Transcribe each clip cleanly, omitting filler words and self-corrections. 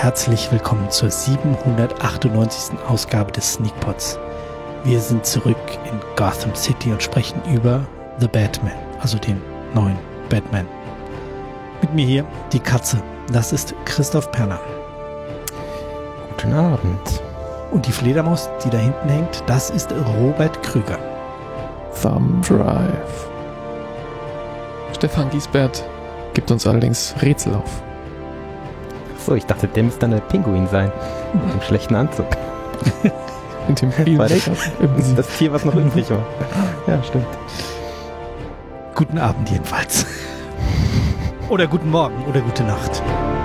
herzlich willkommen zur 798. Ausgabe des Sneakpods. Wir sind zurück in Gotham City und sprechen über The Batman, also den neuen Batman. Mit mir hier die Katze, das ist Christoph Perner. Guten Abend. Und die Fledermaus, die da hinten hängt, das ist Robert Krüger. Thumb Drive. Stefan Giesbert gibt uns allerdings Rätsel auf. So, ich dachte, der müsste dann der Pinguin sein. Mit dem schlechten Anzug. In dem vielen das Tier, was noch übrig war. Ja, stimmt. Guten Abend jedenfalls. Oder guten Morgen oder gute Nacht.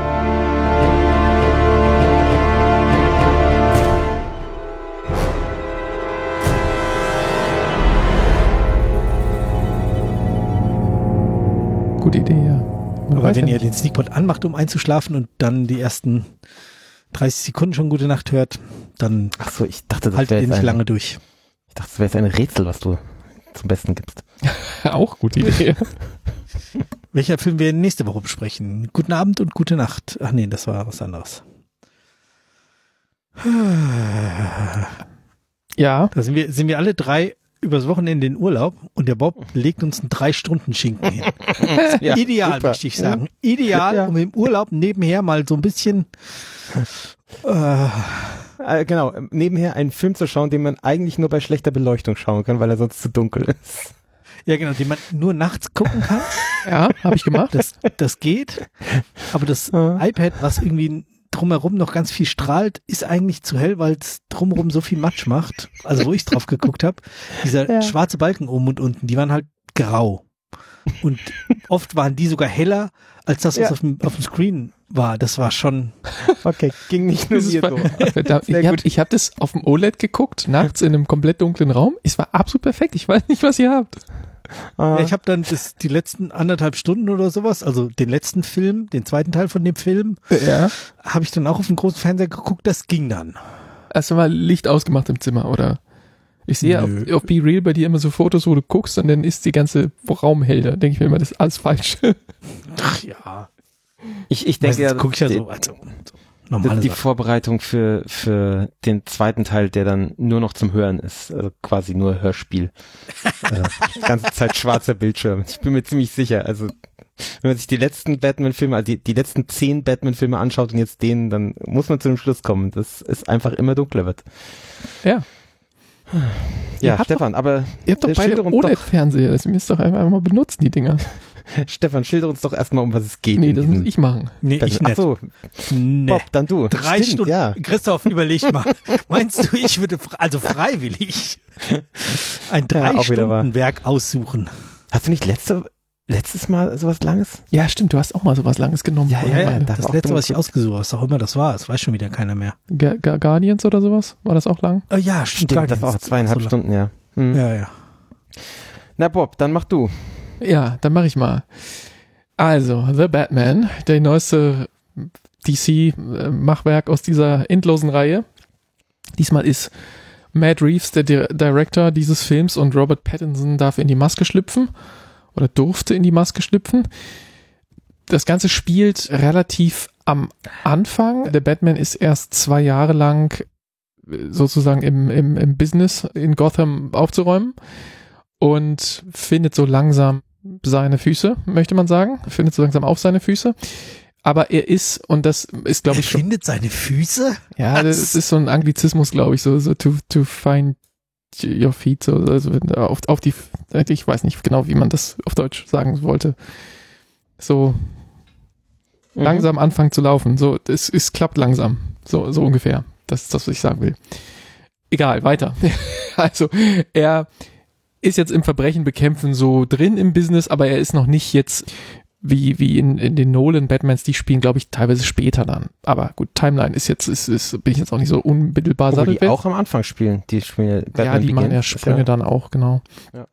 Gute Idee, ja. Aber wenn ihr den Sneakpot anmacht, um einzuschlafen und dann die ersten 30 Sekunden schon gute Nacht hört, dann Ach so, ich dachte, das haltet ihr nicht lange durch. Ich dachte, das wäre jetzt ein Rätsel, was du zum Besten gibst. Auch gute Idee. Welcher Film wir nächste Woche besprechen? Guten Abend und gute Nacht. Ach nee, das war was anderes. Ja. Da sind wir alle drei übers Wochenende in Urlaub und der Bob legt uns einen 3-Stunden-Schinken hin. Ja, Ideal, super. möchte ich sagen. Ideal, um im Urlaub nebenher mal so ein bisschen Genau, nebenher einen Film zu schauen, den man eigentlich nur bei schlechter Beleuchtung schauen kann, weil er sonst zu dunkel ist. ja genau, den man nur nachts gucken kann. Ja, habe ich gemacht. Das geht. Aber das iPad, was irgendwie drumherum noch ganz viel strahlt, ist eigentlich zu hell, weil es drumherum so viel Matsch macht. Also wo ich drauf geguckt habe, dieser schwarze Balken oben und unten, die waren halt grau. Und oft waren die sogar heller, als das, was auf dem Screen war. Das war schon... Okay, ging nicht nur mir so. Ich hab das auf dem OLED geguckt, nachts in einem komplett dunklen Raum. Es war absolut perfekt. Ich weiß nicht, was ihr habt. Ja, ich habe dann die letzten 1,5 Stunden oder sowas, also den letzten Film, den zweiten Teil von dem Film, habe ich dann auch auf dem großen Fernseher geguckt, das ging dann. Hast du mal Licht ausgemacht im Zimmer, oder? Ich sehe auf Be Real bei dir immer so Fotos, wo du guckst und dann ist die ganze Raum hell. Da denke ich mir immer, das ist alles falsch. Ach ja. Ich denke ja, guck ich ja so, also normale die Sache. Vorbereitung für den zweiten Teil, der dann nur noch zum Hören ist, also quasi nur Hörspiel. Die ganze Zeit schwarzer Bildschirm. Ich bin mir ziemlich sicher, also wenn man sich die letzten Batman-Filme, also die letzten 10 Batman-Filme anschaut und jetzt den, dann muss man zu dem Schluss kommen, dass es einfach immer dunkler wird. Ja. Ja, Stefan, aber ihr habt doch beide OLED-Fernseher, das müsst ihr doch einfach mal benutzen, die Dinger. Stefan, schilder uns doch erstmal, um was es geht. Nee, das muss ich machen. Nee, ich nicht. Ach so, Nee. Bob, dann du. 3 Stimmt, Stunden. ja. Christoph, überleg mal. Meinst du, ich würde freiwillig ein Ja, auch wieder wahr. 3-Stunden-Werk aussuchen? Hast du nicht letztes Mal sowas Langes? Ja, stimmt, du hast auch mal sowas Langes genommen. Ja, Das letzte, was ich ausgesucht habe, was auch immer das war, das weiß schon wieder keiner mehr. Guardians oder sowas? War das auch lang? Ja, stimmt. Das war auch 2,5 so Stunden, ja. Hm. Ja. Na Bob, dann mach du. Ja, dann mache ich mal. Also, The Batman, der neueste DC-Machwerk aus dieser endlosen Reihe. Diesmal ist Matt Reeves der Director dieses Films und Robert Pattinson darf in die Maske schlüpfen oder durfte in die Maske schlüpfen. Das Ganze spielt relativ am Anfang. Der Batman ist erst 2 Jahre lang sozusagen im Business in Gotham aufzuräumen und findet so langsam seine Füße, möchte man sagen. Findet so langsam auf seine Füße. Aber er ist, und das ist, glaube ich, schon... findet seine Füße? Ja, das ist so ein Anglizismus, glaube ich, so to find your feet, so, also auf die, ich weiß nicht genau, wie man das auf Deutsch sagen wollte. So langsam anfangen zu laufen. So, es klappt langsam. So ungefähr. Das ist das, was ich sagen will. Egal, weiter. Also, er ist jetzt im Verbrechen bekämpfen so drin im Business, aber er ist noch nicht jetzt wie in den Nolan-Batmans, die spielen, glaube ich, teilweise später dann. Aber gut, Timeline ist bin ich jetzt auch nicht so unmittelbar sattelfest. Die auch am Anfang spielen, die spielen Batman ja, die machen ja Sprünge dann auch, genau. Ja.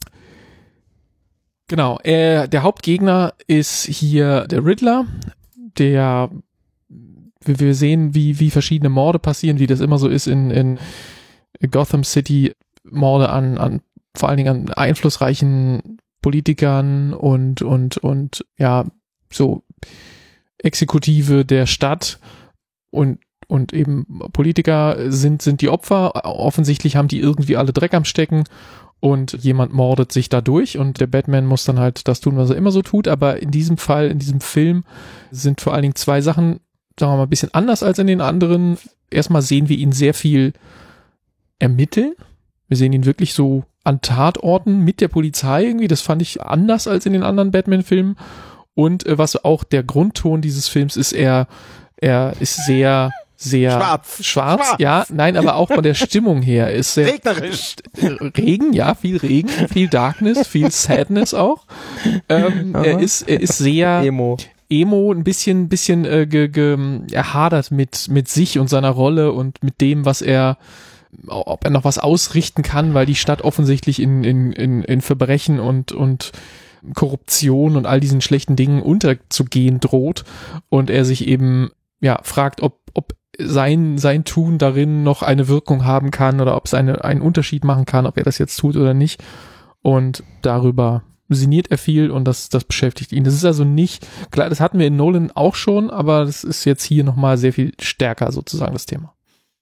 Genau, der Hauptgegner ist hier der Riddler, der wir sehen, wie verschiedene Morde passieren, wie das immer so ist in Gotham City, Morde an vor allen Dingen an einflussreichen Politikern und ja, so Exekutive der Stadt und eben Politiker sind die Opfer. Offensichtlich haben die irgendwie alle Dreck am Stecken und jemand mordet sich dadurch und der Batman muss dann halt das tun, was er immer so tut. Aber in diesem Fall, in diesem Film sind vor allen Dingen zwei Sachen, sagen wir mal, ein bisschen anders als in den anderen. Erstmal sehen wir ihn sehr viel ermitteln. Wir sehen ihn wirklich so an Tatorten mit der Polizei irgendwie. Das fand ich anders als in den anderen Batman-Filmen. Und was auch der Grundton dieses Films ist, er ist sehr schwarz, ja, nein, aber auch von der Stimmung her ist sehr regnerisch. Regen, ja, viel Regen, viel Darkness, viel Sadness auch. Er ist sehr Emo, ein bisschen er hadert mit sich und seiner Rolle und mit dem, was ob er noch was ausrichten kann, weil die Stadt offensichtlich in Verbrechen und Korruption und all diesen schlechten Dingen unterzugehen droht und er sich eben fragt, ob sein Tun darin noch eine Wirkung haben kann oder ob es einen Unterschied machen kann, ob er das jetzt tut oder nicht. Und darüber sinniert er viel und das beschäftigt ihn. Das ist also nicht, klar, das hatten wir in Nolan auch schon, aber das ist jetzt hier nochmal sehr viel stärker sozusagen das Thema.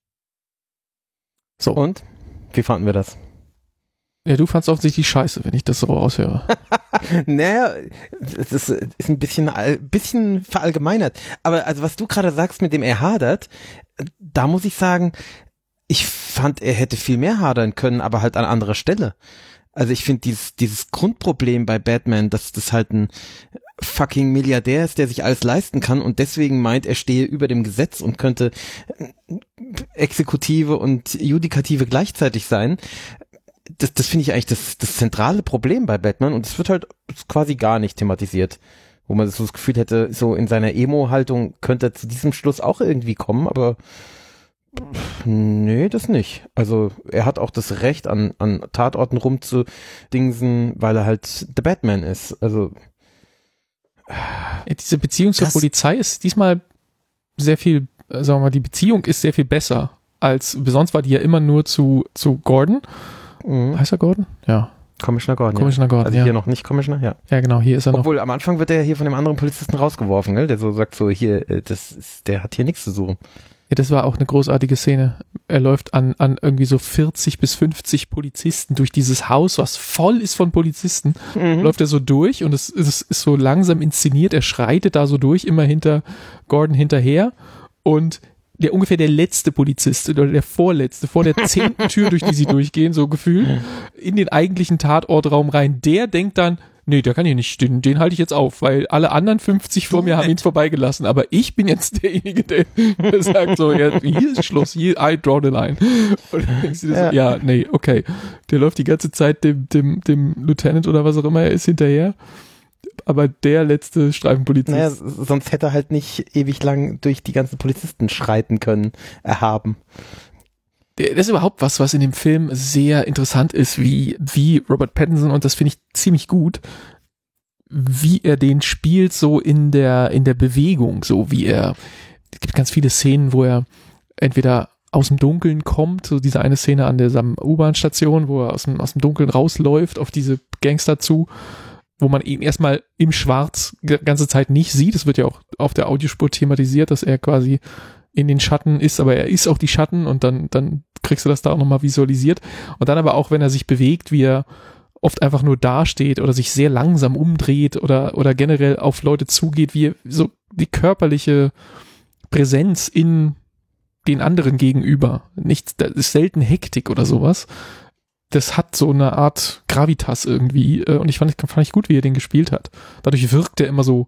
So. Und? Wie fanden wir das? Ja, du fandst offensichtlich scheiße, wenn ich das so raushöre. Naja, das ist ein bisschen verallgemeinert. Aber also was du gerade sagst, mit dem er hadert, da muss ich sagen, ich fand, er hätte viel mehr hadern können, aber halt an anderer Stelle. Also ich finde dieses Grundproblem bei Batman, dass das halt ein fucking Milliardär ist, der sich alles leisten kann und deswegen meint, er stehe über dem Gesetz und könnte Exekutive und Judikative gleichzeitig sein. Das finde ich eigentlich das zentrale Problem bei Batman und es wird halt quasi gar nicht thematisiert, wo man so das Gefühl hätte, so in seiner Emo-Haltung könnte er zu diesem Schluss auch irgendwie kommen, aber nee, das nicht. Also er hat auch das Recht, an Tatorten rumzudingsen, weil er halt The Batman ist. Also diese Beziehung zur Polizei ist diesmal sehr viel, sagen wir mal, die Beziehung ist sehr viel besser als, sonst war die ja immer nur zu Gordon. Heißt er Gordon? Ja. Commissioner Gordon. Commissioner Gordon, also hier noch nicht Commissioner, ja. Ja, genau, hier ist er noch. Obwohl, am Anfang wird er hier von dem anderen Polizisten rausgeworfen, gell? Der so sagt so, hier, der hat hier nichts zu suchen. Ja, das war auch eine großartige Szene. Er läuft an irgendwie so 40 bis 50 Polizisten durch dieses Haus, was voll ist von Polizisten. Läuft er so durch und es ist so langsam inszeniert. Er schreitet da so durch, immer hinter Gordon hinterher und ungefähr der letzte Polizist oder der vorletzte, vor der 10. Tür, durch die sie durchgehen, so gefühlt, in den eigentlichen Tatortraum rein, der denkt dann, nee, der kann hier nicht stehen, den halte ich jetzt auf, weil alle anderen 50 vor mir haben ihn vorbeigelassen, aber ich bin jetzt derjenige, der sagt so, ja, hier ist Schluss, hier, I draw the line. Und dann denkst du dir so, ja, nee, okay, der läuft die ganze Zeit dem Lieutenant oder was auch immer er ist hinterher. Aber der letzte Streifenpolizist. Naja, sonst hätte er halt nicht ewig lang durch die ganzen Polizisten schreiten können, erhaben. Das ist überhaupt was in dem Film sehr interessant ist, wie Robert Pattinson, und das finde ich ziemlich gut, wie er den spielt, so in der Bewegung, so wie es gibt ganz viele Szenen, wo er entweder aus dem Dunkeln kommt, so diese eine Szene an der U-Bahn-Station, wo er aus dem Dunkeln rausläuft auf diese Gangster zu, wo man ihn erstmal im Schwarz die ganze Zeit nicht sieht. Das wird ja auch auf der Audiospur thematisiert, dass er quasi in den Schatten ist, aber er ist auch die Schatten und dann kriegst du das da auch nochmal visualisiert. Und dann aber auch, wenn er sich bewegt, wie er oft einfach nur dasteht oder sich sehr langsam umdreht oder generell auf Leute zugeht, wie so die körperliche Präsenz in den anderen gegenüber. Das ist selten Hektik oder sowas. Das hat so eine Art Gravitas irgendwie und fand ich gut, wie er den gespielt hat. Dadurch wirkt er immer so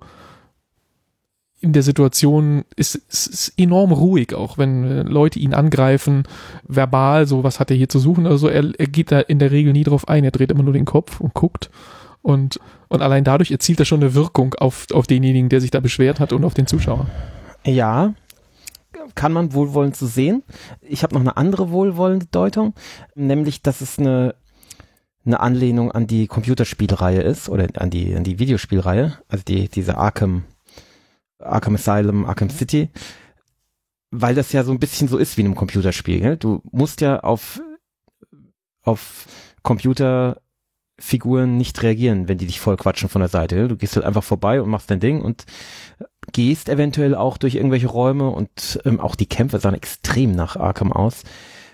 in der Situation, ist enorm ruhig, auch wenn Leute ihn angreifen, verbal, so was hat er hier zu suchen, also er geht da in der Regel nie drauf ein, er dreht immer nur den Kopf und guckt und allein dadurch erzielt er schon eine Wirkung auf denjenigen, der sich da beschwert hat und auf den Zuschauer. Ja, kann man wohlwollend so sehen. Ich habe noch eine andere wohlwollende Deutung, nämlich, dass es eine Anlehnung an die Computerspielreihe ist oder an die Videospielreihe, also diese Arkham Asylum, Arkham City, weil das ja so ein bisschen so ist wie in einem Computerspiel. Gell? Du musst ja auf Computer Figuren nicht reagieren, wenn die dich voll quatschen von der Seite. Du gehst halt einfach vorbei und machst dein Ding und gehst eventuell auch durch irgendwelche Räume und auch die Kämpfe sahen extrem nach Arkham aus.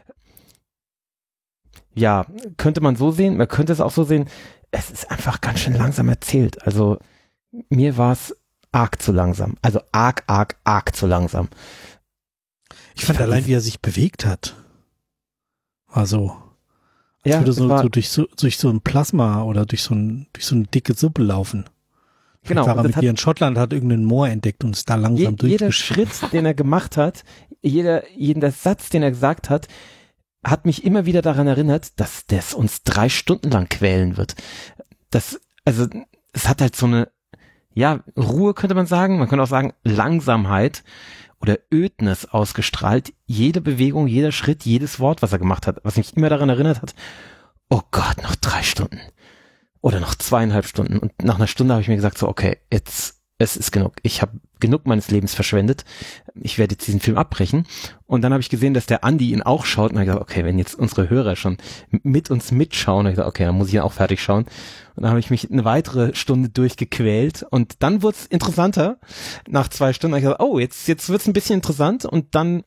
Ja, könnte man so sehen, man könnte es auch so sehen, es ist einfach ganz schön langsam erzählt. Also mir war es arg zu langsam. Also arg zu langsam. Ich fand allein, wie er sich bewegt hat. Also, als würde so durch so ein Plasma oder durch so eine dicke Suppe laufen. Genau. War er mit dir in Schottland, hat irgendeinen Moor entdeckt und ist da langsam jeder Schritt, den er gemacht hat, jeder Satz, den er gesagt hat, hat mich immer wieder daran erinnert, dass das uns 3 Stunden lang quälen wird. Es hat halt so eine, ja, Ruhe könnte man sagen. Man könnte auch sagen Langsamkeit oder Ödnis ausgestrahlt. Jede Bewegung, jeder Schritt, jedes Wort, was er gemacht hat, was mich immer daran erinnert hat, oh Gott, noch 3 Stunden. Oder noch 2,5 Stunden. Und nach einer Stunde habe ich mir gesagt, so, okay, es ist genug. Ich habe genug meines Lebens verschwendet. Ich werde jetzt diesen Film abbrechen. Und dann habe ich gesehen, dass der Andi ihn auch schaut. Und habe gesagt, okay, wenn jetzt unsere Hörer schon mit uns mitschauen, habe ich gesagt, okay, dann muss ich ihn auch fertig schauen. Und dann habe ich mich eine weitere Stunde durchgequält. Und dann wurde es interessanter. Nach 2 Stunden habe ich gesagt, oh, jetzt wird es ein bisschen interessant. Und dann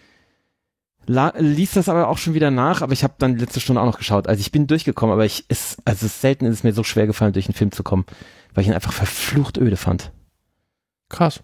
liest das aber auch schon wieder nach, aber ich habe dann letzte Stunde auch noch geschaut. Also ich bin durchgekommen, aber selten ist es mir so schwer gefallen, durch einen Film zu kommen, weil ich ihn einfach verflucht öde fand. Krass.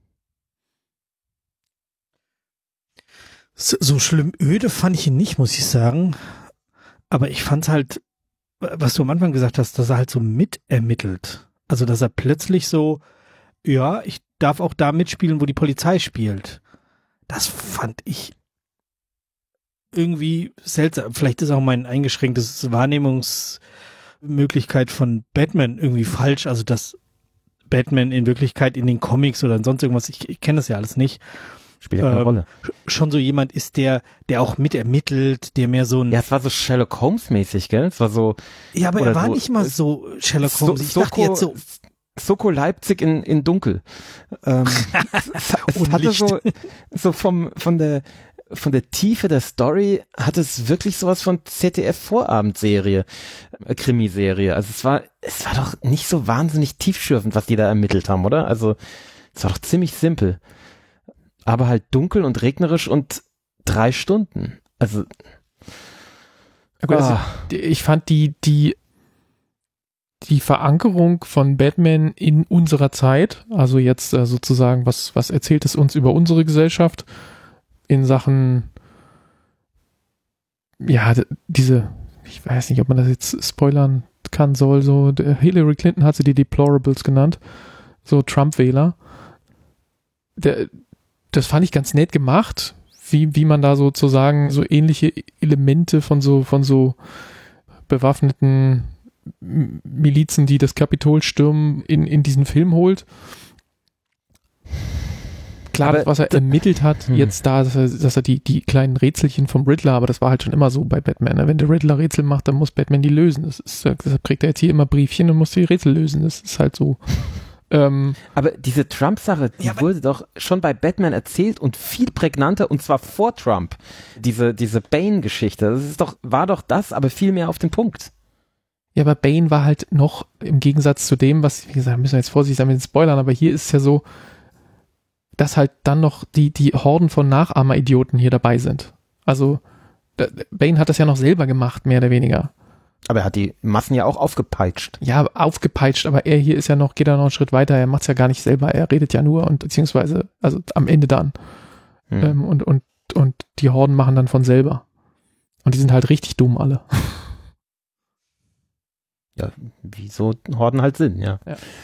So schlimm öde fand ich ihn nicht, muss ich sagen. Aber ich fand's halt, was du am Anfang gesagt hast, dass er halt so mitermittelt. Also, dass er plötzlich so, ja, ich darf auch da mitspielen, wo die Polizei spielt. Das fand ich irgendwie seltsam. Vielleicht ist auch mein eingeschränktes Wahrnehmungsmöglichkeit von Batman irgendwie falsch. Also, dass Batman in Wirklichkeit in den Comics oder sonst irgendwas, ich kenne das ja alles nicht, spielt ja keine Rolle. Schon so jemand ist, der auch mitermittelt, der mehr so ein... Ja, es war so Sherlock Holmes-mäßig, gell? Es war so... Ja, aber er war so, nicht mal so Sherlock Holmes. Ich dachte jetzt so... Soko Leipzig in Dunkel. Es hatte so von der Tiefe der Story hat es wirklich sowas von ZDF-Vorabendserie, Krimiserie. Also es war doch nicht so wahnsinnig tiefschürfend, was die da ermittelt haben, oder? Also es war doch ziemlich simpel. Aber halt dunkel und regnerisch und 3 Stunden. Also, ich fand die Verankerung von Batman in unserer Zeit, also jetzt sozusagen, was erzählt es uns über unsere Gesellschaft in Sachen, ja, ich weiß nicht, ob man das jetzt spoilern kann, so, Hillary Clinton hat sie die Deplorables genannt, so Trump-Wähler. Das fand ich ganz nett gemacht, wie man da sozusagen so ähnliche Elemente von so bewaffneten Milizen, die das Kapitol stürmen, in diesen Film holt. Klar, aber was er ermittelt hat, jetzt da, dass er die kleinen Rätselchen vom Riddler, aber das war halt schon immer so bei Batman. Ne? Wenn der Riddler Rätsel macht, dann muss Batman die lösen. Deshalb kriegt er jetzt hier immer Briefchen und muss die Rätsel lösen. Das ist halt so. Aber diese Trump-Sache, die wurde doch schon bei Batman erzählt und viel prägnanter, und zwar vor Trump. Diese Bane-Geschichte, war doch das, aber viel mehr auf den Punkt. Ja, aber Bane war halt noch im Gegensatz zu dem, was, wie gesagt, müssen wir jetzt vorsichtig sein mit den Spoilern, aber hier ist es ja so, dass halt dann noch die Horden von Nachahmer-Idioten hier dabei sind. Also Bane hat das ja noch selber gemacht, mehr oder weniger. Aber er hat die Massen ja auch aufgepeitscht. Ja, aufgepeitscht, aber er hier geht da noch einen Schritt weiter, er macht es ja gar nicht selber, er redet ja nur beziehungsweise am Ende dann. Und die Horden machen dann von selber. Und die sind halt richtig dumm alle. Ja, wie so Horden halt sind, ja.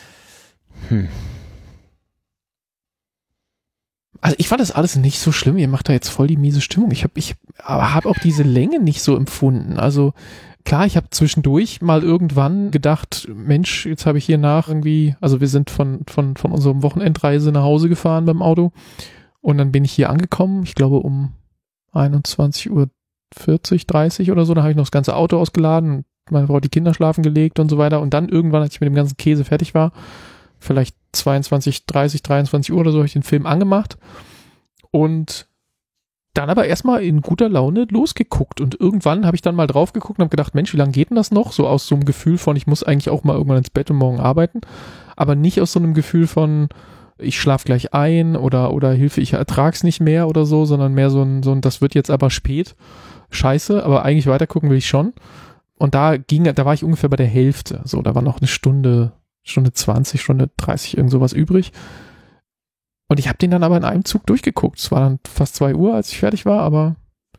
Also ich fand das alles nicht so schlimm, ihr macht da jetzt voll die miese Stimmung. Ich hab auch diese Länge nicht so empfunden. Also klar, ich habe zwischendurch mal irgendwann gedacht, Mensch, jetzt habe ich hier also wir sind von unserem Wochenendreise nach Hause gefahren beim Auto und dann bin ich hier angekommen, ich glaube um 21:40 Uhr, 30 oder so, da habe ich noch das ganze Auto ausgeladen, meine Frau hat die Kinder schlafen gelegt und so weiter und dann irgendwann, als ich mit dem ganzen Käse fertig war, vielleicht 22:30, 23 Uhr oder so, habe ich den Film angemacht und dann aber erstmal in guter Laune losgeguckt und irgendwann habe ich dann mal drauf geguckt und habe gedacht, Mensch, wie lange geht denn das noch? So aus so einem Gefühl von, ich muss eigentlich auch mal irgendwann ins Bett und morgen arbeiten, aber nicht aus so einem Gefühl von, ich schlaf gleich ein oder Hilfe, ich ertrag's nicht mehr oder so, sondern mehr so ein, das wird jetzt aber spät, scheiße, aber eigentlich weitergucken will ich schon. Und da war ich ungefähr bei der Hälfte, so, da war noch eine Stunde 20, Stunde 30, irgend sowas übrig. Und ich habe den dann aber in einem Zug durchgeguckt. Es war dann fast 2 Uhr, als ich fertig war, aber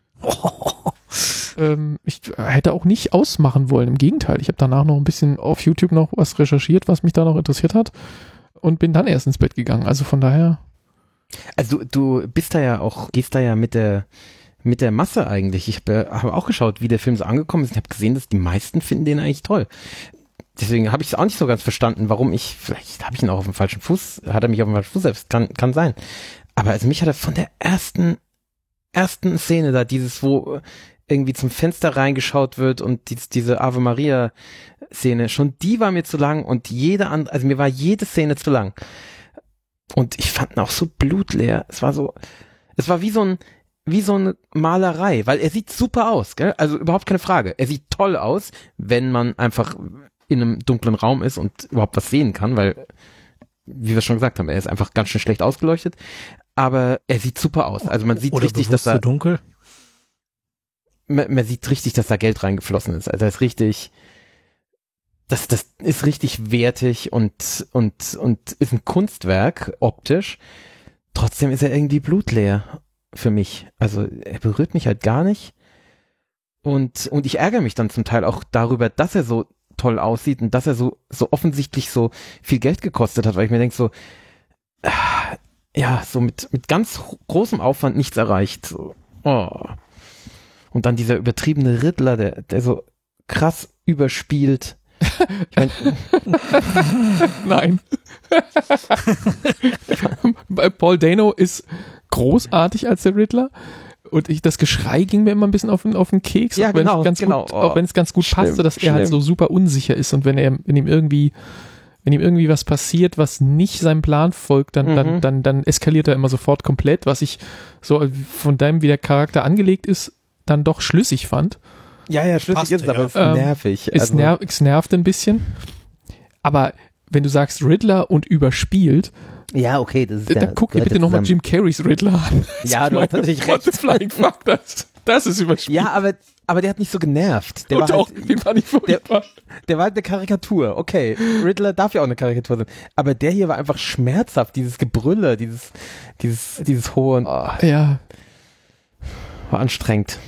ich hätte auch nicht ausmachen wollen. Im Gegenteil, ich habe danach noch ein bisschen auf YouTube noch was recherchiert, was mich da noch interessiert hat und bin dann erst ins Bett gegangen. Also von daher. Also du bist da ja auch, gehst da ja mit der Masse eigentlich. Ich habe auch geschaut, wie der Film so angekommen ist. Ich habe gesehen, dass die meisten finden den eigentlich toll. Deswegen habe ich es auch nicht so ganz verstanden, vielleicht habe ich ihn auch auf dem falschen Fuß, hat er mich auf dem falschen Fuß selbst, kann sein. Aber also mich hat er von der ersten Szene da, dieses, wo irgendwie zum Fenster reingeschaut wird und diese Ave Maria Szene, schon die war mir zu lang und also mir war jede Szene zu lang. Und ich fand ihn auch so blutleer. Es war wie so eine Malerei, weil er sieht super aus, gell? Also überhaupt keine Frage. Er sieht toll aus, wenn man einfach in einem dunklen Raum ist und überhaupt was sehen kann, weil, wie wir schon gesagt haben, er ist einfach ganz schön schlecht ausgeleuchtet, aber er sieht super aus. Also man sieht richtig, dass da dunkel. Man sieht richtig, dass da Geld reingeflossen ist. Also das ist richtig, das ist richtig wertig und ist ein Kunstwerk optisch. Trotzdem ist er irgendwie blutleer für mich. Also er berührt mich halt gar nicht. Und ich ärgere mich dann zum Teil auch darüber, dass er so toll aussieht und dass er so offensichtlich so viel Geld gekostet hat, weil ich mir denke so, ja, so mit ganz großem Aufwand nichts erreicht. So. Oh. Und dann dieser übertriebene Riddler, der so krass überspielt. Ich mein, Nein. Paul Dano ist großartig als der Riddler. Und das Geschrei ging mir immer ein bisschen auf den Keks, ja, auch wenn es ganz gut passte, dass er halt so super unsicher ist und wenn ihm irgendwie was passiert, was nicht seinem Plan folgt, dann eskaliert er immer sofort komplett, was ich so von deinem, wie der Charakter angelegt ist, dann doch schlüssig fand. Ja, schlüssig ist, aber es ist nervig. Es nervt ein bisschen. Aber wenn du sagst Riddler und überspielt, ja, okay, das ist dann guck dir bitte nochmal Jim Carreys Riddler an. Ja, du hast natürlich recht. Flying Fuck, das ist überspielt. Ja, aber der hat nicht so genervt. Der war nicht furchtbar. Der war halt eine Karikatur. Okay, Riddler darf ja auch eine Karikatur sein. Aber der hier war einfach schmerzhaft. Dieses Gebrülle, dieses hohe. Oh, ja. War anstrengend.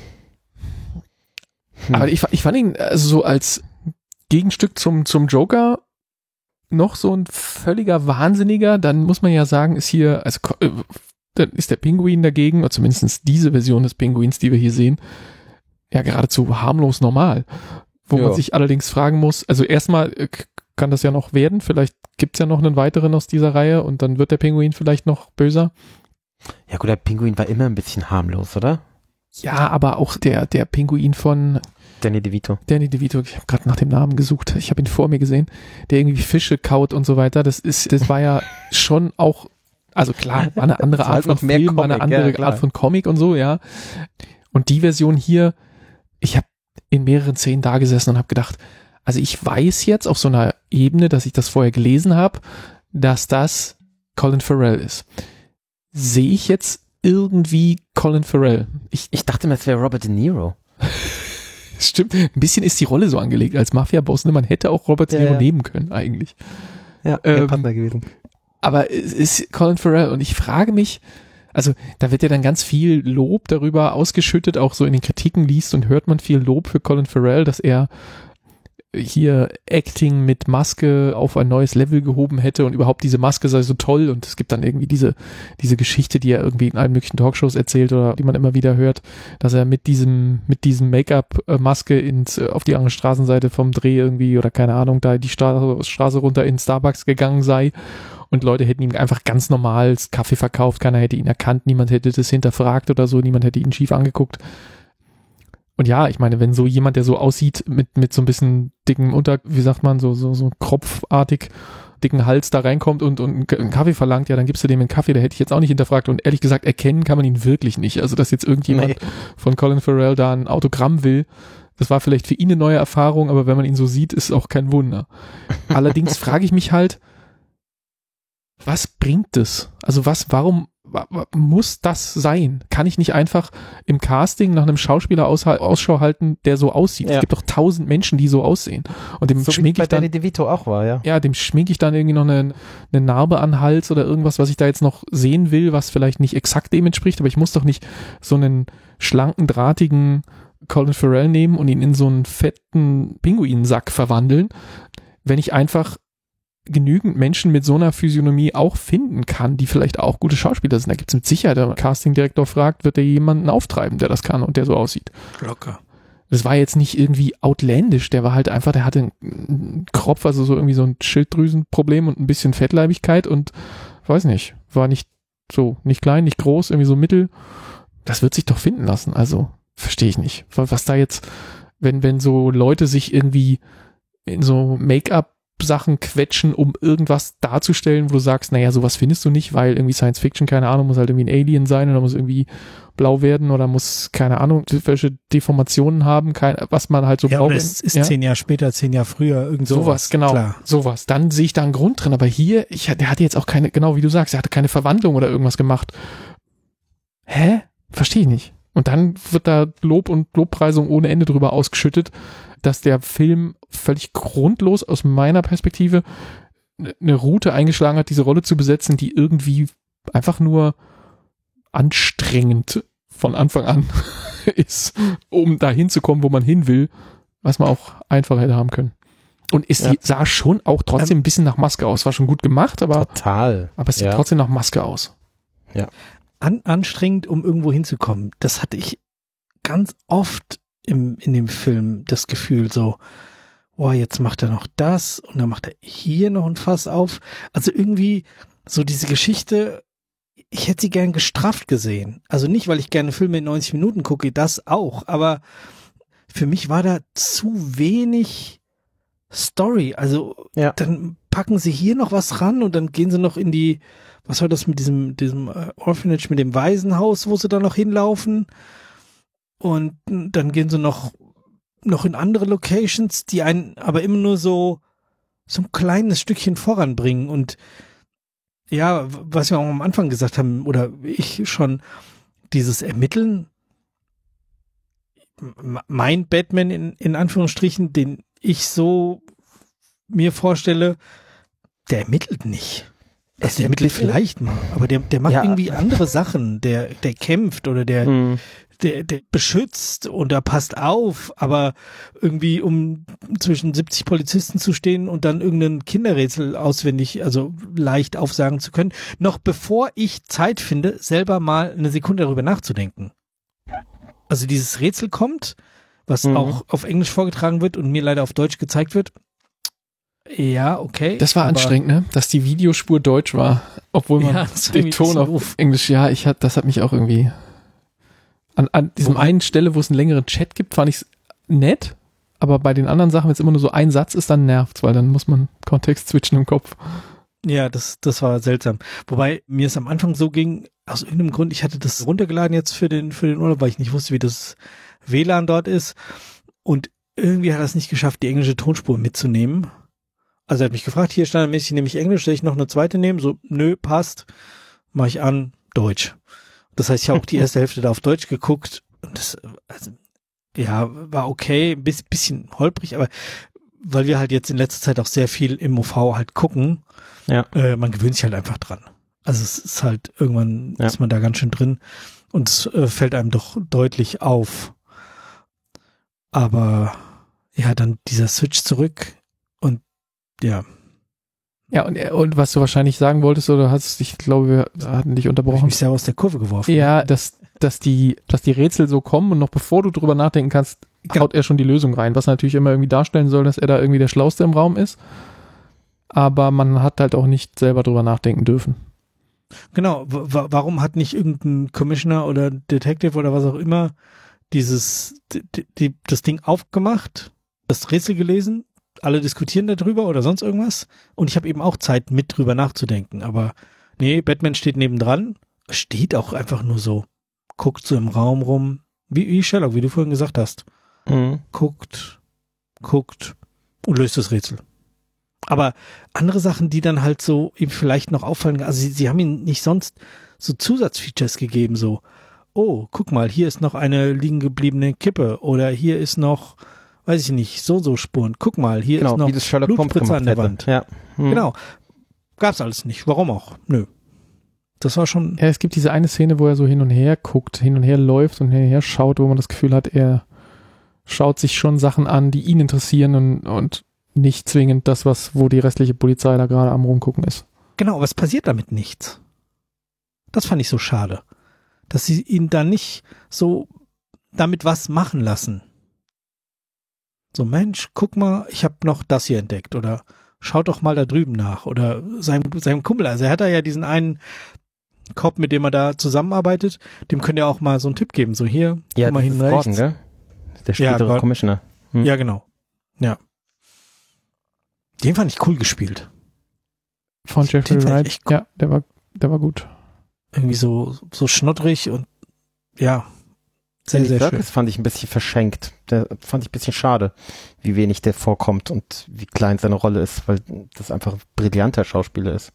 Aber ich fand ihn so als Gegenstück zum Joker noch so ein völliger Wahnsinniger, dann muss man ja sagen, ist hier, also dann ist der Pinguin dagegen, oder zumindest diese Version des Pinguins, die wir hier sehen, ja geradezu harmlos normal. Wo man sich allerdings fragen muss, also erstmal kann das ja noch werden, vielleicht gibt's ja noch einen weiteren aus dieser Reihe und dann wird der Pinguin vielleicht noch böser. Ja gut, der Pinguin war immer ein bisschen harmlos, oder? Ja, aber auch der Pinguin von Danny DeVito, ich habe gerade nach dem Namen gesucht, ich habe ihn vor mir gesehen, der irgendwie Fische kaut und so weiter, das war ja schon auch, also klar, war eine andere Art von Film, Comic, war eine andere Art von Comic und so, ja. Und die Version hier, ich habe in mehreren Szenen da gesessen und habe gedacht, also ich weiß jetzt auf so einer Ebene, dass ich das vorher gelesen habe, dass das Colin Farrell ist. Sehe ich jetzt irgendwie Colin Farrell? Ich dachte mir, es wäre Robert De Niro. Stimmt, ein bisschen ist die Rolle so angelegt als Mafia-Boss, ne? Man hätte auch Robert De Niro nehmen können eigentlich. Ja, Partner gewesen. Aber es ist Colin Farrell und ich frage mich, also da wird ja dann ganz viel Lob darüber ausgeschüttet, auch so in den Kritiken liest und hört man viel Lob für Colin Farrell, dass er hier Acting mit Maske auf ein neues Level gehoben hätte und überhaupt diese Maske sei so toll und es gibt dann irgendwie diese Geschichte, die er irgendwie in allen möglichen Talkshows erzählt oder die man immer wieder hört, dass er mit diesem Make-up-Maske auf die andere Straßenseite vom Dreh irgendwie oder keine Ahnung, da die Straße runter in Starbucks gegangen sei und Leute hätten ihm einfach ganz normal Kaffee verkauft, keiner hätte ihn erkannt, niemand hätte das hinterfragt oder so, niemand hätte ihn schief angeguckt. Und ja, ich meine, wenn so jemand, der so aussieht, mit so ein bisschen dicken wie sagt man, so kropfartig, dicken Hals da reinkommt und einen Kaffee verlangt, ja, dann gibst du dem einen Kaffee, da hätte ich jetzt auch nicht hinterfragt und ehrlich gesagt, erkennen kann man ihn wirklich nicht. Also, dass jetzt irgendjemand von Colin Farrell da ein Autogramm will, das war vielleicht für ihn eine neue Erfahrung, aber wenn man ihn so sieht, ist es auch kein Wunder. Allerdings frage ich mich halt, was bringt es? Also warum muss das sein? Kann ich nicht einfach im Casting nach einem Schauspieler Ausschau halten, der so aussieht? Ja. Es gibt doch 1000 Menschen, die so aussehen. Und dem so schminke ich dann, Danny DeVito auch war, ja. Ja, dem schminke ich dann irgendwie noch eine Narbe an den Hals oder irgendwas, was ich da jetzt noch sehen will, was vielleicht nicht exakt dem entspricht, aber ich muss doch nicht so einen schlanken, drahtigen Colin Farrell nehmen und ihn in so einen fetten Pinguinsack verwandeln, wenn ich einfach genügend Menschen mit so einer Physiognomie auch finden kann, die vielleicht auch gute Schauspieler sind. Da gibt es mit Sicherheit, der Castingdirektor fragt, wird er jemanden auftreiben, der das kann und der so aussieht. Locker. Das war jetzt nicht irgendwie outlandish, der war halt einfach, der hatte einen Kropf, also so irgendwie so ein Schilddrüsenproblem und ein bisschen Fettleibigkeit und weiß nicht, war nicht so, nicht klein, nicht groß, irgendwie so mittel. Das wird sich doch finden lassen, also verstehe ich nicht. Was da jetzt, wenn so Leute sich irgendwie in so Make-up-Sachen quetschen, um irgendwas darzustellen, wo du sagst, naja, sowas findest du nicht, weil irgendwie Science Fiction, keine Ahnung, muss halt irgendwie ein Alien sein oder muss irgendwie blau werden oder muss, keine Ahnung, welche Deformationen haben, was man halt so braucht. Ja, es ist 10 Jahre später, 10 Jahre früher, irgend sowas. Genau, klar. Sowas. Dann sehe ich da einen Grund drin, aber hier, der hatte jetzt auch keine, genau wie du sagst, er hatte keine Verwandlung oder irgendwas gemacht. Hä? Verstehe ich nicht. Und dann wird da Lob und Lobpreisung ohne Ende drüber ausgeschüttet, dass der Film völlig grundlos aus meiner Perspektive eine Route eingeschlagen hat, diese Rolle zu besetzen, die irgendwie einfach nur anstrengend von Anfang an ist, um da hinzukommen, wo man hin will, was man auch einfacher hätte haben können. Und sah schon auch trotzdem ein bisschen nach Maske aus. War schon gut gemacht, aber total. Aber es sieht trotzdem nach Maske aus. Ja. Anstrengend, um irgendwo hinzukommen. Das hatte ich ganz oft in dem Film, das Gefühl so, oh, jetzt macht er noch das und dann macht er hier noch ein Fass auf. Also irgendwie so diese Geschichte, ich hätte sie gern gestrafft gesehen. Also nicht, weil ich gerne Filme in 90 Minuten gucke, das auch, aber für mich war da zu wenig Story. Also dann packen sie hier noch was ran und dann gehen sie noch in die, was war das mit diesem Orphanage, mit dem Waisenhaus, wo sie da noch hinlaufen und dann gehen sie noch in andere Locations, die einen aber immer nur so ein kleines Stückchen voranbringen und ja, was wir auch am Anfang gesagt haben, oder ich schon, dieses Ermitteln, mein Batman in Anführungsstrichen, den ich so mir vorstelle, der ermittelt nicht. Also der ermittelt vielleicht mal, aber der macht irgendwie andere Sachen, der kämpft oder der beschützt und der passt auf, aber irgendwie um zwischen 70 Polizisten zu stehen und dann irgendein Kinderrätsel auswendig, also leicht aufsagen zu können, noch bevor ich Zeit finde, selber mal eine Sekunde darüber nachzudenken. Also dieses Rätsel kommt, was auch auf Englisch vorgetragen wird und mir leider auf Deutsch gezeigt wird. Ja, okay. Das war anstrengend, ne? Dass die Videospur deutsch war, obwohl man den Ton auf Englisch, das hat mich auch irgendwie an diesem einen Stelle, wo es einen längeren Chat gibt, fand ich es nett, aber bei den anderen Sachen, wenn es immer nur so ein Satz ist, dann nervt's, weil dann muss man Kontext switchen im Kopf. Ja, das war seltsam. Wobei mir es am Anfang so ging, aus irgendeinem Grund, ich hatte das runtergeladen jetzt für den Urlaub, weil ich nicht wusste, wie das WLAN dort ist und irgendwie hat er es nicht geschafft, die englische Tonspur mitzunehmen. Also er hat mich gefragt, hier standardmäßig nehme ich Englisch, soll ich noch eine zweite nehmen? So, nö, passt, mach ich an, Deutsch. Das heißt, ich habe auch die erste Hälfte da auf Deutsch geguckt und das, also, ja, war okay, ein bisschen holprig, aber weil wir halt jetzt in letzter Zeit auch sehr viel im OV halt gucken, man gewöhnt sich halt einfach dran. Also es ist halt, irgendwann ist man da ganz schön drin und es fällt einem doch deutlich auf. Aber ja, dann dieser Switch zurück und ja. Ja, und was du wahrscheinlich sagen wolltest, oder ich glaube, wir hatten dich unterbrochen. Hab ich mich sehr aus der Kurve geworfen. Ja, dass die Rätsel so kommen und noch bevor du drüber nachdenken kannst, haut er schon die Lösung rein, was natürlich immer irgendwie darstellen soll, dass er da irgendwie der Schlauste im Raum ist. Aber man hat halt auch nicht selber drüber nachdenken dürfen. Genau, warum hat nicht irgendein Commissioner oder Detective oder was auch immer das Ding aufgemacht, das Rätsel gelesen, alle diskutieren darüber oder sonst irgendwas. Und ich habe eben auch Zeit, mit drüber nachzudenken. Aber nee, Batman steht nebendran, steht auch einfach nur so, guckt so im Raum rum, wie Sherlock, wie du vorhin gesagt hast. Guckt und löst das Rätsel. Aber andere Sachen, die dann halt so ihm vielleicht noch auffallen, also sie haben ihm nicht sonst so Zusatzfeatures gegeben, so, oh, guck mal, hier ist noch eine liegen gebliebene Kippe oder hier ist noch, weiß ich nicht, so Spuren. Guck mal, hier ist noch Blutspritzer an der Wand. Ja. Genau. Gab's alles nicht. Warum auch? Nö. Das war schon... Ja, es gibt diese eine Szene, wo er so hin und her guckt, hin und her läuft und hin und her schaut, wo man das Gefühl hat, er schaut sich schon Sachen an, die ihn interessieren und nicht zwingend das, wo die restliche Polizei da gerade am Rumgucken ist. Genau, aber es passiert damit nichts. Das fand ich so schade. Dass sie ihn da nicht so damit was machen lassen. So, Mensch, guck mal, ich habe noch das hier entdeckt. Oder schaut doch mal da drüben nach. Oder seinem Kumpel, also er hat da ja diesen einen Cop, mit dem er da zusammenarbeitet, dem könnt ihr auch mal so einen Tipp geben. So hier, ja, mal hin rechts. Gordon, der spätere Commissioner. Ja, genau. Ja. Den fand ich cool gespielt. Von Jeffrey Wright. Ja, der war gut. Irgendwie so schnoddrig und ja, sehr, sehr schön. Das fand ich ein bisschen verschenkt. Der fand ich ein bisschen schade, wie wenig der vorkommt und wie klein seine Rolle ist, weil das einfach ein brillanter Schauspieler ist.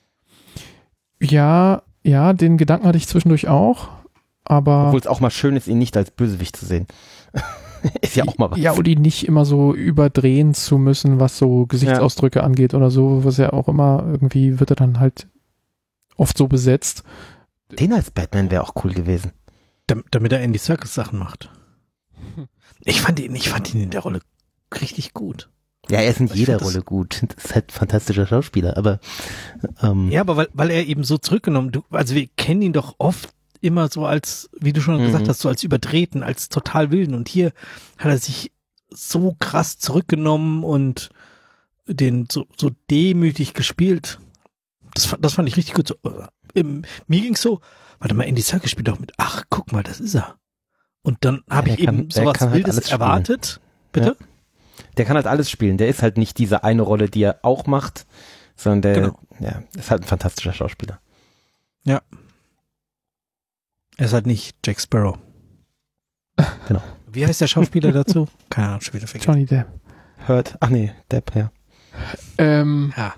Ja, den Gedanken hatte ich zwischendurch auch, aber... Obwohl es auch mal schön ist, ihn nicht als Bösewicht zu sehen. Ist ja auch mal was. Ja, und ihn nicht immer so überdrehen zu müssen, was so Gesichtsausdrücke angeht oder so, was ja auch immer irgendwie wird er dann halt oft so besetzt. Den als Batman wäre auch cool gewesen. Damit er Andy Serkis Sachen macht. Ich fand ihn in der Rolle richtig gut. Ja, er ist in jeder Rolle gut. Das ist halt ein fantastischer Schauspieler, aber ja, aber weil er eben so zurückgenommen, also wir kennen ihn doch oft immer so als, wie du schon gesagt hast, so als übertreten, als total wilden. Und hier hat er sich so krass zurückgenommen und den so demütig gespielt. Das fand ich richtig gut. So, mir ging's so, warte mal, Andy Serkis spielt doch mit, ach, guck mal, das ist er. Und dann habe ich eben sowas Wildes halt erwartet. Bitte? Ja. Der kann halt alles spielen. Der ist halt nicht diese eine Rolle, die er auch macht, sondern der ist halt ein fantastischer Schauspieler. Ja. Er ist halt nicht Jack Sparrow. Genau. Wie heißt der Schauspieler dazu? Keine Ahnung, schon wieder vergessen. Johnny Depp. Depp, ja. Ja.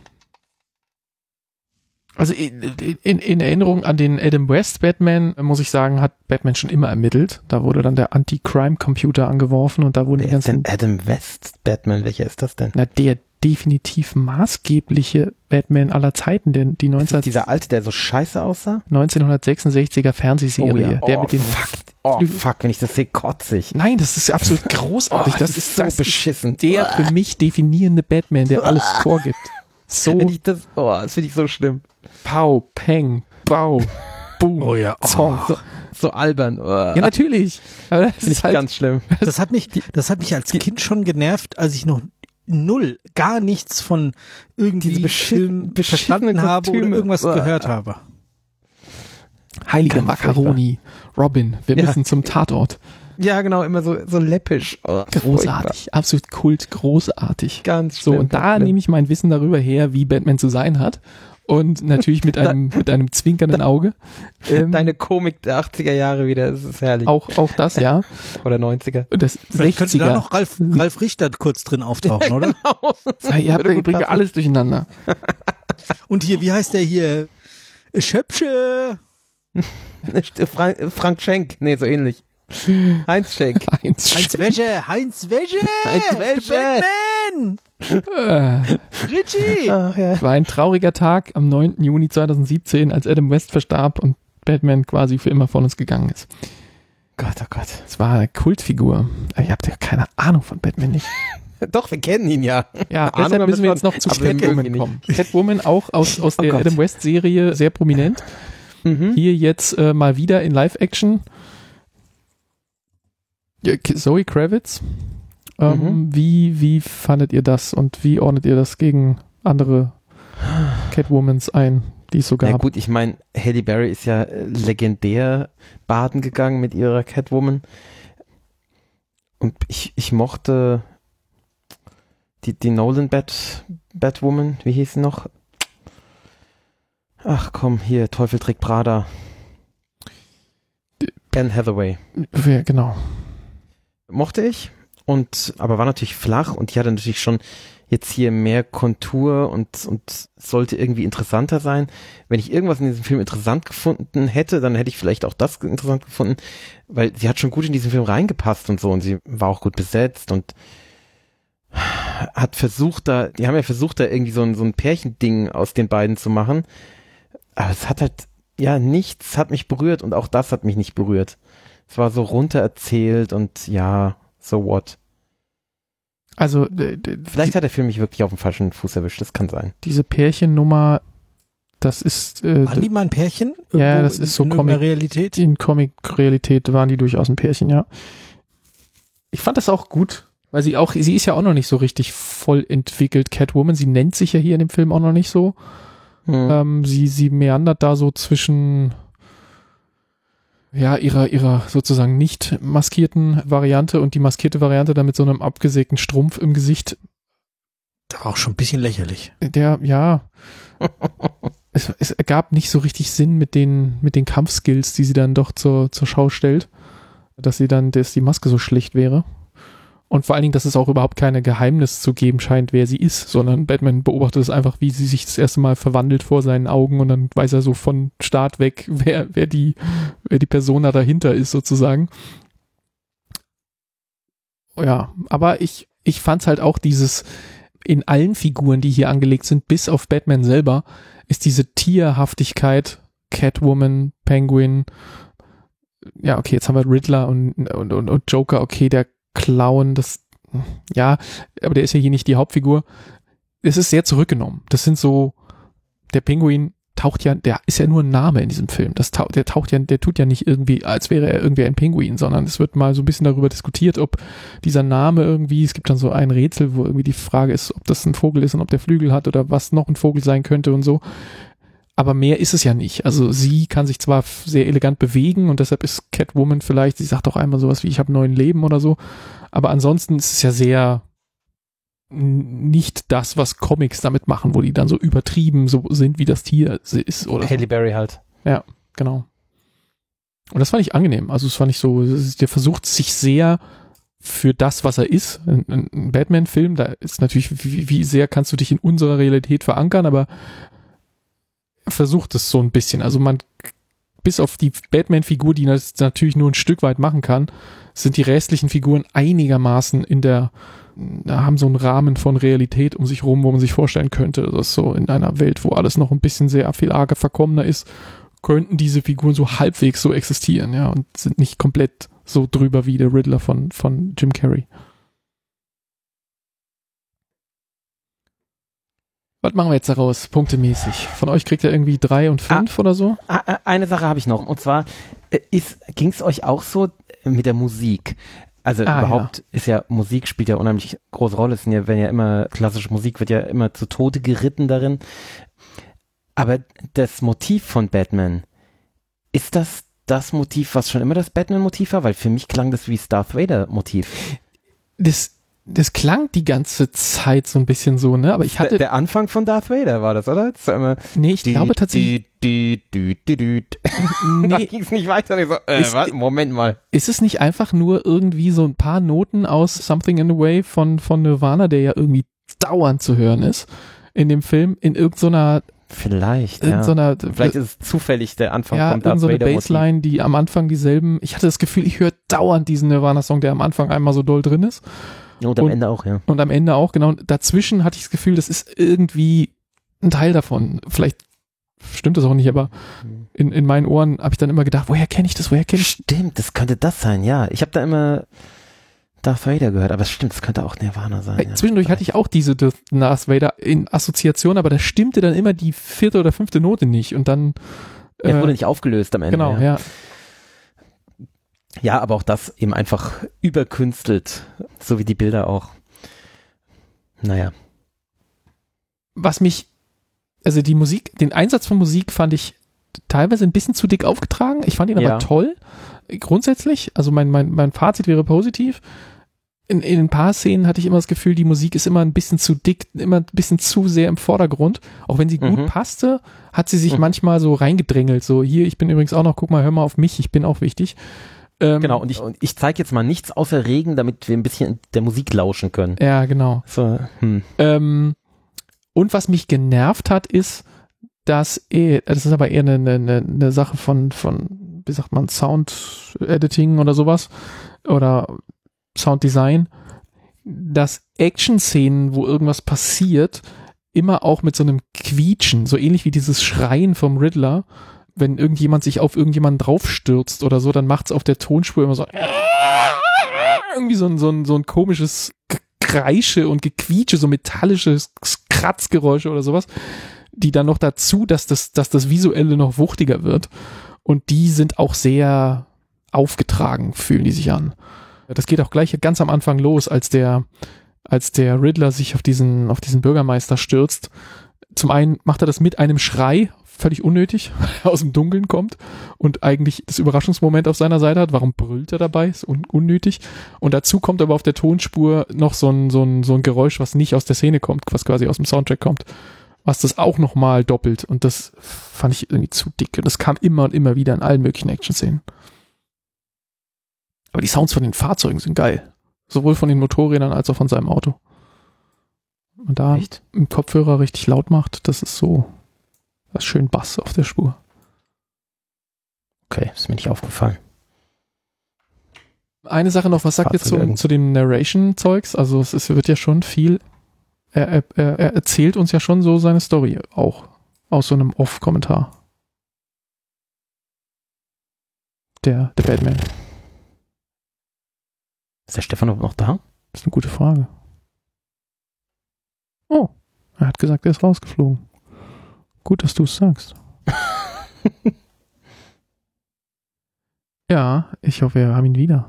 Also in Erinnerung an den Adam West Batman, muss ich sagen, hat Batman schon immer ermittelt. Da wurde dann der Anti-Crime-Computer angeworfen und da wurden die ganzen... Wer ist denn Adam West Batman? Welcher ist das denn? Na, der definitiv maßgebliche Batman aller Zeiten, denn die dieser alte, der so scheiße aussah? 1966er Fernsehserie. Der mit den fuck, wenn ich das sehe, kotzig. Nein, das ist absolut großartig. Das ist so beschissen. Der für mich definierende Batman, der alles vorgibt. So. Das finde ich so schlimm. Pau, Peng, Bau, Boom, oh ja, Song. So albern. Ja, natürlich. Aber das ist halt ganz schlimm. Das hat mich als Kind schon genervt, als ich noch gar nichts von irgendwie Film verstanden habe oder irgendwas gehört habe. Heilige Macaroni, Robin, wir müssen zum Tatort. Ja, genau, immer so läppisch. Großartig, absolut Kult, großartig. Ganz schlimm. So, und da nehme ich mein Wissen darüber her, wie Batman zu sein hat. Und natürlich mit einem zwinkernden Auge. Deine Komik der 80er Jahre wieder, das ist herrlich. Auch das, ja. Oder 90er. Das Vielleicht könnte da noch Ralf Richter kurz drin auftauchen, ja, genau. Oder? Ja, ihr bringt alles durcheinander. Und hier, wie heißt der hier? Schöpsche. Frank Schenk, nee, so ähnlich. Heinz Schenk. Heinz Wäsche. Batman. Richie. Ach, ja. War ein trauriger Tag am 9. Juni 2017, als Adam West verstarb und Batman quasi für immer von uns gegangen ist. Gott, oh Gott. Es war eine Kultfigur. Ihr habt ja keine Ahnung von Batman nicht. Doch, wir kennen ihn ja. Ja, deshalb müssen wir jetzt noch zu Catwoman kommen. Catwoman auch aus der Adam West Serie sehr prominent. Hier jetzt mal wieder in Live-Action. Zoe Kravitz. Wie fandet ihr das und wie ordnet ihr das gegen andere Catwomans ein, die es so gab? Ja gut, ich meine, Halle Berry ist ja legendär baden gegangen mit ihrer Catwoman und ich mochte die Nolan Batwoman, wie hieß sie noch? Ach komm, hier, Teufel trägt Prada. Anne Hathaway. Ja, genau. Mochte ich, aber war natürlich flach und die hatte natürlich schon jetzt hier mehr Kontur und sollte irgendwie interessanter sein. Wenn ich irgendwas in diesem Film interessant gefunden hätte, dann hätte ich vielleicht auch das interessant gefunden, weil sie hat schon gut in diesen Film reingepasst und so und sie war auch gut besetzt und die haben ja versucht, da irgendwie so ein Pärchending aus den beiden zu machen, aber es hat halt, ja, nichts hat mich berührt und auch das hat mich nicht berührt. Es war so runtererzählt und ja, so what. Also vielleicht hat der Film mich wirklich auf den falschen Fuß erwischt, das kann sein. Diese Pärchennummer, das ist waren die mal ein Pärchen? Ja, das ist so Comic-Realität? In Comic-Realität waren die durchaus ein Pärchen, ja. Ich fand das auch gut, weil sie ist ja auch noch nicht so richtig voll entwickelt, Catwoman, sie nennt sich ja hier in dem Film auch noch nicht so. Sie meandert da so zwischen ja, ihrer sozusagen nicht maskierten Variante und die maskierte Variante dann mit so einem abgesägten Strumpf im Gesicht. Das war auch schon ein bisschen lächerlich. Es ergab nicht so richtig Sinn mit den Kampfskills, die sie dann doch zur Schau stellt, dass die Maske so schlecht wäre. Und vor allen Dingen, dass es auch überhaupt keine Geheimnis zu geben scheint, wer sie ist, sondern Batman beobachtet es einfach, wie sie sich das erste Mal verwandelt vor seinen Augen und dann weiß er so von Start weg, wer die Persona dahinter ist sozusagen. Ja, aber ich fand's halt auch in allen Figuren, die hier angelegt sind, bis auf Batman selber, ist diese Tierhaftigkeit, Catwoman, Penguin, ja, okay, jetzt haben wir Riddler und Joker, okay, der Clown, ja, aber der ist ja hier nicht die Hauptfigur. Es ist sehr zurückgenommen. Das sind so, der Pinguin der ist ja nur ein Name in diesem Film. Der tut ja nicht irgendwie, als wäre er irgendwie ein Pinguin, sondern es wird mal so ein bisschen darüber diskutiert, ob dieser Name irgendwie, es gibt dann so ein Rätsel, wo irgendwie die Frage ist, ob das ein Vogel ist und ob der Flügel hat oder was noch ein Vogel sein könnte und so. Aber mehr ist es ja nicht. Also sie kann sich zwar sehr elegant bewegen und deshalb ist Catwoman vielleicht, sie sagt auch einmal sowas wie, ich habe 9 Leben oder so, aber ansonsten ist es ja sehr nicht das, was Comics damit machen, wo die dann so übertrieben so sind, wie das Tier ist. Oder Halle Berry halt. Ja, genau. Und das fand ich angenehm. Also es fand ich so, der versucht sich sehr für das, was er ist. Ein Batman-Film, da ist natürlich, wie sehr kannst du dich in unserer Realität verankern, aber versucht es so ein bisschen. Also bis auf die Batman-Figur, die das natürlich nur ein Stück weit machen kann, sind die restlichen Figuren einigermaßen haben so einen Rahmen von Realität um sich rum, wo man sich vorstellen könnte, dass so in einer Welt, wo alles noch ein bisschen sehr viel arger verkommener ist, könnten diese Figuren so halbwegs so existieren, ja, und sind nicht komplett so drüber wie der Riddler von Jim Carrey. Was machen wir jetzt daraus, punktemäßig? Von euch kriegt ihr irgendwie 3 und 5 oder so? Eine Sache habe ich noch, und zwar ging es euch auch so mit der Musik? Also überhaupt ist ja, Musik spielt ja unheimlich große Rolle, klassische Musik wird ja immer zu Tode geritten darin. Aber das Motiv von Batman, ist das Motiv, was schon immer das Batman-Motiv war? Weil für mich klang das wie das Darth Vader-Motiv. Das klang die ganze Zeit so ein bisschen so, ne? Aber ich hatte... Der Anfang von Darth Vader war das, oder? Das war immer nee, ich glaube tatsächlich... Nee. Da ging es nicht weiter. Ich so, Moment mal. Ist es nicht einfach nur irgendwie so ein paar Noten aus Something in the Way von Nirvana, der ja irgendwie dauernd zu hören ist in dem Film, in irgendeiner... Vielleicht, vielleicht ist es zufällig der Anfang vom Darth Vader-Motiv. Ja, so eine Bassline, die am Anfang dieselben... Ich hatte das Gefühl, ich höre dauernd diesen Nirvana-Song, der am Anfang einmal so doll drin ist. Und am Ende auch, ja. Und am Ende auch, genau. Dazwischen hatte ich das Gefühl, das ist irgendwie ein Teil davon. Vielleicht stimmt das auch nicht, aber in meinen Ohren habe ich dann immer gedacht, woher kenne ich das? Stimmt, das könnte das sein, ja. Ich habe da immer Darth Vader gehört, aber es stimmt, das könnte auch Nirvana sein. Ja. Zwischendurch hatte ich auch diese Darth Vader in Assoziation, aber da stimmte dann immer die 4. oder 5. Note nicht und dann... Er wurde nicht aufgelöst am Ende. Genau, ja. Ja, aber auch das eben einfach überkünstelt, so wie die Bilder auch. Naja. Also die Musik, den Einsatz von Musik fand ich teilweise ein bisschen zu dick aufgetragen. Ich fand ihn aber toll, grundsätzlich. Also mein Fazit wäre positiv. in ein paar Szenen hatte ich immer das Gefühl, die Musik ist immer ein bisschen zu dick, immer ein bisschen zu sehr im Vordergrund. Auch wenn sie gut passte, hat sie sich manchmal so reingedrängelt. So, hier, ich bin übrigens auch noch, guck mal, hör mal auf mich, ich bin auch wichtig. Genau, und ich zeige jetzt mal nichts außer Regen, damit wir ein bisschen der Musik lauschen können. Ja, genau. So, Und was mich genervt hat, ist, das ist aber eher eine Sache von, wie sagt man, Sound Editing oder sowas, oder Sounddesign, dass Action-Szenen, wo irgendwas passiert, immer auch mit so einem Quietschen, so ähnlich wie dieses Schreien vom Riddler, wenn irgendjemand sich auf irgendjemanden draufstürzt oder so, dann macht's auf der Tonspur immer so irgendwie so ein komisches Kreische und Gequietsche, so metallisches Kratzgeräusche oder sowas, die dann noch dazu, dass das Visuelle noch wuchtiger wird. Und die sind auch sehr aufgetragen, fühlen die sich an. Das geht auch gleich ganz am Anfang los, als der Riddler sich auf diesen Bürgermeister stürzt. Zum einen macht er das mit einem Schrei, völlig unnötig, aus dem Dunkeln kommt und eigentlich das Überraschungsmoment auf seiner Seite hat. Warum brüllt er dabei? Ist unnötig. Und dazu kommt aber auf der Tonspur noch so ein Geräusch, was nicht aus der Szene kommt, was quasi aus dem Soundtrack kommt, was das auch nochmal doppelt. Und das fand ich irgendwie zu dick. Und das kam immer und immer wieder in allen möglichen Action-Szenen. Aber die Sounds von den Fahrzeugen sind geil. Sowohl von den Motorrädern als auch von seinem Auto. Und da im Kopfhörer richtig laut macht, das ist so, das ist schön Bass auf der Spur. Okay, ist mir nicht aufgefallen. Eine Sache noch, was sagt ihr zu dem Narration-Zeugs? Also es wird ja schon viel, er erzählt uns ja schon so seine Story auch aus so einem Off-Kommentar. Der Batman. Ist der Stefan noch da? Das ist eine gute Frage. Oh, er hat gesagt, er ist rausgeflogen. Gut, dass du es sagst. Ja, ich hoffe, wir haben ihn wieder.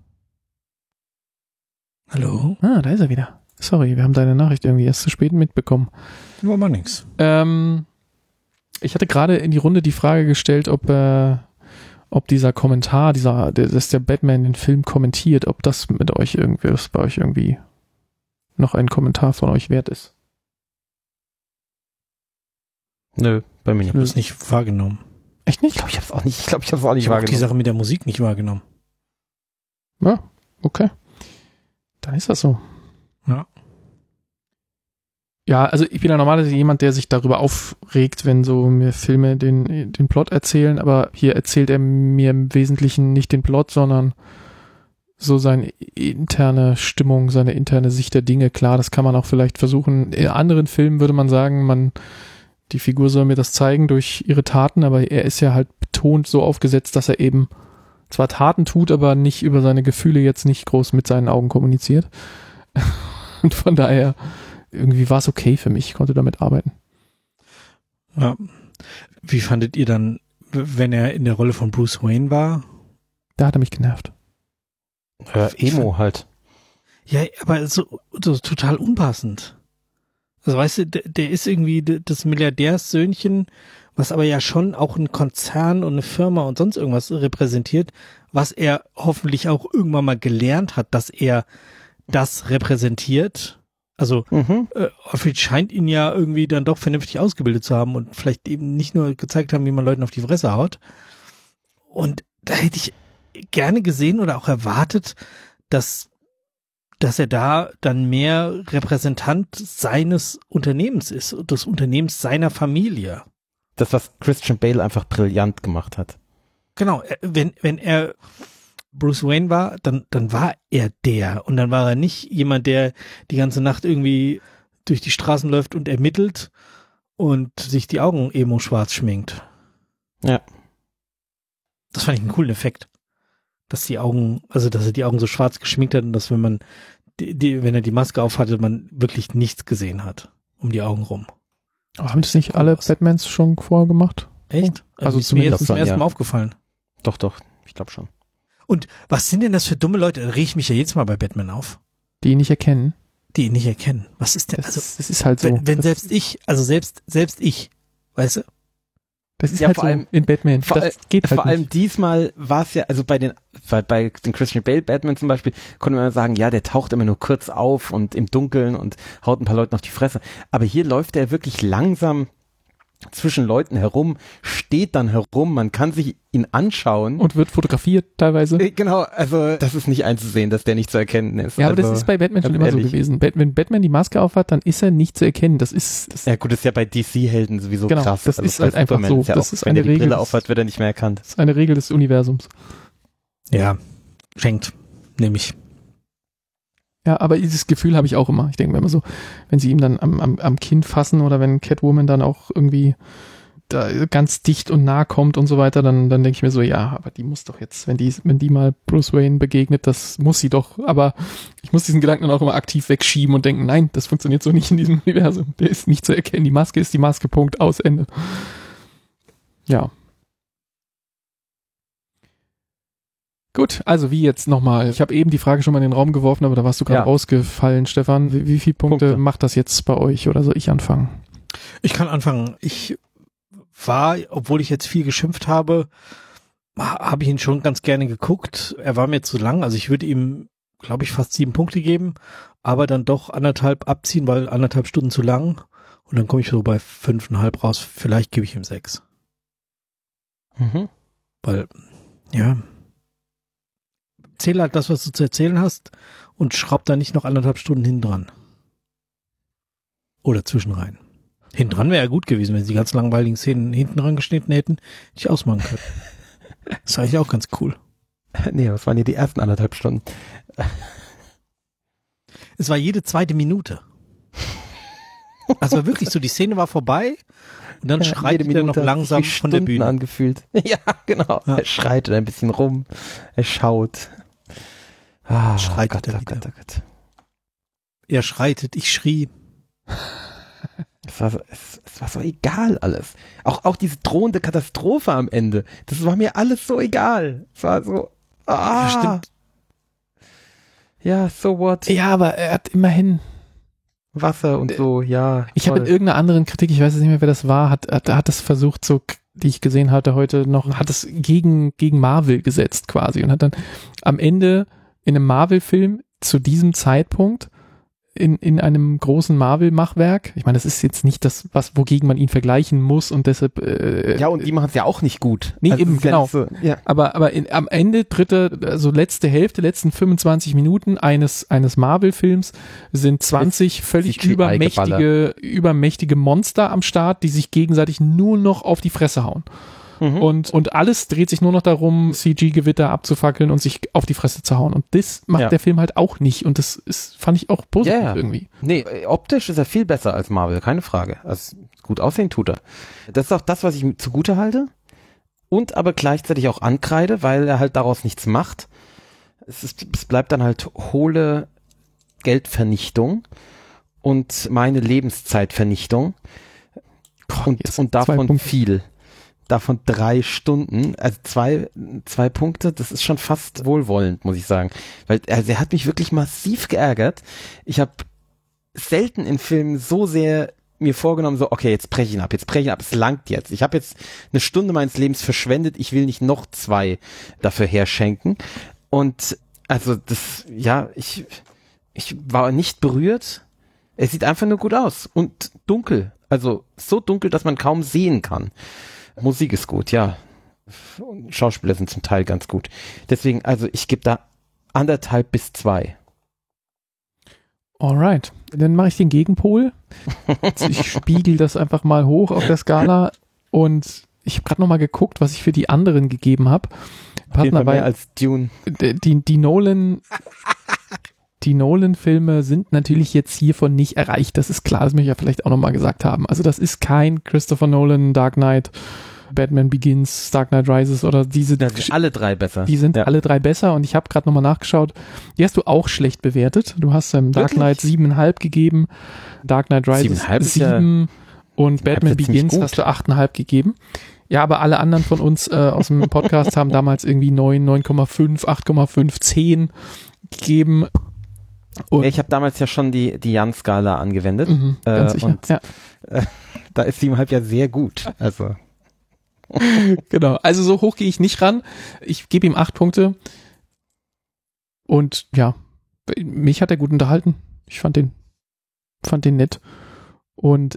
Hallo? Ah, da ist er wieder. Sorry, wir haben deine Nachricht irgendwie erst zu spät mitbekommen. War mal nix. Ich hatte gerade in die Runde die Frage gestellt, ob dieser Kommentar, dass der Batman den Film kommentiert, ob das bei euch irgendwie noch ein Kommentar von euch wert ist. Nö, bei mir nicht. Ich habe es nicht wahrgenommen. Echt nicht? Ich glaube, ich habe es auch nicht wahrgenommen. Ich habe die Sache mit der Musik nicht wahrgenommen. Ja, okay. Dann ist das so. Ja. Ja, also ich bin ja normalerweise jemand, der sich darüber aufregt, wenn so mir Filme den Plot erzählen, aber hier erzählt er mir im Wesentlichen nicht den Plot, sondern so seine interne Stimmung, seine interne Sicht der Dinge. Klar, das kann man auch vielleicht versuchen. In anderen Filmen würde man sagen, die Figur soll mir das zeigen durch ihre Taten, aber er ist ja halt betont so aufgesetzt, dass er eben zwar Taten tut, aber nicht über seine Gefühle jetzt nicht groß mit seinen Augen kommuniziert. Und von daher irgendwie war es okay für mich, ich konnte damit arbeiten. Ja. Wie fandet ihr dann, wenn er in der Rolle von Bruce Wayne war? Da hat er mich genervt. Emo halt. Ja, aber so total unpassend. Also weißt du, der ist irgendwie das Milliardärssöhnchen, was aber ja schon auch ein Konzern und eine Firma und sonst irgendwas repräsentiert, was er hoffentlich auch irgendwann mal gelernt hat, dass er das repräsentiert. Also Alfred scheint ihn ja irgendwie dann doch vernünftig ausgebildet zu haben und vielleicht eben nicht nur gezeigt haben, wie man Leuten auf die Fresse haut. Und da hätte ich gerne gesehen oder auch erwartet, dass er da dann mehr Repräsentant seines Unternehmens ist, des Unternehmens seiner Familie. Das, was Christian Bale einfach brillant gemacht hat. Genau, wenn er Bruce Wayne war, dann war er der. Und dann war er nicht jemand, der die ganze Nacht irgendwie durch die Straßen läuft und ermittelt und sich die Augen emo-schwarz schminkt. Ja. Das fand ich einen coolen Effekt. Dass er die Augen so schwarz geschminkt hat und dass, wenn er die Maske aufhatte, man wirklich nichts gesehen hat um die Augen rum. Aber haben das nicht alle Batmans schon vorher gemacht? Echt? Also ist mir jetzt zum ersten ja. Mal aufgefallen. Doch, ich glaube schon. Und was sind denn das für dumme Leute? Da reg ich mich ja jedes Mal bei Batman auf. Die ihn nicht erkennen. Die ihn nicht erkennen. Was ist denn? Das ist halt so. Wenn selbst ich, weißt du, Das ist halt vor so allem, in Batman. Das geht halt vor allem diesmal war es ja, also bei den Christian Bale Batman zum Beispiel, konnte man sagen, ja, der taucht immer nur kurz auf und im Dunkeln und haut ein paar Leuten auf die Fresse. Aber hier läuft er wirklich langsam zwischen Leuten herum, steht dann herum, man kann sich ihn anschauen. Und wird fotografiert teilweise. Genau, also das ist nicht einzusehen, dass der nicht zu erkennen ist. Ja, aber also, das ist bei Batman schon immer so gewesen. Wenn Batman die Maske aufhat, dann ist er nicht zu erkennen. Das ja gut, das ist ja bei DC-Helden sowieso genau, krass. Das ist halt einfach so. Ja das ist wenn eine er die Regel. Brille aufhat, wird er nicht mehr erkannt. Das ist eine Regel des Universums. Ja, schenkt, nehme ich. Ja, aber dieses Gefühl habe ich auch immer. Ich denke mir immer so, wenn sie ihm dann am Kinn fassen oder wenn Catwoman dann auch irgendwie da ganz dicht und nah kommt und so weiter, dann denke ich mir so, ja, aber die muss doch jetzt, wenn die mal Bruce Wayne begegnet, das muss sie doch, aber ich muss diesen Gedanken dann auch immer aktiv wegschieben und denken, nein, das funktioniert so nicht in diesem Universum. Der ist nicht zu erkennen. Die Maske ist die Maske, Punkt, aus, Ende. Ja. Gut, also wie jetzt nochmal. Ich habe eben die Frage schon mal in den Raum geworfen, aber da warst du gerade rausgefallen, Stefan. Wie viele Punkte macht das jetzt bei euch oder soll ich anfangen? Ich kann anfangen. Ich war, obwohl ich jetzt viel geschimpft habe, habe ich ihn schon ganz gerne geguckt. Er war mir zu lang, also ich würde ihm, glaube ich, fast 7 Punkte geben, aber dann doch 1,5 abziehen, weil 1,5 Stunden zu lang und dann komme ich so bei 5,5 raus. Vielleicht gebe ich ihm 6. Weil, ja, erzähl halt das, was du zu erzählen hast und schraub da nicht noch 1,5 Stunden hin dran. Oder zwischenrein. Hinten dran wäre ja gut gewesen, wenn sie die ganz langweiligen Szenen hinten dran geschnitten hätten, hätte ich ausmachen können. Das war eigentlich auch ganz cool. Nee, das waren ja die ersten 1,5 Stunden. Es war jede zweite Minute. Also wirklich so, die Szene war vorbei und dann schreit er noch langsam von der Bühne. Angefühlt. Ja, genau. Ja. Er schreit ein bisschen rum, er schaut. Schreitet er wieder. Gott. Er schreitet, ich schrie. Es war so egal alles. Auch diese drohende Katastrophe am Ende. Das war mir alles so egal. Es war so, Ja, stimmt. Ja, so what? Ja, aber er hat immerhin Wasser und so, ja. Ich habe in irgendeiner anderen Kritik, ich weiß jetzt nicht mehr, wer das war, hat das versucht, so, die ich gesehen hatte heute noch, hat es gegen Marvel gesetzt quasi und hat dann am Ende in einem Marvel-Film zu diesem Zeitpunkt in einem großen Marvel-Machwerk. Ich meine, das ist jetzt nicht das, wogegen man ihn vergleichen muss und deshalb ja, und die machen es ja auch nicht gut. Nee, also eben, genau. So, ja. Aber am Ende letzten 25 Minuten eines Marvel-Films sind 20 völlig übermächtige Monster am Start, die sich gegenseitig nur noch auf die Fresse hauen. Und alles dreht sich nur noch darum, CG-Gewitter abzufackeln und sich auf die Fresse zu hauen. Und das macht der Film halt auch nicht. Und das fand ich auch positiv irgendwie. Nee, optisch ist er viel besser als Marvel, keine Frage. Also gut aussehen tut er. Das ist auch das, was ich ihm zugute halte. Und aber gleichzeitig auch ankreide, weil er halt daraus nichts macht. Es bleibt dann halt hohle Geldvernichtung und meine Lebenszeitvernichtung. Und davon viel. Davon 3 Stunden, also zwei Punkte, das ist schon fast wohlwollend, muss ich sagen. Weil er hat mich wirklich massiv geärgert. Ich habe selten in Filmen so sehr mir vorgenommen, so, okay, jetzt breche ich ihn ab, es langt jetzt. Ich habe jetzt 1 Stunde meines Lebens verschwendet, ich will nicht noch 2 dafür herschenken. Und also das, ja, ich war nicht berührt. Er sieht einfach nur gut aus und dunkel. Also so dunkel, dass man kaum sehen kann. Musik ist gut, ja. Schauspieler sind zum Teil ganz gut. Deswegen, also ich gebe da 1,5 bis 2. Alright. Dann mache ich den Gegenpol. Ich spiegel das einfach mal hoch auf der Skala und ich habe gerade noch mal geguckt, was ich für die anderen gegeben habe. Partner mehr als Dune. Die Nolan-Filme sind natürlich jetzt hiervon nicht erreicht. Das ist klar, das möchte ich ja vielleicht auch nochmal gesagt haben. Also das ist kein Christopher Nolan, Dark Knight, Batman Begins, Dark Knight Rises oder diese. Das sind alle 3 besser. Die sind alle 3 besser und ich habe gerade nochmal nachgeschaut. Die hast du auch schlecht bewertet. Du hast Dark Knight 7,5 gegeben, Dark Knight Rises 7 und Batman Begins hast du 8,5 gegeben. Ja, aber alle anderen von uns aus dem Podcast haben damals irgendwie 9, 9,5, 8,5, 10 gegeben. Und ich habe damals ja schon die Jan-Skala angewendet. Ganz sicher. Und da ist 7,5 ja sehr gut. Also Genau, also so hoch gehe ich nicht ran. Ich gebe ihm 8 Punkte. Und ja, mich hat er gut unterhalten. Ich fand den nett. Und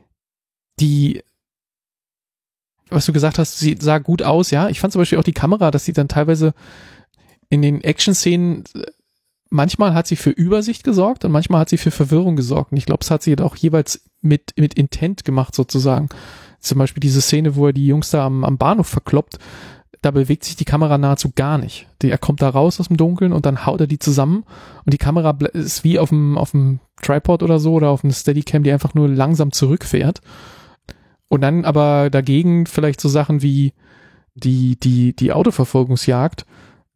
was du gesagt hast, sie sah gut aus, ja. Ich fand zum Beispiel auch die Kamera, dass sie dann teilweise in den Action-Szenen, manchmal hat sie für Übersicht gesorgt und manchmal hat sie für Verwirrung gesorgt. Und ich glaube, es hat sie auch jeweils mit Intent gemacht sozusagen. Zum Beispiel diese Szene, wo er die Jungs da am Bahnhof verkloppt, da bewegt sich die Kamera nahezu gar nicht. Er kommt da raus aus dem Dunkeln und dann haut er die zusammen und die Kamera ist wie auf dem Tripod oder so oder auf einem Steadicam, die einfach nur langsam zurückfährt. Und dann aber dagegen vielleicht so Sachen wie die Autoverfolgungsjagd,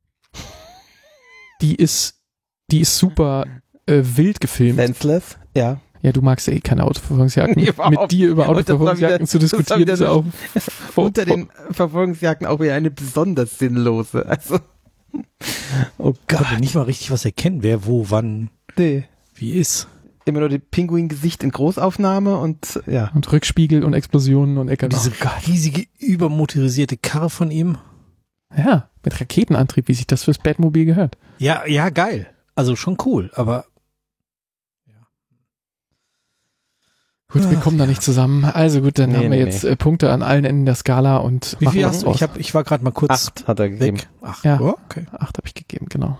die ist super wild gefilmt. Senseless, ja. Ja, du magst ja eh keine Autoverfolgungsjagden. Mit dir über Autoverfolgungsjagden zu diskutieren, ist ja auch unter den Verfolgungsjagden auch wieder eine besonders sinnlose. Also, oh Gott. Ich konnte nicht mal richtig was erkennen, wer wo, wann, wie ist. Immer nur die Pinguin-Gesicht in Großaufnahme und ja. Und Rückspiegel und Explosionen und Eckern. Diese riesige, übermotorisierte Karre von ihm. Ja, mit Raketenantrieb, wie sich das fürs Batmobil gehört. Ja, geil. Also schon cool, aber gut, wir kommen da nicht zusammen. Also gut, dann haben wir jetzt Punkte an allen Enden der Skala und wie viel hast du? Ich war gerade mal kurz 8 hat er gegeben. 8. Ja, okay. 8 habe ich gegeben, genau.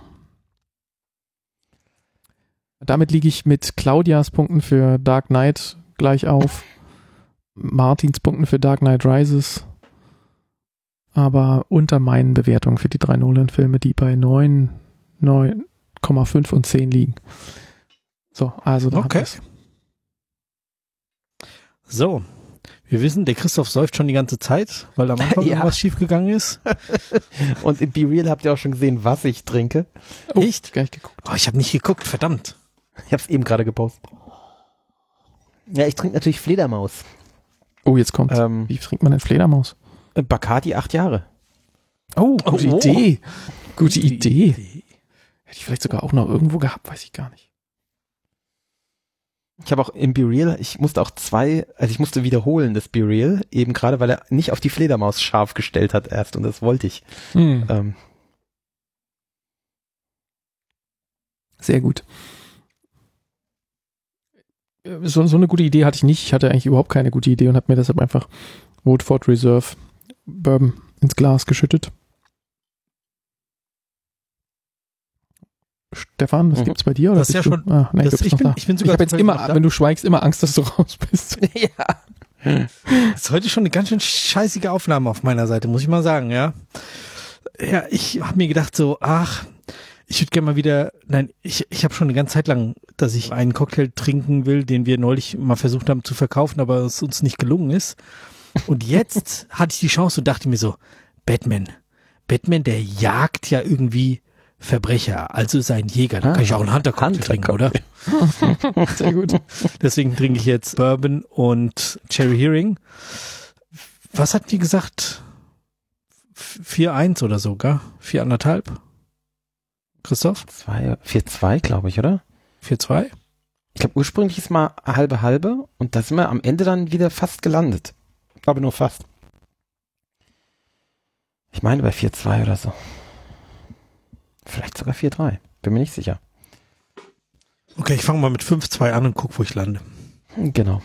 Damit liege ich mit Claudias Punkten für Dark Knight gleich auf, Martins Punkten für Dark Knight Rises, aber unter meinen Bewertungen für die 3 Nolan-Filme, die bei 9, 9,5 und 10 liegen. So, also da okay. So, wir wissen, der Christoph säuft schon die ganze Zeit, weil am Anfang irgendwas schiefgegangen ist. Und in Be Real habt ihr auch schon gesehen, was ich trinke. Oh, echt? Gar nicht geguckt. Oh, ich habe nicht geguckt, verdammt. Ich habe es eben gerade gepostet. Ja, ich trinke natürlich Fledermaus. Oh, jetzt kommt. Wie trinkt man denn Fledermaus? Bacardi 8 Jahre. Oh, gute Idee. Gute Idee. Hätte ich vielleicht sogar auch noch irgendwo gehabt, weiß ich gar nicht. Ich habe auch im Be Real, ich musste wiederholen das Be Real, eben gerade, weil er nicht auf die Fledermaus scharf gestellt hat erst und das wollte ich. Sehr gut. So eine gute Idee hatte ich nicht. Ich hatte eigentlich überhaupt keine gute Idee und habe mir deshalb einfach Woodford Reserve Bourbon ins Glas geschüttet. Stefan, was gibt's bei dir? Oder das ist ja schon. Ich habe jetzt immer, wenn du schweigst, immer Angst, dass du raus bist. Ja. Das ist heute schon eine ganz schön scheißige Aufnahme auf meiner Seite, muss ich mal sagen, ja. Ja, ich habe mir gedacht so, ich würde gerne mal wieder, ich habe schon eine ganze Zeit lang, dass ich einen Cocktail trinken will, den wir neulich mal versucht haben zu verkaufen, aber es uns nicht gelungen ist. Und jetzt hatte ich die Chance und dachte mir so, Batman, der jagt ja irgendwie Verbrecher, also ist er ein Jäger. Da kann ich auch einen Hunter-Cocktail trinken, oder? Sehr gut. Deswegen trinke ich jetzt Bourbon und Cherry Heering. Was hat die gesagt? 4,1 oder so, gell? 4,5? Christoph? 4,2, glaube ich, oder? 4,2? Ich glaube, ursprünglich ist mal halbe und da sind wir am Ende dann wieder fast gelandet. Aber nur fast. Ich meine bei 4,2 oder so. Vielleicht sogar 4,3. Bin mir nicht sicher. Okay, ich fange mal mit 5,2 an und guck, wo ich lande. Genau.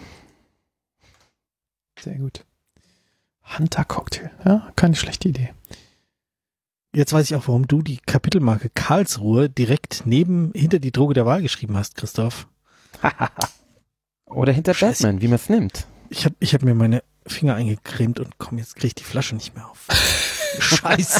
Sehr gut. Hunter-Cocktail. Ja, keine schlechte Idee. Jetzt weiß ich auch, warum du die Kapitelmarke Karlsruhe direkt hinter die Droge der Wahl geschrieben hast, Christoph. Oder hinter Batman, wie man es nimmt. Ich hab mir meine Finger eingecremt und komm, jetzt krieg ich die Flasche nicht mehr auf. Scheiße.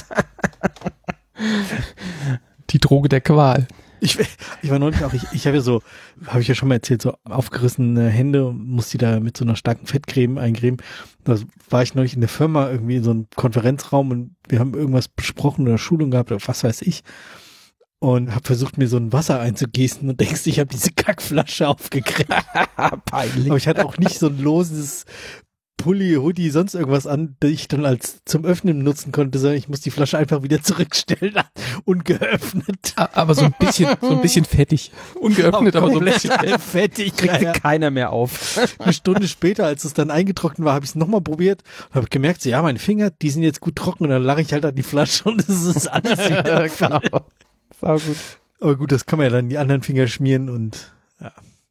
Die Droge der Qual. Ich war neulich auch, ich habe ja so, habe ich ja schon mal erzählt, so aufgerissene Hände und muss die da mit so einer starken Fettcreme eincremen. Da war ich neulich in der Firma irgendwie in so einem Konferenzraum und wir haben irgendwas besprochen oder Schulung gehabt oder was weiß ich. Und habe versucht, mir so ein Wasser einzugießen und denkst, ich habe diese Kackflasche aufgekriegt. Peinlich. Aber ich hatte auch nicht so ein loses Pulli, Hoodie, sonst irgendwas an, die ich dann als zum Öffnen nutzen konnte, sondern ich muss die Flasche einfach wieder zurückstellen, ungeöffnet. Aber so ein bisschen fettig. Ungeöffnet, aber so ein bisschen fettig. Kriegt keiner mehr auf. Eine Stunde später, als es dann eingetrocknet war, habe ich es nochmal probiert und habe gemerkt, so, ja, meine Finger, die sind jetzt gut trocken und dann lache ich halt an die Flasche und es ist alles wieder genau. Sau gut. Aber gut, das kann man ja dann die anderen Finger schmieren und ja.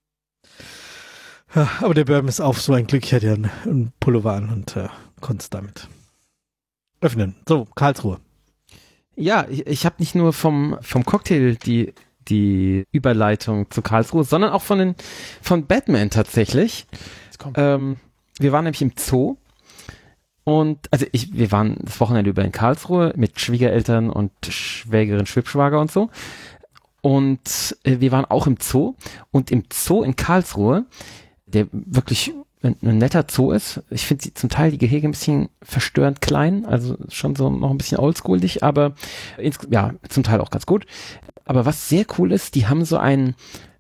Ja, aber der Bourbon ist auf, so ein Glück, ich hatte ja einen Pullover an und konnte es damit öffnen. So, Karlsruhe. Ja, ich habe nicht nur vom Cocktail die Überleitung zu Karlsruhe, sondern auch von Batman tatsächlich. Wir waren nämlich im Zoo und wir waren das Wochenende über in Karlsruhe mit Schwiegereltern und Schwägerin, Schwibschwager und so. Und wir waren auch im Zoo und im Zoo in Karlsruhe, der wirklich ein netter Zoo ist. Ich finde zum Teil die Gehege ein bisschen verstörend klein, also schon so noch ein bisschen oldschoolig, aber zum Teil auch ganz gut. Aber was sehr cool ist, die haben so ein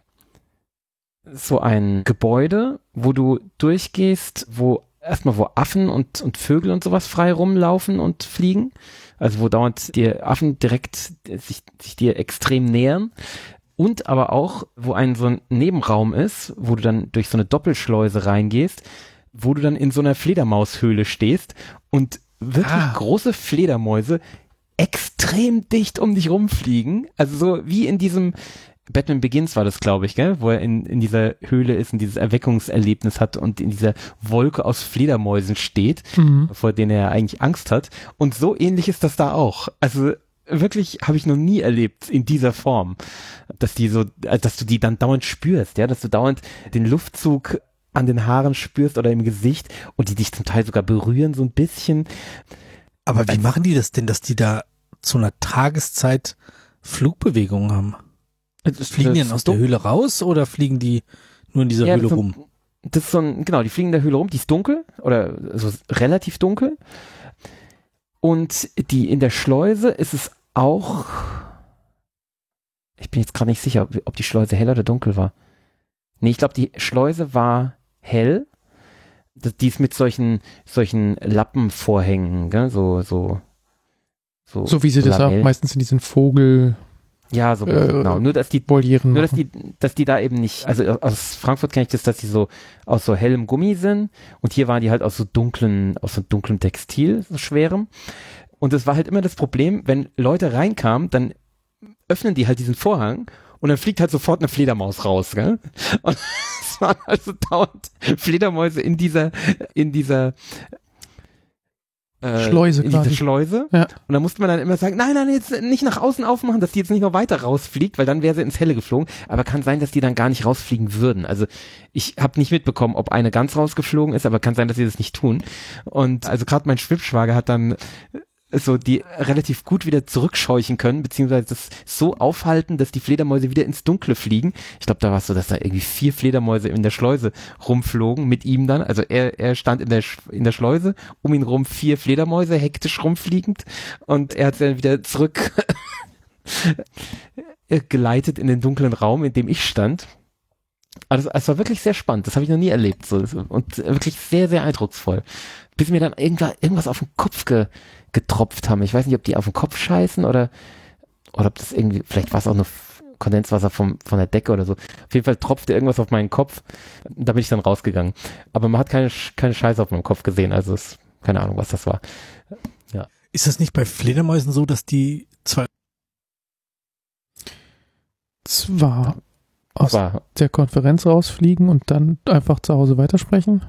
Gebäude, wo du durchgehst, wo Affen und Vögel und sowas frei rumlaufen und fliegen. Also wo dauernd die Affen direkt sich dir extrem nähern. Und aber auch, wo so ein Nebenraum ist, wo du dann durch so eine Doppelschleuse reingehst, wo du dann in so einer Fledermaushöhle stehst und wirklich große Fledermäuse extrem dicht um dich rumfliegen. Also so wie in diesem Batman Begins war das, glaube ich, gell? Wo er in dieser Höhle ist und dieses Erweckungserlebnis hat und in dieser Wolke aus Fledermäusen steht, vor denen er eigentlich Angst hat. Und so ähnlich ist das da auch. Also wirklich habe ich noch nie erlebt in dieser Form, dass du die dann dauernd spürst, ja, dass du dauernd den Luftzug an den Haaren spürst oder im Gesicht und die dich zum Teil sogar berühren so ein bisschen. Aber wie machen die das denn, dass die da zu einer Tageszeit Flugbewegungen haben? Fliegen die dann aus der Höhle raus oder fliegen die nur in dieser Höhle rum? Das ist die fliegen in der Höhle rum, die ist dunkel oder so relativ dunkel. Und in der Schleuse ist es auch, ich bin jetzt gerade nicht sicher, ob die Schleuse hell oder dunkel war. Nee, ich glaube, die Schleuse war hell. Die ist mit solchen Lappenvorhängen, gell? So wie sie das auch meistens in diesen Vogel. Ja, so genau. Nur dass die da eben nicht, also aus Frankfurt kenne ich das, dass die so aus so hellem Gummi sind und hier waren die halt aus so dunklem Textil, so schwerem. Und das war halt immer das Problem, wenn Leute reinkamen, dann öffnen die halt diesen Vorhang und dann fliegt halt sofort eine Fledermaus raus, gell? Und es waren also dauernd Fledermäuse in dieser Schleuse in diese Schleuse. Ja. Und da musste man dann immer sagen, nein, jetzt nicht nach außen aufmachen, dass die jetzt nicht noch weiter rausfliegt, weil dann wäre sie ins Helle geflogen. Aber kann sein, dass die dann gar nicht rausfliegen würden. Also ich habe nicht mitbekommen, ob eine ganz rausgeflogen ist, aber kann sein, dass sie das nicht tun. Und also gerade mein Schwibschwager hat dann so die relativ gut wieder zurückscheuchen können, beziehungsweise das so aufhalten, dass die Fledermäuse wieder ins Dunkle fliegen. Ich glaube, da war es so, dass da irgendwie 4 Fledermäuse in der Schleuse rumflogen mit ihm dann. Also er stand in der Schleuse, um ihn rum 4 Fledermäuse hektisch rumfliegend und er hat sie dann wieder zurück geleitet in den dunklen Raum, in dem ich stand. Also es war wirklich sehr spannend, das habe ich noch nie erlebt so. Und wirklich sehr, sehr eindrucksvoll. Bis mir dann irgendwas auf den Kopf getropft haben. Ich weiß nicht, ob die auf den Kopf scheißen oder ob das irgendwie, vielleicht war es auch nur Kondenswasser von der Decke oder so. Auf jeden Fall tropfte irgendwas auf meinen Kopf. Da bin ich dann rausgegangen. Aber man hat keine Scheiße auf meinem Kopf gesehen. Also keine Ahnung, was das war. Ja. Ist das nicht bei Fledermäusen so, dass die zwar aus der Konferenz rausfliegen und dann einfach zu Hause weitersprechen?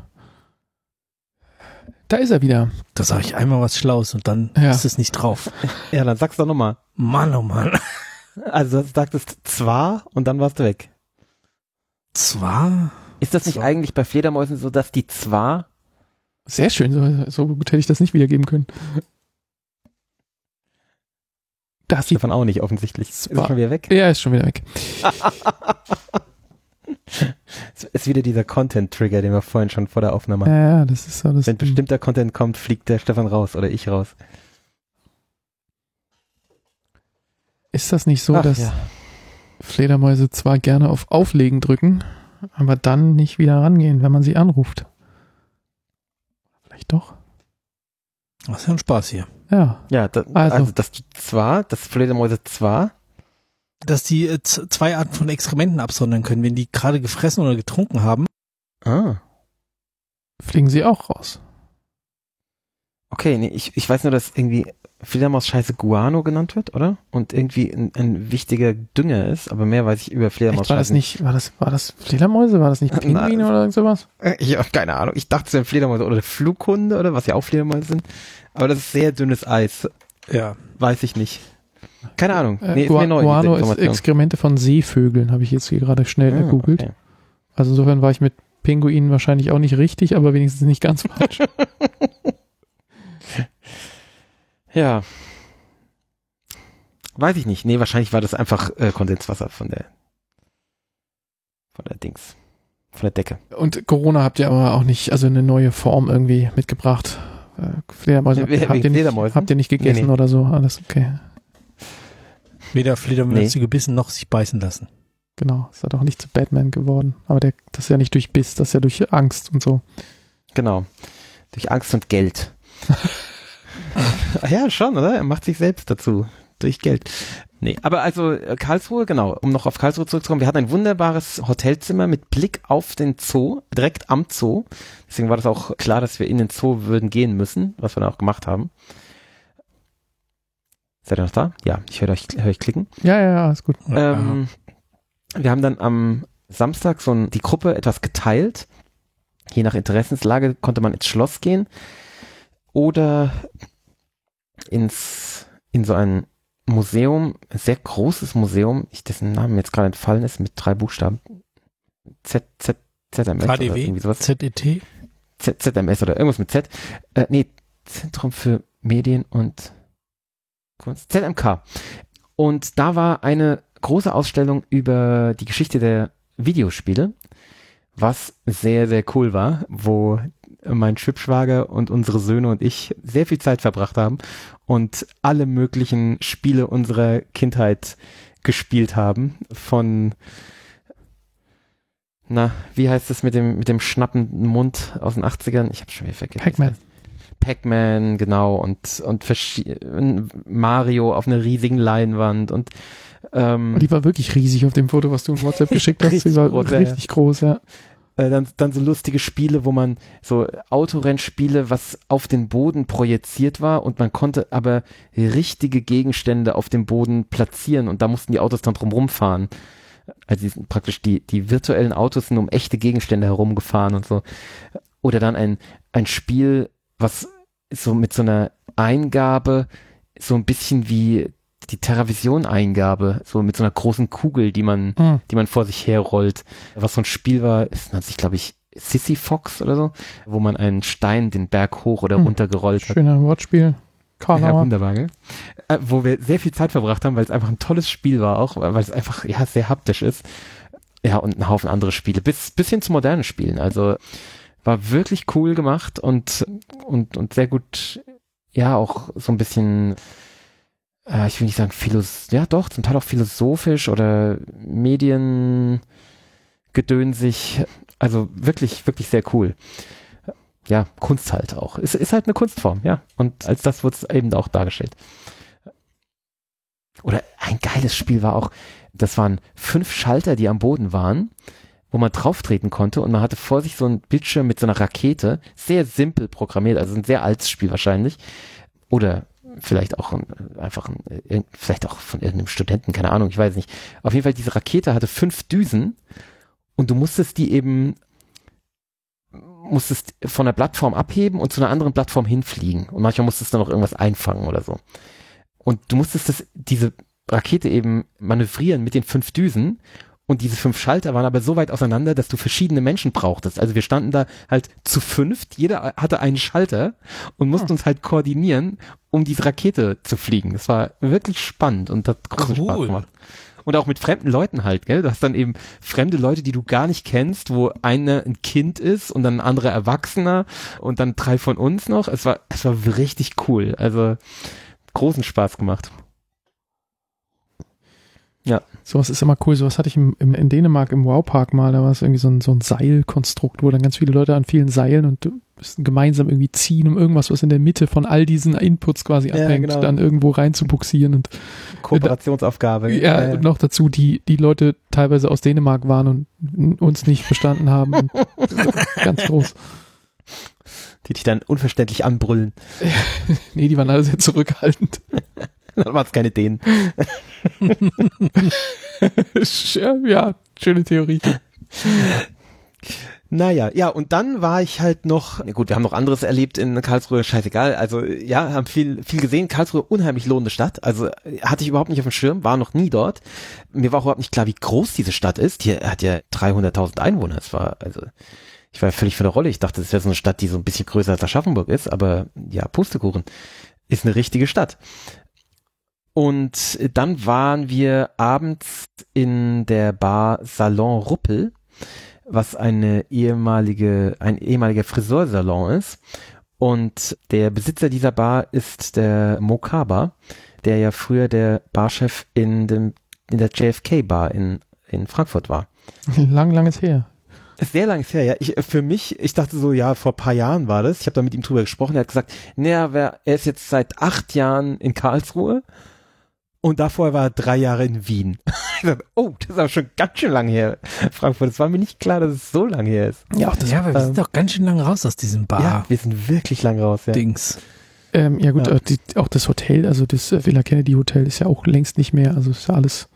Da ist er wieder. Da sage ich einmal was Schlaues und dann ist es nicht drauf. Ja, dann sag's doch nochmal. Mann, oh Mann. Also du sagtest zwar und dann warst du weg. Zwar? Ist das nicht eigentlich bei Fledermäusen so, dass die zwar... Sehr schön, so gut hätte ich das nicht wiedergeben können. Da hast du davon auch nicht offensichtlich. Ist er schon wieder weg? Ja, ist schon wieder weg. Ist wieder dieser Content-Trigger, den wir vorhin schon vor der Aufnahme hatten. Ja, das ist so. Wenn bestimmter Content kommt, fliegt der Stefan raus oder ich raus. Ist das nicht so, dass Fledermäuse zwar gerne auf Auflegen drücken, aber dann nicht wieder rangehen, wenn man sie anruft? Vielleicht doch. Das ist ja ein Spaß hier. Ja. Ja, also dass Fledermäuse zwar. Dass die zwei Arten von Exkrementen absondern können, wenn die gerade gefressen oder getrunken haben. Fliegen sie auch raus. Okay, nee, ich weiß nur, dass irgendwie Fledermaus-Scheiße Guano genannt wird, oder? Und irgendwie ein wichtiger Dünger ist, aber mehr weiß ich über Fledermaus-Scheiße nicht. War das Fledermäuse? War das nicht Pinguine oder irgend sowas? Ich habe keine Ahnung. Ich dachte, es wären Fledermäuse oder Flughunde oder was ja auch Fledermäuse sind. Aber das ist sehr dünnes Eis. Ja. Weiß ich nicht. Keine Ahnung. Nee, ist mir neu, Guano ist Exkremente von Seevögeln, habe ich jetzt hier gerade schnell gegoogelt. Okay. Also insofern war ich mit Pinguinen wahrscheinlich auch nicht richtig, aber wenigstens nicht ganz falsch. Ja. Weiß ich nicht. Nee, wahrscheinlich war das einfach Kondenswasser von der Dings. Von der Decke. Und Corona habt ihr aber auch nicht, also eine neue Form irgendwie mitgebracht. Fledermäuse habt ihr nicht gegessen oder so? Alles okay. Weder Fledermäuse gebissen noch sich beißen lassen. Genau, ist ja doch nicht zu Batman geworden. Aber das ist ja nicht durch Biss, das ist ja durch Angst und so. Genau. Durch Angst und Geld. Ja, schon, oder? Er macht sich selbst dazu. Durch Geld. Nee, aber also Karlsruhe, genau, um noch auf Karlsruhe zurückzukommen, wir hatten ein wunderbares Hotelzimmer mit Blick auf den Zoo, direkt am Zoo. Deswegen war das auch klar, dass wir in den Zoo würden gehen müssen, was wir dann auch gemacht haben. Seid ihr noch da? Ja, ich höre euch klicken. Ja, ist gut. Wir haben dann am Samstag die Gruppe etwas geteilt. Je nach Interessenslage konnte man ins Schloss gehen oder in so ein Museum, ein sehr großes Museum, dessen Namen jetzt gerade entfallen ist, mit 3 Buchstaben. ZMS oder irgendwie sowas. ZET? ZMS oder irgendwas mit Z. Zentrum für Medien und Kunst. ZMK. Und da war eine große Ausstellung über die Geschichte der Videospiele, was sehr, sehr cool war, wo mein Schwibschwager und unsere Söhne und ich sehr viel Zeit verbracht haben und alle möglichen Spiele unserer Kindheit gespielt haben. Von, wie heißt es mit dem schnappenden Mund aus den 80ern? Ich habe schon wieder vergessen. Pac-Man, genau, und Mario auf einer riesigen Leinwand und die war wirklich riesig auf dem Foto, was du in WhatsApp geschickt hast. Die war richtig groß, ja. Dann so lustige Spiele, wo man so Autorennspiele, was auf den Boden projiziert war und man konnte aber richtige Gegenstände auf dem Boden platzieren und da mussten die Autos dann drum rumfahren. Also praktisch die virtuellen Autos sind um echte Gegenstände herumgefahren und so. Oder dann ein Spiel, was so mit so einer Eingabe so ein bisschen wie die TerraVision-Eingabe, so mit so einer großen Kugel, die man vor sich herrollt. Was so ein Spiel war, es nennt sich, glaube ich, Sissy Fox oder so, wo man einen Stein den Berg hoch oder runter gerollt hat. Schöner Wortspiel. Ja, wunderbar, gell? Wo wir sehr viel Zeit verbracht haben, weil es einfach ein tolles Spiel war auch, weil es einfach, sehr haptisch ist. Ja, und ein Haufen andere Spiele, bis hin zu modernen Spielen. Also war wirklich cool gemacht und sehr gut, auch so ein bisschen, ich will nicht sagen zum Teil auch philosophisch oder mediengedönsig, also wirklich, wirklich sehr cool. Ja, Kunst halt auch. Ist halt eine Kunstform, ja. Und als das wurde es eben auch dargestellt. Oder ein geiles Spiel war auch, das waren 5 Schalter, die am Boden waren, wo man drauf treten konnte und man hatte vor sich so einen Bildschirm mit so einer Rakete, sehr simpel programmiert, also ein sehr altes Spiel wahrscheinlich. Oder vielleicht auch vielleicht auch von irgendeinem Studenten, keine Ahnung, ich weiß nicht. Auf jeden Fall, diese Rakete hatte 5 Düsen und du musstest von der Plattform abheben und zu einer anderen Plattform hinfliegen. Und manchmal musstest du noch irgendwas einfangen oder so. Und du musstest diese Rakete eben manövrieren mit den 5 Düsen. Und diese 5 Schalter waren aber so weit auseinander, dass du verschiedene Menschen brauchtest. Also wir standen da halt zu 5, jeder hatte einen Schalter und mussten uns halt koordinieren, um diese Rakete zu fliegen. Das war wirklich spannend und hat großen Spaß gemacht. Und auch mit fremden Leuten halt, gell? Du hast dann eben fremde Leute, die du gar nicht kennst, wo einer ein Kind ist und dann ein anderer Erwachsener und dann 3 von uns noch. Es war richtig cool. Also großen Spaß gemacht. Ja. Sowas ist immer cool. Sowas hatte ich in Dänemark im Wow-Park mal. Da war es irgendwie so ein Seilkonstrukt, wo dann ganz viele Leute an vielen Seilen und müssen gemeinsam irgendwie ziehen, um irgendwas, was in der Mitte von all diesen Inputs quasi abhängt, genau, dann irgendwo rein zu buxieren. Und Kooperationsaufgabe. Ja, und noch dazu, die Leute teilweise aus Dänemark waren und uns nicht verstanden haben. Und ganz groß. Die dich dann unverständlich anbrüllen. Nee, die waren alle sehr zurückhaltend. Dann waren es keine Dänen. Ja, schöne Theorie. Naja, ja, und dann war ich halt noch, gut, wir haben noch anderes erlebt in Karlsruhe, scheißegal, also ja, haben viel gesehen, Karlsruhe, unheimlich lohnende Stadt, also hatte ich überhaupt nicht auf dem Schirm, war noch nie dort, mir war auch überhaupt nicht klar, wie groß diese Stadt ist, hier hat ja 300.000 Einwohner, ich war völlig von der Rolle, ich dachte, das wäre so eine Stadt, die so ein bisschen größer als Aschaffenburg ist, aber ja, Pustekuchen, ist eine richtige Stadt. Und dann waren wir abends in der Bar Salon Ruppel, was ein ehemaliger Friseursalon ist. Und der Besitzer dieser Bar ist der Mokaba, der ja früher der Barchef in der JFK Bar in Frankfurt war. Lang ist her. Sehr lang ist her, ja. Ich dachte so, ja, vor ein paar Jahren war das. Ich habe da mit ihm drüber gesprochen. Er hat gesagt, er ist jetzt seit 8 Jahren in Karlsruhe. Und davor war er 3 Jahre in Wien. Ich dachte, oh, das ist aber schon ganz schön lang her, Frankfurt. Es war mir nicht klar, dass es so lang her ist. Ja, aber wir sind doch ganz schön lang raus aus diesem Bar. Ja, wir sind wirklich lang raus, ja. Dings. Ja gut, ja. Auch das Hotel, also das Villa Kennedy Hotel ist ja auch längst nicht mehr, also ist ja alles.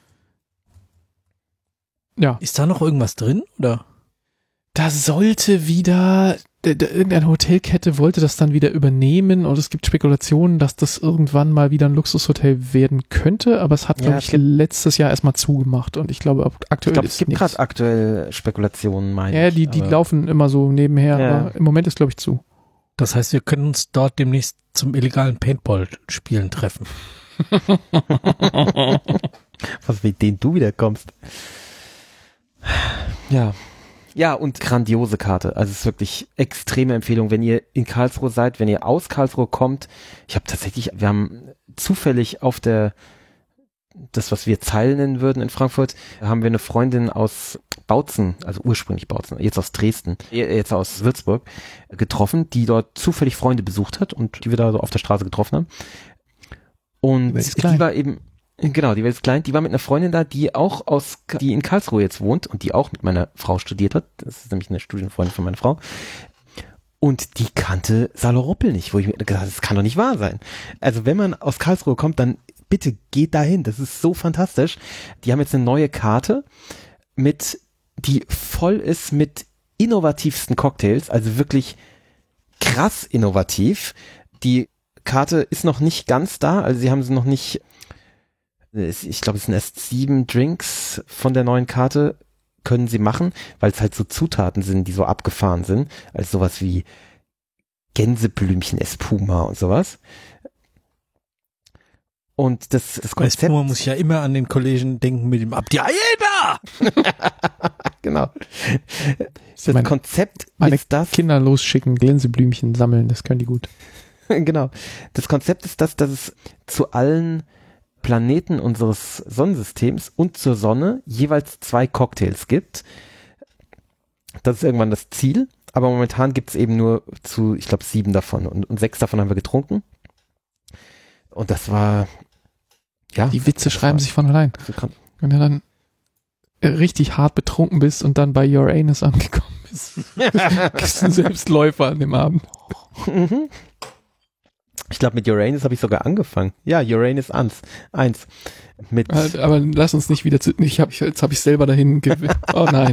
Ja. Ist da noch irgendwas drin, oder? Da sollte wieder, irgendeine Hotelkette wollte das dann wieder übernehmen und es gibt Spekulationen, dass das irgendwann mal wieder ein Luxushotel werden könnte, aber es hat, glaube ich, letztes Jahr erstmal zugemacht und ich glaube, aktuell es gibt gerade aktuell Spekulationen, meine ich. Ja, die laufen immer so nebenher, aber im Moment ist, glaube ich, zu. Das heißt, wir können uns dort demnächst zum illegalen Paintball-Spielen treffen. Was, mit denen du wiederkommst. Ja. Ja, und grandiose Karte. Also es ist wirklich extreme Empfehlung, wenn ihr in Karlsruhe seid, wenn ihr aus Karlsruhe kommt. Wir haben zufällig auf das, was wir Zeil nennen würden in Frankfurt, haben wir eine Freundin aus Bautzen, also ursprünglich Bautzen, jetzt aus Dresden, jetzt aus Würzburg, getroffen, die dort zufällig Freunde besucht hat und die wir da so auf der Straße getroffen haben. Und die war eben, genau, die Welt ist klein, die war mit einer Freundin da, die in Karlsruhe jetzt wohnt und die auch mit meiner Frau studiert hat. Das ist nämlich eine Studienfreundin von meiner Frau. Und die kannte Salon Ruppel nicht, wo ich mir gesagt habe, das kann doch nicht wahr sein. Also wenn man aus Karlsruhe kommt, dann bitte geht dahin. Das ist so fantastisch. Die haben jetzt eine neue Karte die voll ist mit innovativsten Cocktails, also wirklich krass innovativ. Die Karte ist noch nicht ganz da, also sie haben sie noch nicht, ich glaube, es sind erst 7 Drinks von der neuen Karte, können sie machen, weil es halt so Zutaten sind, die so abgefahren sind, als sowas wie Gänseblümchen Espuma und sowas. Und das Konzept... Espuma muss ich ja immer an den Kollegen denken mit dem Abdi Hyena! Genau. Das Konzept ist das... Kinder losschicken, Gänseblümchen sammeln, das können die gut. Genau. Das Konzept ist das, dass es zu allen Planeten unseres Sonnensystems und zur Sonne jeweils 2 Cocktails gibt. Das ist irgendwann das Ziel, aber momentan gibt es eben nur ich glaube 7 davon und 6 davon haben wir getrunken. Und das war, ja. Die Witze schreiben sich von allein. Wenn du dann richtig hart betrunken bist und dann bei Uranus angekommen bist, bist du ein Selbstläufer an dem Abend. Ich glaube, mit Uranus habe ich sogar angefangen. Ja, Uranus 1. Aber lass uns nicht wieder jetzt habe ich selber dahin Oh nein.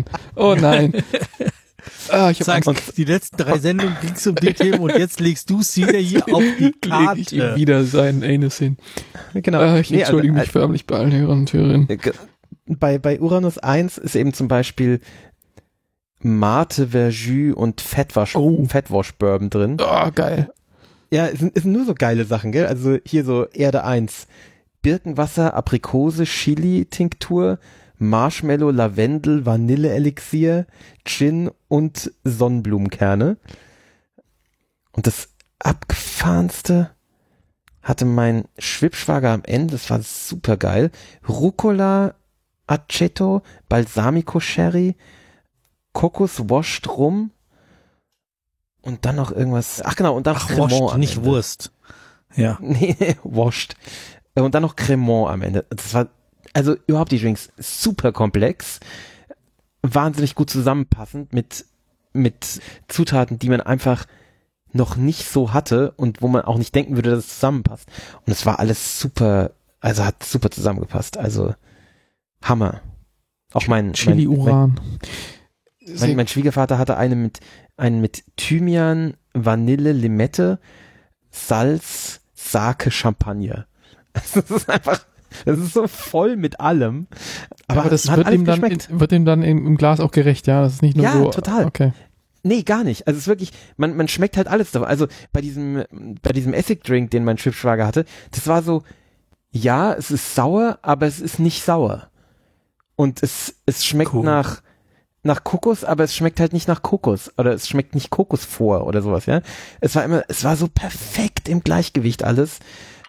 Ich habe die letzten 3 Sendungen ging es um die Themen und jetzt legst du es wieder hier auf die Karte. Leg ich ihm wieder seinen Anus hin. Genau. Ich entschuldige mich förmlich bei allen Hörern und Hörerinnen. Bei Uranus 1 ist eben zum Beispiel Mate, Verjus und Fettwash-Bourbon drin. Oh, geil. Ja, es sind nur so geile Sachen, gell? Also hier so Erde 1. Birkenwasser, Aprikose, Chili-Tinktur, Marshmallow, Lavendel, Vanille-Elixier, Gin und Sonnenblumenkerne. Und das abgefahrenste hatte mein Schwibschwager am Ende, das war super geil. Rucola, Aceto, Balsamico Sherry, Kokos Washed Rum Und dann noch irgendwas, ach genau, und dann noch Cremant Wurst, nicht Ende. Wurst. Ja. Nee, washed. Und dann noch Cremant am Ende. Das war, also überhaupt die Drinks, super komplex, wahnsinnig gut zusammenpassend mit Zutaten, die man einfach noch nicht so hatte und wo man auch nicht denken würde, dass es zusammenpasst. Und es war alles super, also hat super zusammengepasst. Also Hammer. Auch mein Chili-Uran. Mein Schwiegervater hatte einen mit Thymian, Vanille, Limette, Salz, Sake, Champagner. Das ist einfach, das ist so voll mit allem. Aber das wird ihm dann im Glas auch gerecht, ja? Das ist nicht nur so. Ja, total. Okay. Nee, gar nicht. Also es ist wirklich, man schmeckt halt alles davon. Also bei diesem Essigdrink, den mein Schwibschwager hatte, das war so, ja, es ist sauer, aber es ist nicht sauer. Und es schmeckt nach Kokos, aber es schmeckt halt nicht nach Kokos. Oder es schmeckt nicht Kokos vor oder sowas, ja. Es war so perfekt im Gleichgewicht alles.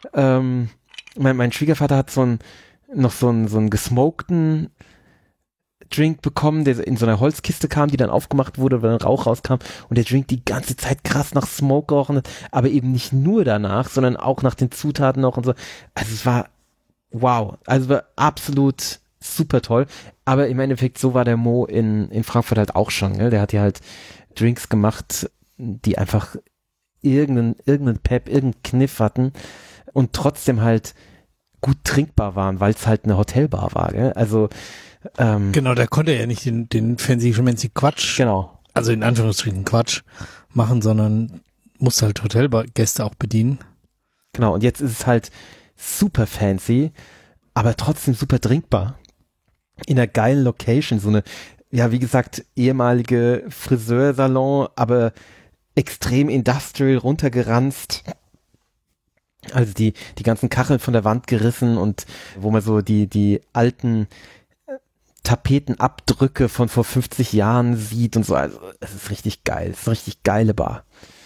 Mein Schwiegervater hat noch so einen gesmokten Drink bekommen, der in so einer Holzkiste kam, die dann aufgemacht wurde, weil dann Rauch rauskam und der Drink die ganze Zeit krass nach Smoke gerochen hat, aber eben nicht nur danach, sondern auch nach den Zutaten noch und so. Also es war wow, also war absolut super toll, aber im Endeffekt so war der Mo in Frankfurt halt auch schon, ne? Der hat ja halt Drinks gemacht, die einfach irgendeinen Pep, irgendeinen Kniff hatten und trotzdem halt gut trinkbar waren, weil es halt eine Hotelbar war, gell? Also genau, da konnte er ja nicht den fancy Quatsch, genau, also in Anführungsstrichen Quatsch machen, sondern musste halt Hotelgäste auch bedienen. Genau, und jetzt ist es halt super fancy, aber trotzdem super trinkbar. In einer geilen Location, so eine, ja, wie gesagt, ehemalige Friseursalon, aber extrem industrial runtergeranzt. Also die ganzen Kacheln von der Wand gerissen und wo man so die alten Tapetenabdrücke von vor 50 Jahren sieht und so. Also es ist richtig geil. Es ist eine richtig geile Bar.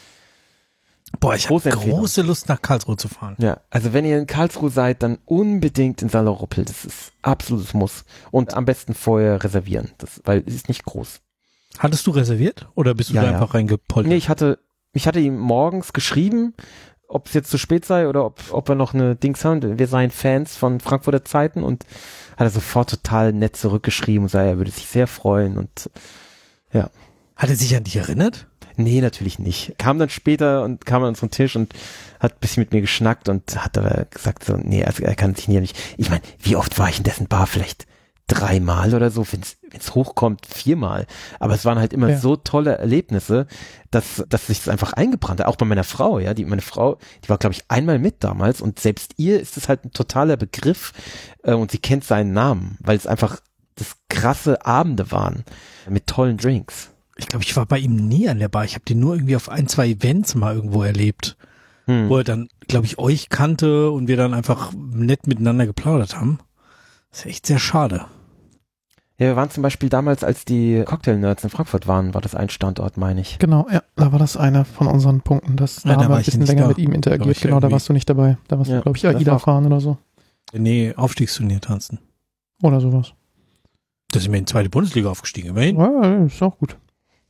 Boah, ich habe große Lust, nach Karlsruhe zu fahren. Ja, also wenn ihr in Karlsruhe seid, dann unbedingt in Salon Ruppel. Das ist absolutes Muss. Und am besten vorher reservieren, weil es ist nicht groß. Hattest du reserviert oder bist du da einfach reingepoltert? Nee, ich hatte ihm morgens geschrieben, ob es jetzt zu spät sei oder ob wir noch eine Dings haben. Wir seien Fans von Frankfurter Zeiten und hat er sofort total nett zurückgeschrieben und sagte, er würde sich sehr freuen und ja. Hat er sich an dich erinnert? Nee, natürlich nicht. Kam dann später und kam an unseren Tisch und hat ein bisschen mit mir geschnackt und hat aber gesagt so, nee, also er kann sich nicht. Ich meine, wie oft war ich in dessen Bar? Vielleicht 3-mal oder so, wenn es hochkommt, 4-mal. Aber es waren halt immer so tolle Erlebnisse, dass sich das einfach eingebrannt hat. Auch bei meiner Frau, ja. Meine Frau, die war, glaube ich, einmal mit damals und selbst ihr ist es halt ein totaler Begriff und sie kennt seinen Namen, weil es einfach das krasse Abende waren mit tollen Drinks. Ich glaube, ich war bei ihm nie an der Bar. Ich habe den nur irgendwie auf 1-2 Events mal irgendwo erlebt, wo er dann, glaube ich, euch kannte und wir dann einfach nett miteinander geplaudert haben. Das ist echt sehr schade. Ja, wir waren zum Beispiel damals, als die Cocktail-Nerds in Frankfurt waren, war das ein Standort, meine ich. Genau, ja, da war das einer von unseren Punkten. Da haben wir ein bisschen länger mit ihm interagiert. Genau, da warst du nicht dabei. Da warst du, glaube ich, AIDA fahren oder so. Nee, Aufstiegsturnier tanzen. Oder sowas. Da sind wir in die 2. Bundesliga aufgestiegen, immerhin. Ja, ist auch gut.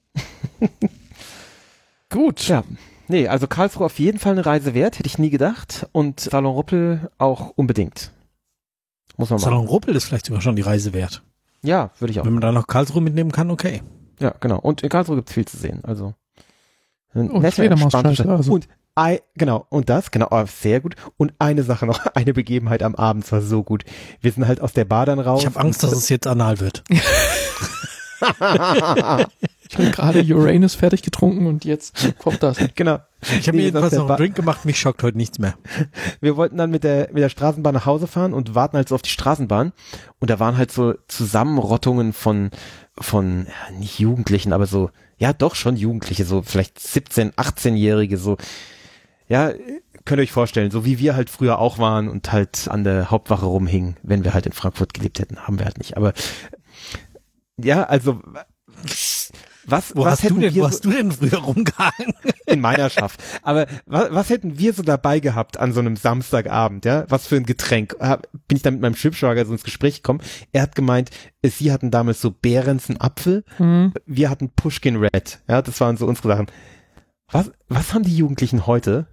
Gut. Ja, nee, also Karlsruhe auf jeden Fall eine Reise wert, hätte ich nie gedacht. Und Salon Ruppel auch unbedingt. Muss man machen. Salon Ruppel ist vielleicht sogar schon die Reise wert. Ja, würde ich auch. Wenn man da noch Karlsruhe mitnehmen kann, okay. Ja, genau. Und in Karlsruhe gibt es viel zu sehen. Also Fledermaus-Scheiße. Also. Und genau, und das, genau, sehr gut. Und eine Sache noch, eine Begebenheit am Abend war so gut. Wir sind halt aus der Bar dann raus. Ich habe Angst, dass es jetzt anal wird. Ich habe gerade Uranus fertig getrunken und jetzt kommt das. Genau. Ich habe mir jedenfalls noch einen Drink gemacht, mich schockt heute nichts mehr. Wir wollten dann mit der Straßenbahn nach Hause fahren und warten halt so auf die Straßenbahn. Und da waren halt so Zusammenrottungen von ja, nicht Jugendlichen, aber so, ja doch schon Jugendliche, so vielleicht 17-, 18-Jährige, so, ja, könnt ihr euch vorstellen, so wie wir halt früher auch waren und halt an der Hauptwache rumhingen, wenn wir halt in Frankfurt gelebt hätten, haben wir halt nicht. Aber ja, also Wo hast du denn früher rumgehangen? In meiner Schaft. Aber was hätten wir so dabei gehabt an so einem Samstagabend, ja? Was für ein Getränk? Bin ich dann mit meinem Schwibschwager so ins Gespräch gekommen. Er hat gemeint, sie hatten damals so Behrensen Apfel. Wir hatten Pushkin Red. Ja, das waren so unsere Sachen. Was haben die Jugendlichen heute?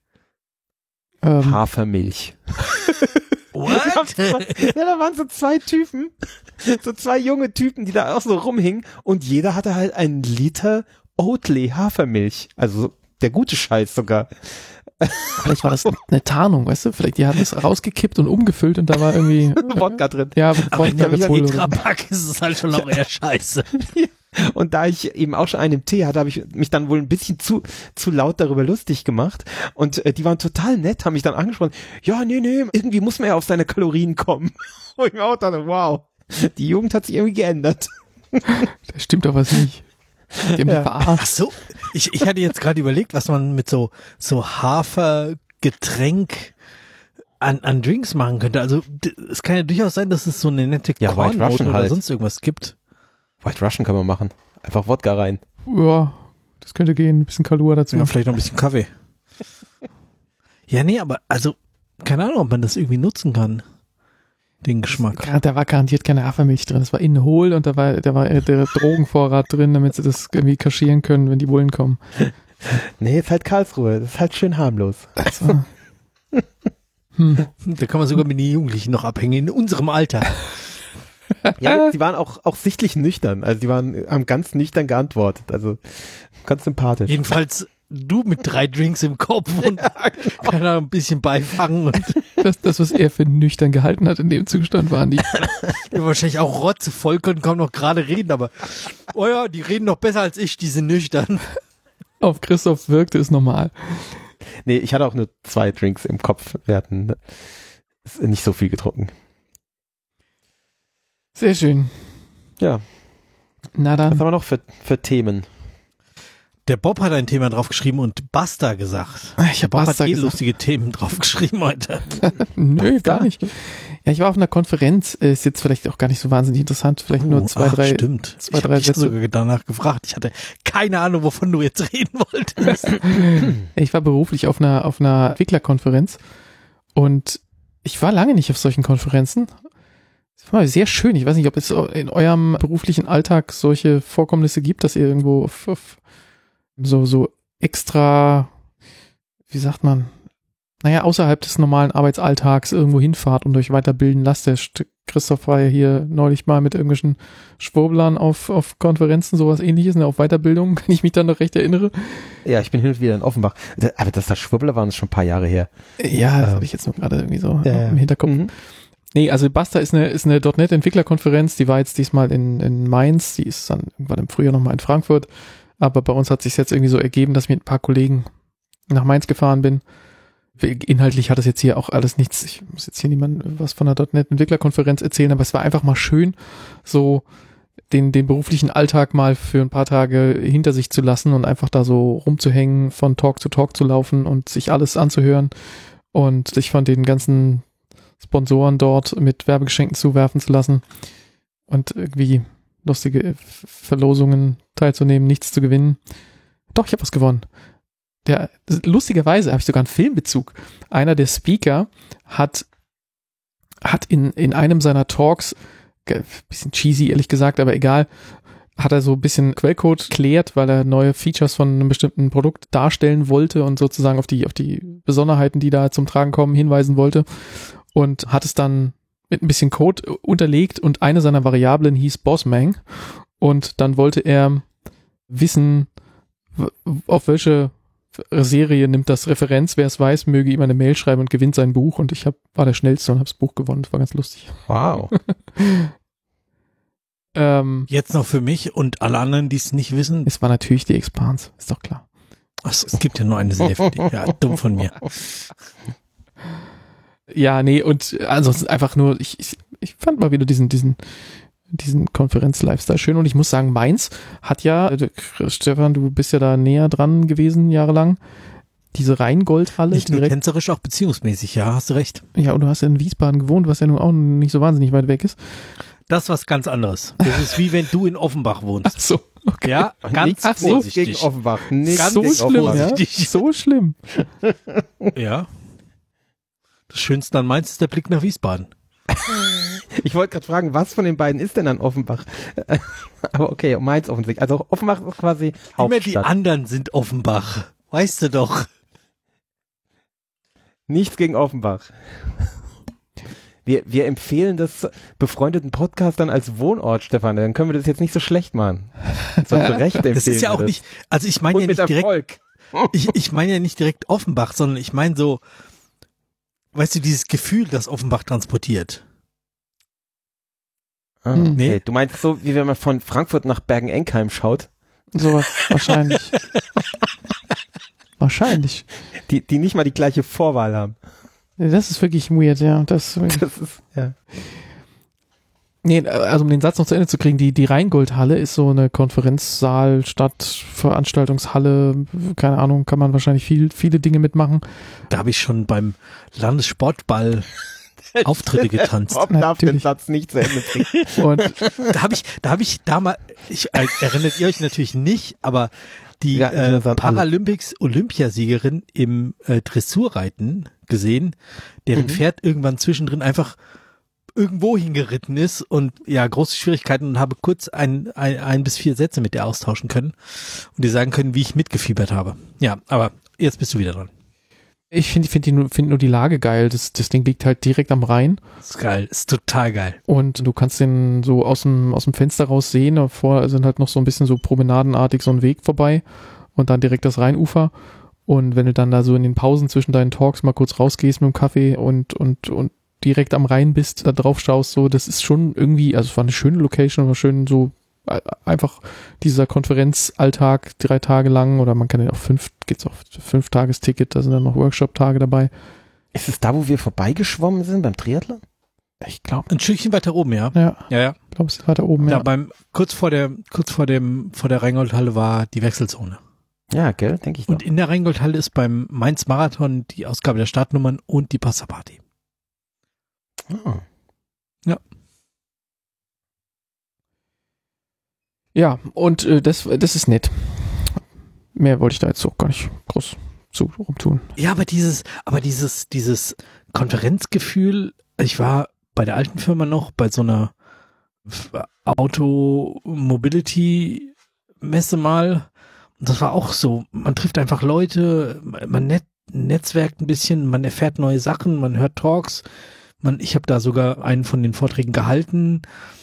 Hafermilch. What? Da waren so zwei Typen, so zwei junge Typen, die da auch so rumhingen und jeder hatte halt einen Liter Oatly Hafermilch. Also der gute Scheiß sogar. Vielleicht war das eine Tarnung, weißt du? Vielleicht die haben das rausgekippt und umgefüllt und da war irgendwie Wodka drin. Ja, aber in der Wodka Tetrapack ist es halt schon auch eher scheiße. Und da ich eben auch schon einen im Tee hatte, habe ich mich dann wohl ein bisschen zu laut darüber lustig gemacht. Und die waren total nett, haben mich dann angesprochen. Ja, nee, irgendwie muss man ja auf seine Kalorien kommen. Und ich mir auch dachte, wow, die Jugend hat sich irgendwie geändert. Da stimmt doch was nicht. Die haben mich verarscht. Ach so, ich hatte jetzt gerade überlegt, was man mit so Hafergetränk an Drinks machen könnte. Also es kann ja durchaus sein, dass es so eine nette Kornnote oder halt. sonst irgendwas gibt. White Russian kann man machen. Einfach Wodka rein. Ja, das könnte gehen. Ein bisschen Kalor dazu. Ja, vielleicht noch ein bisschen Kaffee. Ja, nee, aber also keine Ahnung, ob man das irgendwie nutzen kann. Den Geschmack. Da war garantiert keine Hafermilch drin. Das war innen hohl und da war der Drogenvorrat drin, damit sie das irgendwie kaschieren können, wenn die Bullen kommen. Nee, ist halt Karlsruhe. Das ist halt schön harmlos. Also. Da kann man sogar mit den Jugendlichen noch abhängen, in unserem Alter. Ja, die waren auch sichtlich nüchtern. Also die haben ganz nüchtern geantwortet. Also ganz sympathisch. Jedenfalls du mit 3 Drinks im Kopf und kann da ein bisschen beifangen. Und das, was er für nüchtern gehalten hat in dem Zustand, waren die. Die wahrscheinlich auch rotzevoll, können kaum noch gerade reden, aber oh ja, die reden noch besser als ich, die sind nüchtern. Auf Christoph wirkte es normal. Nee, ich hatte auch nur 2 Drinks im Kopf. Wir hatten nicht so viel getrunken. Sehr schön. Ja. Na dann. Was haben wir noch für Themen? Der Bob hat ein Thema draufgeschrieben und Basta gesagt. Ich habe Bob Basta hat gesagt. Lustige Themen draufgeschrieben heute. Nö, gar nicht. Ja, ich war auf einer Konferenz, ist jetzt vielleicht auch gar nicht so wahnsinnig interessant, vielleicht nur 2, 3 Stimmt. Zwei, drei ich habe Sätze. sogar danach gefragt. Ich hatte keine Ahnung, wovon du jetzt reden wolltest. Ich war beruflich auf einer Entwicklerkonferenz und ich war lange nicht auf solchen Konferenzen. Es war sehr schön. Ich weiß nicht, ob es in eurem beruflichen Alltag solche Vorkommnisse gibt, dass ihr irgendwo auf so extra, wie sagt man, außerhalb des normalen Arbeitsalltags irgendwo hinfahrt und euch weiterbilden lasst. Der Christoph war ja hier neulich mal mit irgendwelchen Schwurblern auf Konferenzen, sowas ähnliches, auf Weiterbildung, wenn ich mich dann noch recht erinnere. Ja, ich bin hin und wieder in Offenbach. Aber dass das Schwurbler waren, ist schon ein paar Jahre her. Ja, das habe ich jetzt nur gerade irgendwie so im Hinterkopf. Mhm. Nee, also Basta ist eine .NET-Entwicklerkonferenz, die war jetzt diesmal in Mainz, die ist dann irgendwann im Frühjahr nochmal in Frankfurt, aber bei uns hat sich jetzt irgendwie so ergeben, dass ich mit ein paar Kollegen nach Mainz gefahren bin. Inhaltlich hat es jetzt hier auch alles nichts, ich muss jetzt hier niemandem was von der .NET-Entwicklerkonferenz erzählen, aber es war einfach mal schön, so den beruflichen Alltag mal für ein paar Tage hinter sich zu lassen und einfach da so rumzuhängen, von Talk zu Talk zu laufen und sich alles anzuhören und sich von den ganzen Sponsoren dort mit Werbegeschenken zuwerfen zu lassen und irgendwie lustige Verlosungen teilzunehmen, nichts zu gewinnen. Doch, ich habe was gewonnen. Lustigerweise habe ich sogar einen Filmbezug. Einer der Speaker hat in einem seiner Talks, bisschen cheesy ehrlich gesagt, aber egal, hat er so ein bisschen Quellcode klärt, weil er neue Features von einem bestimmten Produkt darstellen wollte und sozusagen auf die Besonderheiten, die da zum Tragen kommen, hinweisen wollte. Und hat es dann mit ein bisschen Code unterlegt und eine seiner Variablen hieß Bossmang. Und dann wollte er wissen, auf welche Serie nimmt das Referenz. Wer es weiß, möge ihm eine Mail schreiben und gewinnt sein Buch. Und ich war der Schnellste und habe das Buch gewonnen. Das war ganz lustig. Wow. Jetzt noch für mich und alle anderen, die es nicht wissen. Es war natürlich die Expanse, ist doch klar. Achso, es gibt ja nur eine Serie für dich. Ja, dumm von mir. Ja, nee, und ansonsten einfach nur, ich fand mal wieder diesen Konferenz-Lifestyle schön und ich muss sagen, Mainz hat ja, Stefan, du bist ja da näher dran gewesen, jahrelang, diese Rheingoldhalle. Nicht nur tänzerisch, auch beziehungsmäßig, ja, hast du recht. Ja, und du hast ja in Wiesbaden gewohnt, was ja nun auch nicht so wahnsinnig weit weg ist. Das ist was ganz anderes. Das ist wie wenn du in Offenbach wohnst. Ach so, okay. Ja, ganz vorsichtig. Gegen Offenbach. Ganz so schlimm, vorsichtig. Ja? So schlimm. Ja. Das Schönste an Mainz ist der Blick nach Wiesbaden. Ich wollte gerade fragen, was von den beiden ist denn an Offenbach? Aber okay, Mainz offensichtlich. Also Offenbach ist quasi Hauptstadt. Immer die anderen sind Offenbach. Weißt du doch. Nichts gegen Offenbach. Wir empfehlen das befreundeten Podcastern als Wohnort, Stefan. Dann können wir das jetzt nicht so schlecht machen. Das ist ja auch nicht, also ich meine ja nicht direkt, ich meine ja nicht direkt Offenbach, sondern ich meine so, weißt du, dieses Gefühl, das Offenbach transportiert. Ah, okay. Nee. Du meinst so, wie wenn man von Frankfurt nach Bergen-Enkheim schaut? Sowas, wahrscheinlich. Wahrscheinlich. Die nicht mal die gleiche Vorwahl haben. Das ist wirklich weird, ja. Das ist, ja. Nee, also um den Satz noch zu Ende zu kriegen, die Rheingoldhalle ist so eine Konferenzsaal, Veranstaltungshalle, keine Ahnung, kann man wahrscheinlich viele Dinge mitmachen. Da habe ich schon beim Landessportball Auftritte getanzt. Bob darf den Satz nicht zu Ende bringen. Und da habe ich damals, erinnert ihr euch natürlich nicht, aber die Paralympics-Olympiasiegerin im Dressurreiten gesehen, deren Pferd irgendwann zwischendrin einfach irgendwo hingeritten ist und ja, große Schwierigkeiten, und habe kurz ein bis 4 Sätze mit der austauschen können und dir sagen können, wie ich mitgefiebert habe. Ja, aber jetzt bist du wieder dran. Ich finde nur die Lage geil. Das Ding liegt halt direkt am Rhein. Das ist geil, ist total geil. Und du kannst den so aus dem Fenster raus sehen. Davor sind halt noch so ein bisschen so promenadenartig so ein Weg vorbei und dann direkt das Rheinufer. Und wenn du dann da so in den Pausen zwischen deinen Talks mal kurz rausgehst mit dem Kaffee und direkt am Rhein bist, da drauf schaust, so, das ist schon irgendwie, also es war eine schöne Location, war schön so einfach dieser Konferenzalltag 3 Tage lang, oder man kann ja auch geht's auf 5-Tages-Ticket, da sind dann noch Workshop-Tage dabei. Ist es da, wo wir vorbeigeschwommen sind beim Triathlon? Ich glaube. Ein Stückchen weiter oben, ja. Ja. Ich glaube, es ist weiter oben, ja. Kurz vor der Rheingoldhalle war die Wechselzone. Ja, gell, denke ich. Und in der Rheingoldhalle ist beim Mainz-Marathon die Ausgabe der Startnummern und die Passaparty. Oh. Ja. Ja, und das ist nett. Mehr wollte ich da jetzt auch gar nicht groß zu rumtun. Ja, aber dieses Konferenzgefühl, ich war bei der alten Firma noch bei so einer Auto-Mobility-Messe mal, und das war auch so, man trifft einfach Leute, man netzwerkt ein bisschen, man erfährt neue Sachen, man hört Talks, ich habe da sogar einen von den Vorträgen gehalten,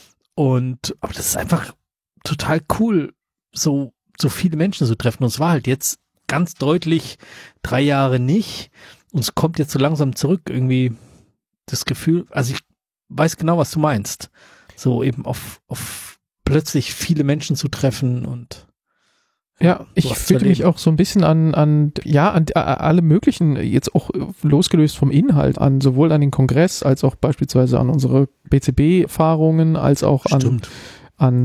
aber das ist einfach total cool, so viele Menschen zu treffen. Und es war halt jetzt ganz deutlich 3 Jahre nicht. Und es kommt jetzt so langsam zurück, irgendwie das Gefühl, also ich weiß genau, was du meinst. So eben auf plötzlich viele Menschen zu treffen und ja, ich fühlte mich auch so ein bisschen an alle möglichen, jetzt auch losgelöst vom Inhalt, sowohl an den Kongress als auch beispielsweise an unsere BCB-Erfahrungen, als auch an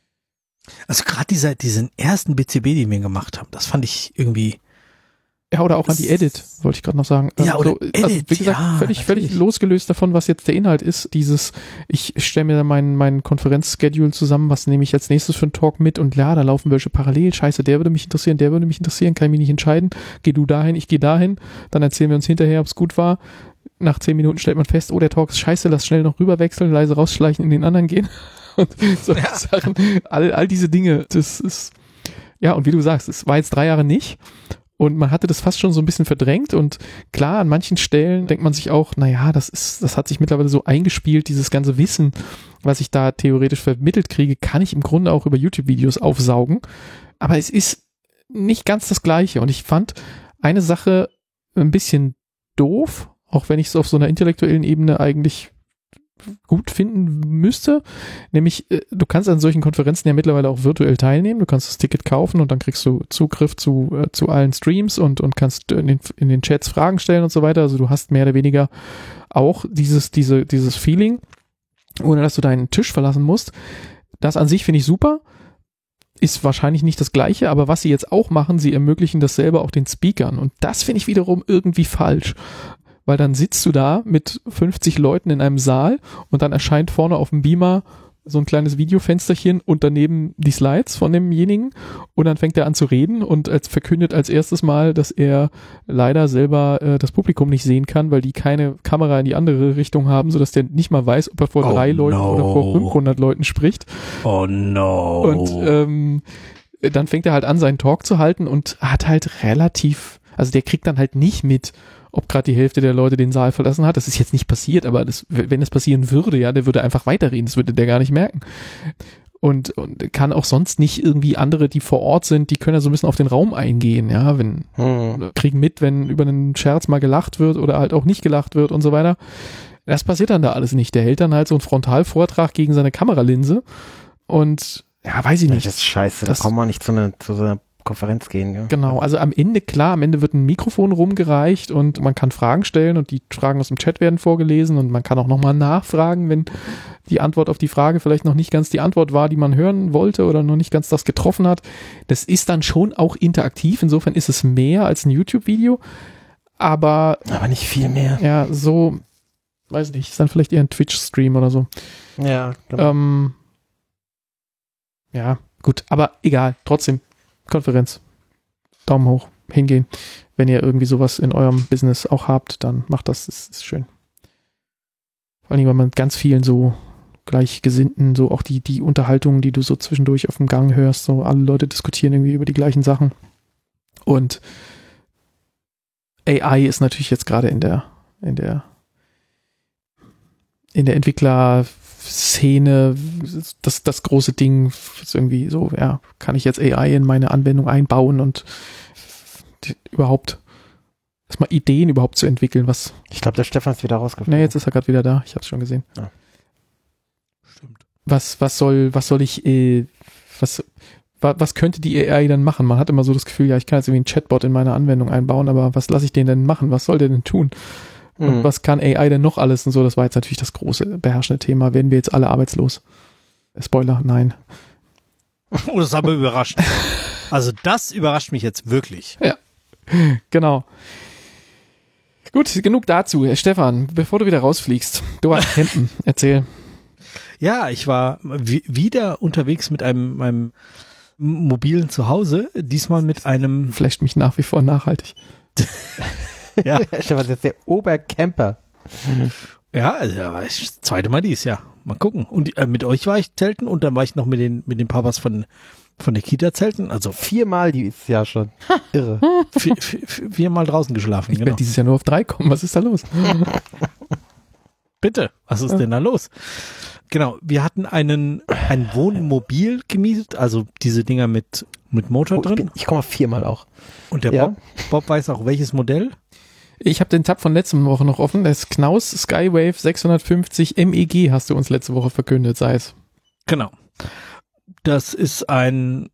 also gerade diesen ersten BCB, den wir gemacht haben, das fand ich irgendwie. Ja, oder auch an die Edit, wollte ich gerade noch sagen. Ja, oder Edit, also, wie gesagt, ja, völlig losgelöst davon, was jetzt der Inhalt ist. Ich stelle mir meinen Konferenzschedule zusammen, was nehme ich als nächstes für einen Talk mit, und ja, da laufen welche parallel. Scheiße, der würde mich interessieren, kann ich mich nicht entscheiden. Geh du dahin, ich gehe dahin. Dann erzählen wir uns hinterher, ob es gut war. Nach 10 Minuten stellt man fest, oh, der Talk ist scheiße, lass schnell noch rüberwechseln, leise rausschleichen, in den anderen gehen. Und solche Sachen, all diese Dinge, das ist, ja, und wie du sagst, es war jetzt 3 Jahre nicht. Und man hatte das fast schon so ein bisschen verdrängt, und klar, an manchen Stellen denkt man sich auch, naja, das hat sich mittlerweile so eingespielt, dieses ganze Wissen, was ich da theoretisch vermittelt kriege, kann ich im Grunde auch über YouTube-Videos aufsaugen. Aber es ist nicht ganz das Gleiche, und ich fand eine Sache ein bisschen doof, auch wenn ich es auf so einer intellektuellen Ebene eigentlich gut finden müsste, nämlich du kannst an solchen Konferenzen ja mittlerweile auch virtuell teilnehmen, du kannst das Ticket kaufen und dann kriegst du Zugriff zu allen Streams und kannst in den Chats Fragen stellen und so weiter, also du hast mehr oder weniger auch dieses Feeling, ohne dass du deinen Tisch verlassen musst. Das an sich finde ich super, ist wahrscheinlich nicht das Gleiche, aber was sie jetzt auch machen, sie ermöglichen das selber auch den Speakern, und das finde ich wiederum irgendwie falsch. Weil dann sitzt du da mit 50 Leuten in einem Saal und dann erscheint vorne auf dem Beamer so ein kleines Videofensterchen und daneben die Slides von demjenigen, und dann fängt er an zu reden und verkündet als erstes mal, dass er leider selber das Publikum nicht sehen kann, weil die keine Kamera in die andere Richtung haben, sodass der nicht mal weiß, ob er vor 3 Leuten oder vor 500 Leuten spricht. Oh no. Und dann fängt er halt an, seinen Talk zu halten und hat halt also der kriegt dann halt nicht mit, ob gerade die Hälfte der Leute den Saal verlassen hat. Das ist jetzt nicht passiert, aber wenn es passieren würde, ja, der würde einfach weiterreden, das würde der gar nicht merken. Und kann auch sonst nicht irgendwie andere, die vor Ort sind, die können ja so ein bisschen auf den Raum eingehen, ja, kriegen mit, wenn über einen Scherz mal gelacht wird oder halt auch nicht gelacht wird und so weiter. Das passiert dann da alles nicht. Der hält dann halt so einen Frontalvortrag gegen seine Kameralinse und ja, weiß ich nicht. Das ist scheiße, da kann man nicht zu einer Konferenz gehen. Ja. Genau, also am Ende wird ein Mikrofon rumgereicht und man kann Fragen stellen und die Fragen aus dem Chat werden vorgelesen und man kann auch nochmal nachfragen, wenn die Antwort auf die Frage vielleicht noch nicht ganz die Antwort war, die man hören wollte oder noch nicht ganz das getroffen hat. Das ist dann schon auch interaktiv, insofern ist es mehr als ein YouTube-Video, aber nicht viel mehr. Ja, so, weiß nicht, ist dann vielleicht eher ein Twitch-Stream oder so. Ja, genau. Ja, gut, aber egal, trotzdem, Konferenz, Daumen hoch, hingehen. Wenn ihr irgendwie sowas in eurem Business auch habt, dann macht das ist schön. Vor allem, weil man mit ganz vielen so Gleichgesinnten, so auch die Unterhaltungen, die du so zwischendurch auf dem Gang hörst, so alle Leute diskutieren irgendwie über die gleichen Sachen. Und AI ist natürlich jetzt gerade in der Entwicklerszene das große Ding ist irgendwie so, ja, kann ich jetzt AI in meine Anwendung einbauen und überhaupt erstmal Ideen überhaupt zu entwickeln, was. Ich glaube, der Stefan ist wieder rausgeflogen. Nee, jetzt ist er gerade wieder da, ich habe es schon gesehen. Ja. Stimmt. Was könnte die AI dann machen? Man hat immer so das Gefühl, ja, ich kann jetzt irgendwie einen Chatbot in meine Anwendung einbauen, aber was lasse ich den denn machen? Was soll der denn tun? Und was kann AI denn noch alles und so? Das war jetzt natürlich das große, beherrschende Thema. Werden wir jetzt alle arbeitslos? Spoiler, nein. Oh, das ist aber überraschend. Also das überrascht mich jetzt wirklich. Ja, genau. Gut, genug dazu. Stefan, bevor du wieder rausfliegst, du warst campen. Erzähl. Ja, ich war wieder unterwegs mit meinem mobilen Zuhause, diesmal mit einem... Flasht mich nach wie vor nachhaltig. Ja, Stefan ist jetzt der Obercamper. Ja, also das zweite Mal dies Jahr. Mal gucken. Und mit euch war ich zelten und dann war ich noch mit den Papas von der Kita zelten. Also 4-mal dieses Jahr schon. Irre. 4-mal draußen geschlafen. Ich werde dieses Jahr nur auf 3 kommen. Was ist da los? Bitte, was ist denn da los? Genau, wir hatten ein Wohnmobil gemietet, also diese Dinger mit Motor drin. Ich komme 4-mal auch. Und der Bob weiß auch welches Modell. Ich habe den Tab von letzter Woche noch offen. Das Knaus Skywave 650 MEG hast du uns letzte Woche verkündet, sei es. Genau. Das ist ein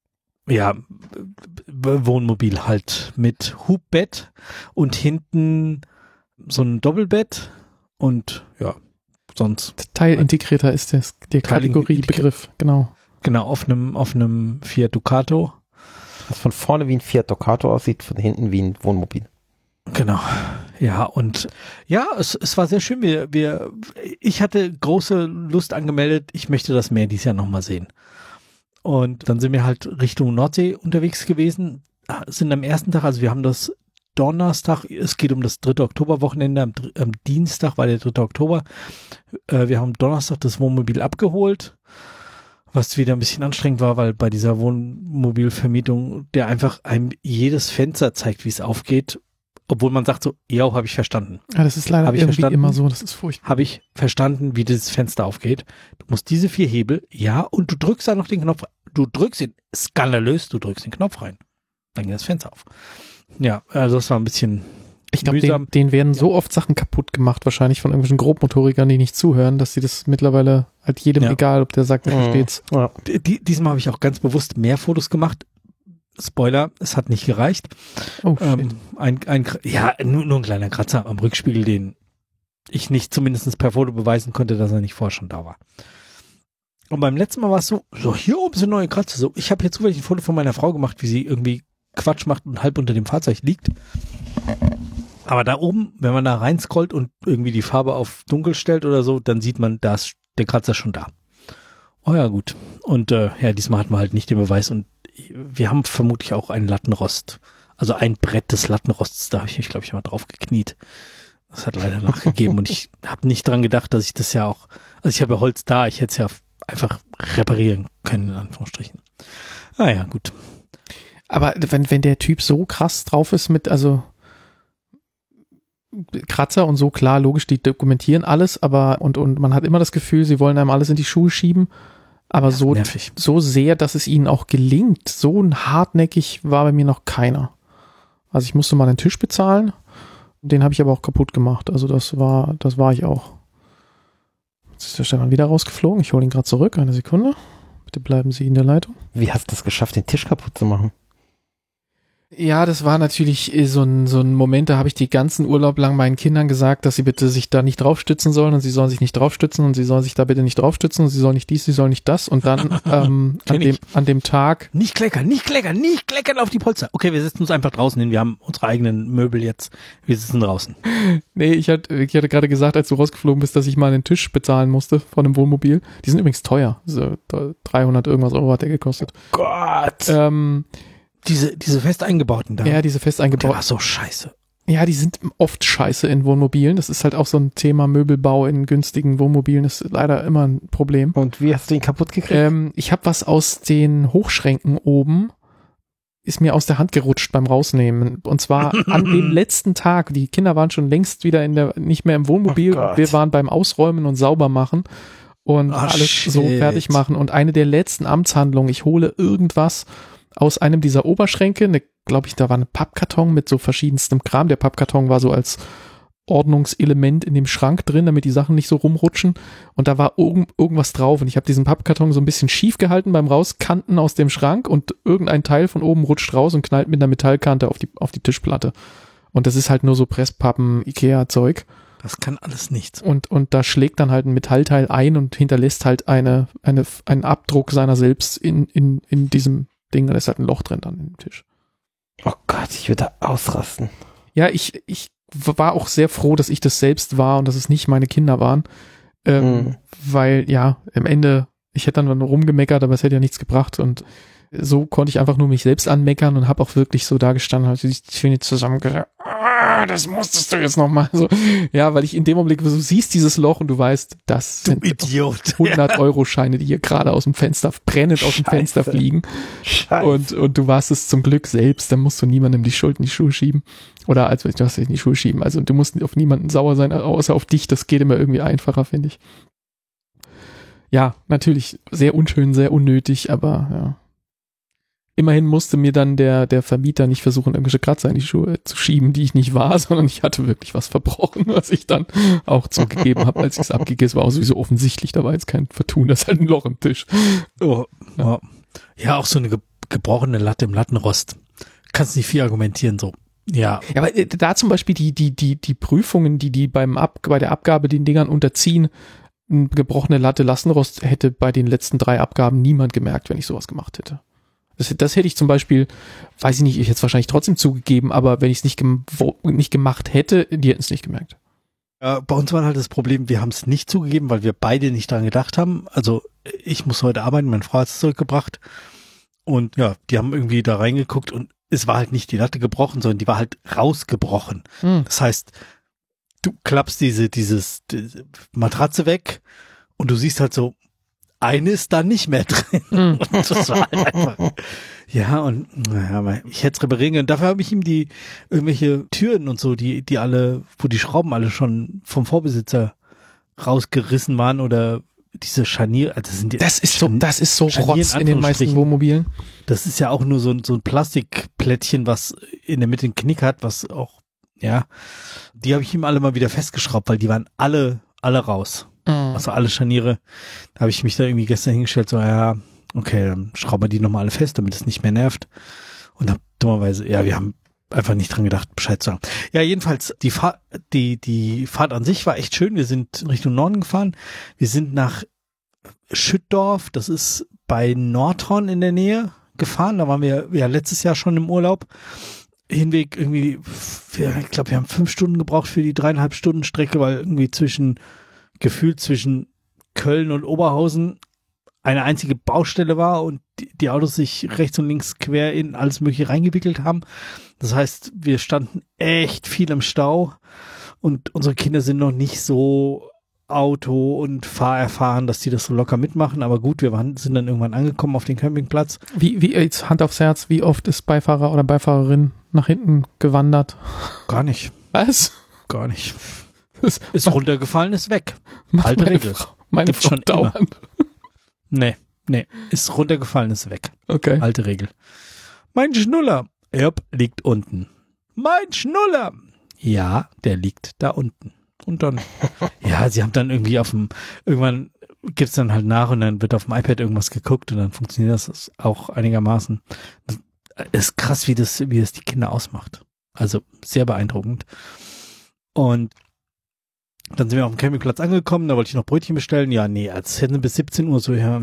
Wohnmobil halt mit Hubbett und hinten so ein Doppelbett und ja, sonst. Teilintegrierter ist der Kategoriebegriff, genau. Genau, auf einem Fiat Ducato. Was von vorne wie ein Fiat Ducato aussieht, von hinten wie ein Wohnmobil. Genau. Ja, und ja, es war sehr schön. Ich hatte große Lust angemeldet, ich möchte das Meer dieses Jahr nochmal sehen. Und dann sind wir halt Richtung Nordsee unterwegs gewesen, sind am ersten Tag, also wir haben das Donnerstag, es geht um das 3. Oktober-Wochenende, am Dienstag war der 3. Oktober. Wir haben Donnerstag das Wohnmobil abgeholt, was wieder ein bisschen anstrengend war, weil bei dieser Wohnmobilvermietung der einfach einem jedes Fenster zeigt, wie es aufgeht, obwohl man sagt so, ja, habe ich verstanden. Ja, das ist leider irgendwie immer so, das ist furchtbar. Habe ich verstanden, wie dieses Fenster aufgeht. Du musst diese 4 Hebel, ja, und du drückst da noch den Knopf, du drückst den Knopf rein. Dann geht das Fenster auf. Ja, also das war ein bisschen Ich glaube, denen werden so oft Sachen kaputt gemacht, wahrscheinlich von irgendwelchen Grobmotorikern, die nicht zuhören, dass sie das mittlerweile halt jedem egal, ob der sagt, da steht's. Ja. Diesmal habe ich auch ganz bewusst mehr Fotos gemacht. Spoiler, es hat nicht gereicht. Oh, nur ein kleiner Kratzer am Rückspiegel, den ich nicht zumindest per Foto beweisen konnte, dass er nicht vorher schon da war. Und beim letzten Mal war es so hier oben sind neue Kratzer. So, ich habe hier zufällig ein Foto von meiner Frau gemacht, wie sie irgendwie Quatsch macht und halb unter dem Fahrzeug liegt. Aber da oben, wenn man da reinscrollt und irgendwie die Farbe auf dunkel stellt oder so, dann sieht man, da ist der Kratzer schon da. Oh ja, gut. Und diesmal hatten wir halt nicht den Beweis und wir haben vermutlich auch einen Lattenrost. Also ein Brett des Lattenrosts, da habe ich mich, glaube ich, mal drauf gekniet. Das hat leider nachgegeben und ich habe nicht dran gedacht, dass ich das ja auch, also ich habe ja Holz da, ich hätte es ja einfach reparieren können, in Anführungsstrichen. Ah ja, gut. Aber wenn der Typ so krass drauf ist mit, also Kratzer und so, klar, logisch, die dokumentieren alles, aber und man hat immer das Gefühl, sie wollen einem alles in die Schuhe schieben, aber so sehr, dass es ihnen auch gelingt. So hartnäckig war bei mir noch keiner. Also ich musste mal den Tisch bezahlen, den habe ich aber auch kaputt gemacht. Also das war ich auch. Jetzt ist der Stefan wieder rausgeflogen. Ich hole ihn gerade zurück. Eine Sekunde. Bitte bleiben Sie in der Leitung. Wie hast du es geschafft, den Tisch kaputt zu machen? Ja, das war natürlich so ein Moment, da habe ich die ganzen Urlaub lang meinen Kindern gesagt, dass sie bitte sich da nicht draufstützen sollen und sie sollen sich nicht draufstützen und sie sollen sich da bitte nicht draufstützen und sie sollen nicht dies, sie sollen nicht das und dann an dem Tag... Nicht kleckern auf die Polster. Okay, wir setzen uns einfach draußen hin, wir haben unsere eigenen Möbel jetzt, wir sitzen draußen. Nee, ich hatte gerade gesagt, als du rausgeflogen bist, dass ich mal einen Tisch bezahlen musste von einem Wohnmobil. Die sind übrigens teuer, so 300 irgendwas Euro hat der gekostet. Oh Gott! Diese fest eingebauten da. Ja, diese fest eingebauten. Der war so scheiße. Ja, die sind oft scheiße in Wohnmobilen. Das ist halt auch so ein Thema, Möbelbau in günstigen Wohnmobilen ist leider immer ein Problem. Und wie hast du den kaputt gekriegt? Ich habe was aus den Hochschränken oben, ist mir aus der Hand gerutscht beim Rausnehmen. Und zwar an dem letzten Tag. Die Kinder waren schon längst wieder nicht mehr im Wohnmobil. Oh Wir waren beim Ausräumen und Saubermachen und alles so fertig machen. Und eine der letzten Amtshandlungen, ich hole irgendwas aus einem dieser Oberschränke, glaube ich, da war ein Pappkarton mit so verschiedenstem Kram. Der Pappkarton war so als Ordnungselement in dem Schrank drin, damit die Sachen nicht so rumrutschen. Und da war irgendwas drauf. Und ich habe diesen Pappkarton so ein bisschen schief gehalten beim Rauskanten aus dem Schrank und irgendein Teil von oben rutscht raus und knallt mit einer Metallkante auf die Tischplatte. Und das ist halt nur so Presspappen, Ikea-Zeug. Das kann alles nichts. Und da schlägt dann halt ein Metallteil ein und hinterlässt halt einen Abdruck seiner selbst in diesem Ding, da ist halt ein Loch drin dann im Tisch. Oh Gott, ich würde ausrasten. Ja, ich war auch sehr froh, dass ich das selbst war und dass es nicht meine Kinder waren, weil ja, am Ende, ich hätte dann rumgemeckert, aber es hätte ja nichts gebracht und so konnte ich einfach nur mich selbst anmeckern und habe auch wirklich so da gestanden, habe die Zähne zusammengesagt, das musstest du jetzt nochmal so. Ja, weil ich in dem Augenblick, du siehst dieses Loch und du weißt, das sind 100-Euro-Scheine, die hier gerade aus dem Fenster, brennend aus dem Fenster fliegen. Scheiße. Und du warst es zum Glück selbst, dann musst du niemandem die Schuld in die Schuhe schieben. Oder du hast dich in die Schuhe schieben. Also du musst auf niemanden sauer sein, außer auf dich. Das geht immer irgendwie einfacher, finde ich. Ja, natürlich sehr unschön, sehr unnötig, aber ja. Immerhin musste mir dann der Vermieter nicht versuchen, irgendwelche Kratzer in die Schuhe zu schieben, die ich nicht war, sondern ich hatte wirklich was verbrochen, was ich dann auch zugegeben habe, als ich es abgegeben habe. Es war auch sowieso offensichtlich, da war jetzt kein Vertun, das ist halt ein Loch im Tisch. Oh, ja. Ja, auch so eine gebrochene Latte im Lattenrost. Kannst nicht viel argumentieren, so. Ja. Ja, aber da zum Beispiel die Prüfungen, die bei der Abgabe den Dingern unterziehen, eine gebrochene Latte Lattenrost hätte bei den letzten 3 Abgaben niemand gemerkt, wenn ich sowas gemacht hätte. Das hätte ich zum Beispiel, weiß ich nicht, ich hätte es wahrscheinlich trotzdem zugegeben, aber wenn ich es nicht gemacht hätte, die hätten es nicht gemerkt. Bei uns war halt das Problem, wir haben es nicht zugegeben, weil wir beide nicht dran gedacht haben. Also ich muss heute arbeiten, meine Frau hat es zurückgebracht und ja, die haben irgendwie da reingeguckt und es war halt nicht die Latte gebrochen, sondern die war halt rausgebrochen. Das heißt, du klappst diese Matratze weg und du siehst halt so, eine ist da nicht mehr drin. Und das war halt einfach. Ja, und naja, ich hätte es reparieren können. Dafür habe ich ihm irgendwelche Türen und so, die alle, wo die Schrauben alle schon vom Vorbesitzer rausgerissen waren oder diese Scharnier, also das ist so Rotz in den meisten Wohnmobilen. Das ist ja auch nur so ein Plastikplättchen, was in der Mitte einen Knick hat, was auch, ja, die habe ich ihm alle mal wieder festgeschraubt, weil die waren alle raus. Also alle Scharniere, da habe ich mich da irgendwie gestern hingestellt, so, ja, okay, dann schrauben wir die nochmal alle fest, damit es nicht mehr nervt. Und hab dummerweise, ja, wir haben einfach nicht dran gedacht, Bescheid zu sagen. Ja, jedenfalls, die Fahrt an sich war echt schön. Wir sind Richtung Norden gefahren. Wir sind nach Schüttdorf, das ist bei Nordhorn in der Nähe gefahren. Da waren wir ja letztes Jahr schon im Urlaub. Hinweg irgendwie, ich glaube, wir haben 5 Stunden gebraucht für die 3,5 Stunden Strecke, weil irgendwie gefühlt zwischen Köln und Oberhausen eine einzige Baustelle war und die Autos sich rechts und links quer in alles Mögliche reingewickelt haben. Das heißt, wir standen echt viel im Stau und unsere Kinder sind noch nicht so Auto und Fahrerfahren, dass die das so locker mitmachen. Aber gut, sind dann irgendwann angekommen auf den Campingplatz. Wie jetzt Hand aufs Herz, wie oft ist Beifahrer oder Beifahrerin nach hinten gewandert? Gar nicht. Was? Gar nicht. Ist runtergefallen, ist weg. Macht Alte Regel. Meine Gibt's Frau schon dauernd. Nee. Ist runtergefallen, ist weg. Okay. Alte Regel. Mein Schnuller. Yep, liegt unten. Mein Schnuller. Ja, der liegt da unten. Und dann, ja, sie haben dann irgendwie irgendwann gibt's dann halt nach und dann wird auf dem iPad irgendwas geguckt und dann funktioniert das auch einigermaßen. Das ist krass, wie das die Kinder ausmacht. Also sehr beeindruckend. Und dann sind wir auf dem Campingplatz angekommen, da wollte ich noch Brötchen bestellen. Ja, nee, als hätten wir bis 17 Uhr so, ja,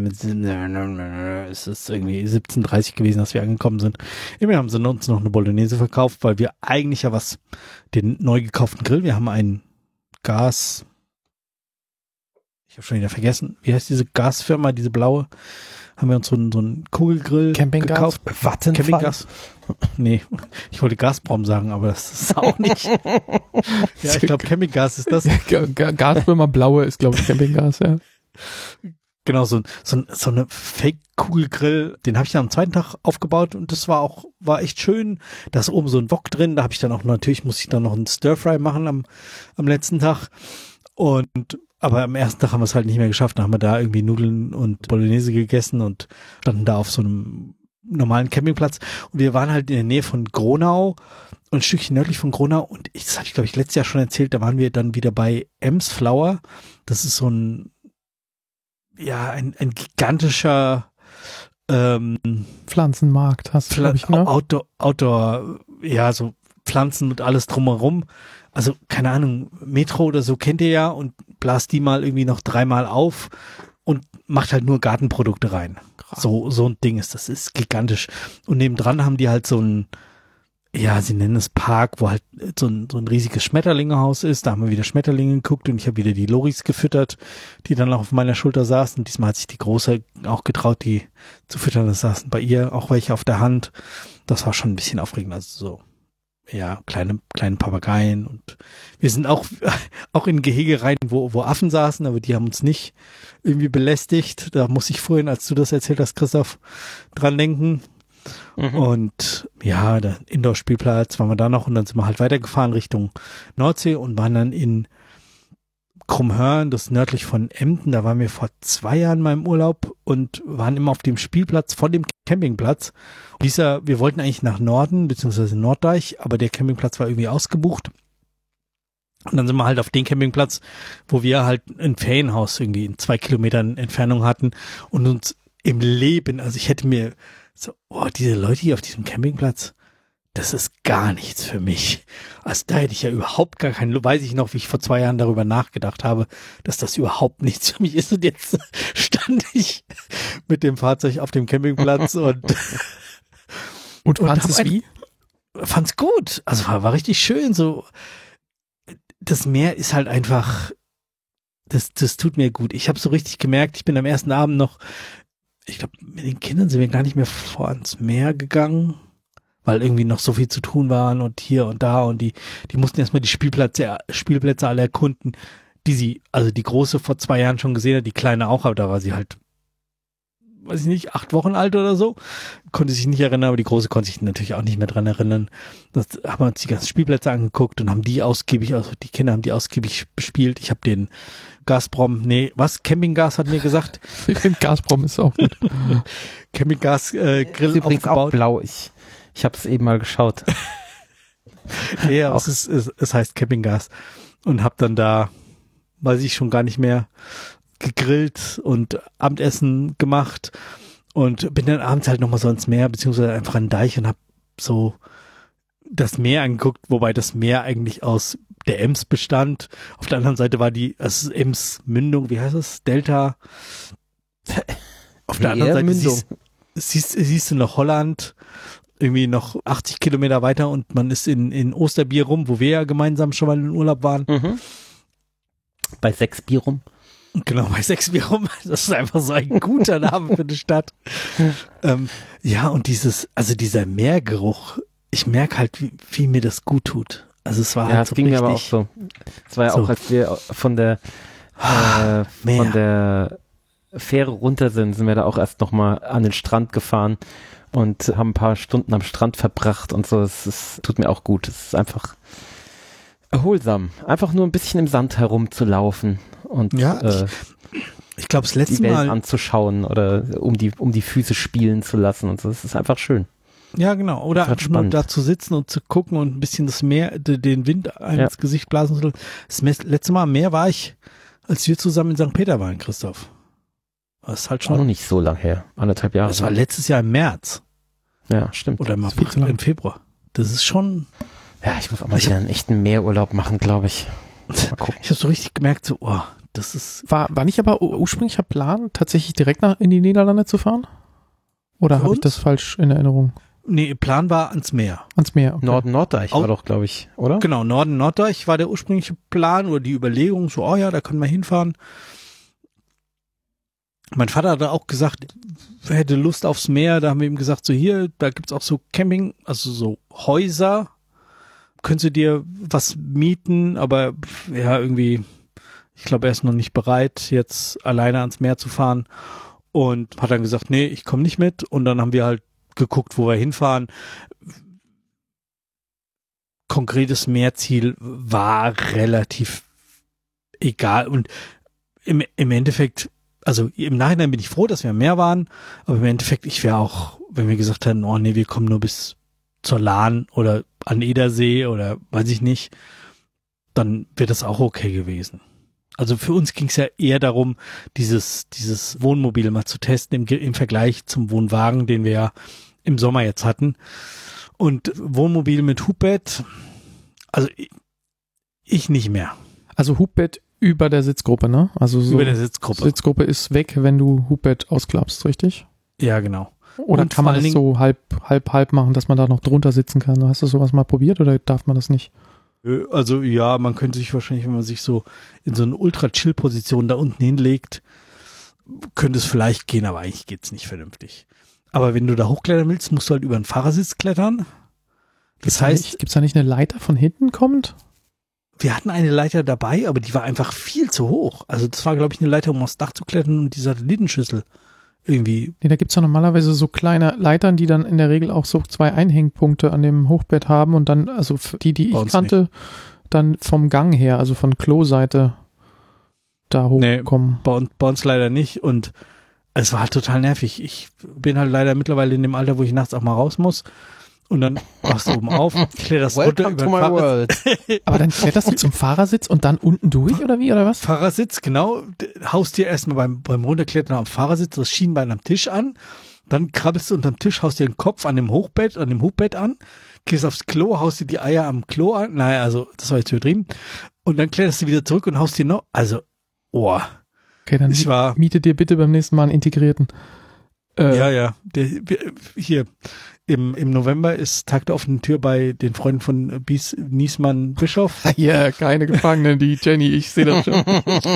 es ist irgendwie 17:30 gewesen, dass wir angekommen sind. Immerhin haben sie uns noch eine Bolognese verkauft, weil wir eigentlich ja den neu gekauften Grill, wir haben einen ich habe schon wieder vergessen, wie heißt diese Gasfirma, diese blaue, haben wir uns so einen Kugelgrill gekauft. Vattenfall? Campinggas? Nee, ich wollte Gazprom sagen, aber das ist auch nicht. Ja, ich glaube Campinggas ist das. Gasfirma Blaue ist, glaube ich, Campinggas, ja. Genau, so eine Fake-Kugelgrill, den habe ich dann am zweiten Tag aufgebaut und das war echt schön. Da ist oben so ein Wok drin, da habe ich dann auch, natürlich musste ich dann noch einen Stir-Fry machen am letzten Tag. Aber am ersten Tag haben wir es halt nicht mehr geschafft. Da haben wir da irgendwie Nudeln und Bolognese gegessen und standen da auf so einem normalen Campingplatz. Und wir waren halt in der Nähe von Gronau und ein Stückchen nördlich von Gronau. Und das habe ich, glaube ich, letztes Jahr schon erzählt. Da waren wir dann wieder bei Emsflower. Das ist so ein gigantischer Pflanzenmarkt hast du, glaube ich, ne? Outdoor, ja, so Pflanzen und alles drumherum. Also, keine Ahnung, Metro oder so kennt ihr ja und blast die mal irgendwie noch 3-mal auf und macht halt nur Gartenprodukte rein. So ein Ding das ist gigantisch. Und nebendran haben die halt so ein, ja, sie nennen es Park, wo halt so ein riesiges Schmetterlingehaus ist. Da haben wir wieder Schmetterlinge geguckt und ich habe wieder die Loris gefüttert, die dann auch auf meiner Schulter saßen. Diesmal hat sich die Große auch getraut, die zu füttern. Das saßen bei ihr auch welche auf der Hand. Das war schon ein bisschen aufregend. Also so, ja, kleine Papageien und wir sind auch in Gehege rein, wo Affen saßen, aber die haben uns nicht irgendwie belästigt. Da muss ich vorhin, als du das erzählt hast, Christoph, dran denken. Mhm. Und ja, der Indoor-Spielplatz waren wir da noch und dann sind wir halt weitergefahren Richtung Nordsee und waren dann in Krummhörn, das ist nördlich von Emden. Da waren wir vor 2 Jahren mal im Urlaub und waren immer auf dem Spielplatz von dem Campingplatz. Wir wollten eigentlich nach Norden, beziehungsweise Norddeich, aber der Campingplatz war irgendwie ausgebucht. Und dann sind wir halt auf den Campingplatz, wo wir halt ein Ferienhaus irgendwie in 2 Kilometern Entfernung hatten und uns im Leben, also ich hätte mir so, diese Leute hier auf diesem Campingplatz, das ist gar nichts für mich. Also da hätte ich ja überhaupt gar keinen, weiß ich noch, wie ich vor 2 Jahren darüber nachgedacht habe, dass das überhaupt nichts für mich ist. Und jetzt stand ich mit dem Fahrzeug auf dem Campingplatz und fand's es wie? Fand's gut. Also war richtig schön. So, das Meer ist halt einfach, das tut mir gut. Ich habe so richtig gemerkt, ich bin am ersten Abend noch, ich glaube, mit den Kindern sind wir gar nicht mehr vor ans Meer gegangen, weil irgendwie noch so viel zu tun waren und hier und da und die mussten erstmal die Spielplätze alle erkunden, die Große vor 2 Jahren schon gesehen hat, die Kleine auch, aber da war sie halt, weiß ich nicht, 8 Wochen alt oder so, konnte sich nicht erinnern, aber die Große konnte sich natürlich auch nicht mehr dran erinnern. Das haben wir uns die ganzen Spielplätze angeguckt und haben die Kinder haben die ausgiebig bespielt. Ich habe den Campinggas hat mir gesagt. Gazprom ist auch gut. Campinggas Grill übrigens aufgebaut. Auch blau. Ich habe es eben mal geschaut. Ja, es heißt Campinggas und habe dann da, weiß ich schon gar nicht mehr, gegrillt und Abendessen gemacht und bin dann abends halt nochmal so ins Meer, beziehungsweise einfach an den Deich und habe so das Meer angeguckt, wobei das Meer eigentlich aus der Ems bestand. Auf der anderen Seite war Ems Mündung, wie heißt es? Delta. Auf der anderen Seite siehst du noch Holland, irgendwie noch 80 Kilometer weiter und man ist in Osterbier rum, wo wir ja gemeinsam schon mal in Urlaub waren. Mhm. Bei 6 Bier rum. Genau, bei 6 Bier rum. Das ist einfach so ein guter Name für eine Stadt. Ja, und dieser Meergeruch, ich merke halt, wie mir das gut tut. Also es war ja, halt es so ging richtig, mir aber auch so. Es war ja so. auch, als wir von der Fähre runter sind wir da auch erst nochmal an den Strand gefahren und haben ein paar Stunden am Strand verbracht und so. Es tut mir auch gut. Es ist einfach erholsam. Einfach nur ein bisschen im Sand herumzulaufen und ich glaube, das letzte die Welt Mal anzuschauen oder um die Füße spielen zu lassen und so. Es ist einfach schön. Ja, genau. Oder einfach nur da zu sitzen und zu gucken und ein bisschen das Meer, den Wind ins Gesicht blasen zu lassen. Das letzte Mal am Meer war ich, als wir zusammen in St. Peter waren, Christoph. Das ist halt schon auch noch nicht so lang her. 1,5 Jahre. Das war letztes Jahr im März. Ja, stimmt. Oder im Februar. Das ist schon. Ja, ich muss auch mal wieder einen echten Meerurlaub machen, glaube ich. Mal gucken. Ich habe so richtig gemerkt, so, das ist. War nicht aber ursprünglicher Plan, tatsächlich direkt in die Niederlande zu fahren? Oder habe ich das falsch in Erinnerung? Nee, Plan war ans Meer. Ans Meer, okay. Norddeich war doch, glaube ich, oder? Genau, Norddeich war der ursprüngliche Plan oder die Überlegung, so, da können wir hinfahren. Mein Vater hat auch gesagt, er hätte Lust aufs Meer. Da haben wir ihm gesagt, so hier, da gibt's auch so Camping, also so Häuser. Könntest du dir was mieten, aber ja, irgendwie, ich glaube, er ist noch nicht bereit, jetzt alleine ans Meer zu fahren. Und hat dann gesagt, nee, ich komme nicht mit. Und dann haben wir halt geguckt, wo wir hinfahren. Konkretes Meerziel war relativ egal. Und im Endeffekt, also im Nachhinein bin ich froh, dass wir am Meer waren. Aber im Endeffekt, ich wäre auch, wenn wir gesagt hätten, nee, wir kommen nur bis zur Lahn oder an Edersee oder weiß ich nicht, dann wäre das auch okay gewesen. Also für uns ging es ja eher darum, dieses Wohnmobil mal zu testen im Vergleich zum Wohnwagen, den wir ja im Sommer jetzt hatten. Und Wohnmobil mit Hubbett, also ich nicht mehr. Also Hubbett über der Sitzgruppe, ne? Also so über der Sitzgruppe. Sitzgruppe ist weg, wenn du Hubbett ausklappst, richtig? Ja, genau. Oder kann man das so halb machen, dass man da noch drunter sitzen kann? Hast du sowas mal probiert oder darf man das nicht? Also ja, man könnte sich wahrscheinlich, wenn man sich so in so eine Ultra-Chill-Position da unten hinlegt, könnte es vielleicht gehen, aber eigentlich geht's nicht vernünftig. Aber wenn du da hochklettern willst, musst du halt über den Fahrersitz klettern. Das heißt, gibt's da nicht eine Leiter von hinten kommt? Wir hatten eine Leiter dabei, aber die war einfach viel zu hoch. Also das war, glaube ich, eine Leiter, um aufs Dach zu klettern und die Satellitenschüssel irgendwie. Nee, da gibt's ja normalerweise so kleine Leitern, die dann in der Regel auch so 2 Einhängpunkte an dem Hochbett haben und dann, also die ich kannte, nicht. Dann vom Gang her, also von Kloseite da hochkommen. Nee, bei uns leider nicht und es war halt total nervig. Ich bin halt leider mittlerweile in dem Alter, wo ich nachts auch mal raus muss. Und dann machst du oben auf, kletterst runter über den Fahrersitz. Aber dann kletterst du zum Fahrersitz und dann unten durch oder wie, oder was? Fahrersitz, genau. Haust dir erstmal beim Runterklettern am Fahrersitz das Schienbein am Tisch an. Dann krabbelst du unterm Tisch, haust dir den Kopf an dem Hochbett an. Gehst aufs Klo, haust dir die Eier am Klo an. Naja, also, das war jetzt übertrieben. Und dann kletterst du wieder zurück und haust dir noch, also, Okay, dann miete dir bitte beim nächsten Mal einen integrierten. Ja. Hier, im November ist Tag der offenen Tür bei den Freunden von Niesmann Bischof. Ja, keine Gefangenen, die Jenny, ich sehe das schon.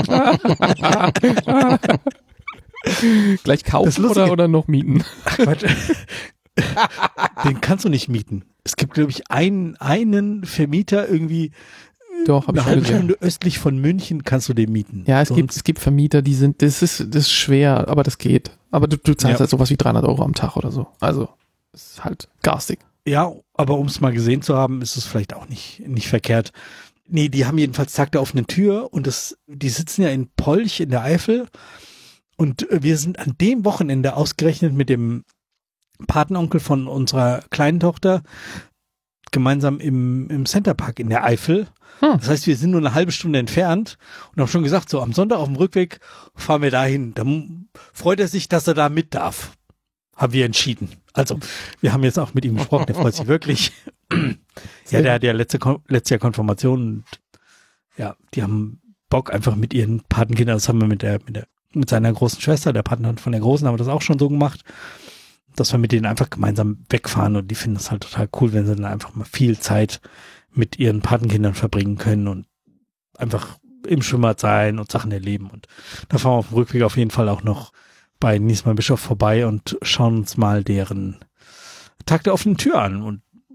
Gleich kaufen oder noch mieten? Ach, Quatsch. Den kannst du nicht mieten. Es gibt, glaube ich, einen Vermieter irgendwie. Doch, eine halbe Stunde östlich von München kannst du den mieten. Ja, es gibt Vermieter, die sind, das ist schwer, aber das geht. Aber du zahlst halt sowas wie 300 € am Tag oder so. Also, es ist halt garstig. Ja, aber um es mal gesehen zu haben, ist es vielleicht auch nicht verkehrt. Nee, die haben jedenfalls Tag der offenen Tür und die sitzen ja in Polch in der Eifel und wir sind an dem Wochenende ausgerechnet mit dem Patenonkel von unserer kleinen Tochter gemeinsam im Centerpark in der Eifel. Das heißt, wir sind nur eine halbe Stunde entfernt und haben schon gesagt, so am Sonntag auf dem Rückweg fahren wir dahin. Dann freut er sich, dass er da mit darf. Haben wir entschieden. Also, wir haben jetzt auch mit ihm gesprochen, der freut sich wirklich. Ja, der hat ja letztes Jahr Konfirmation und ja, die haben Bock einfach mit ihren Patenkindern, das haben wir mit seiner großen Schwester, der Patenhand von der Großen, haben wir das auch schon so gemacht, dass wir mit denen einfach gemeinsam wegfahren und die finden das halt total cool, wenn sie dann einfach mal viel Zeit mit ihren Patenkindern verbringen können und einfach im Schwimmbad sein und Sachen erleben. Und da fahren wir auf dem Rückweg auf jeden Fall auch noch bei Niesmann Bischof vorbei und schauen uns mal deren Tag der offenen Tür an. Und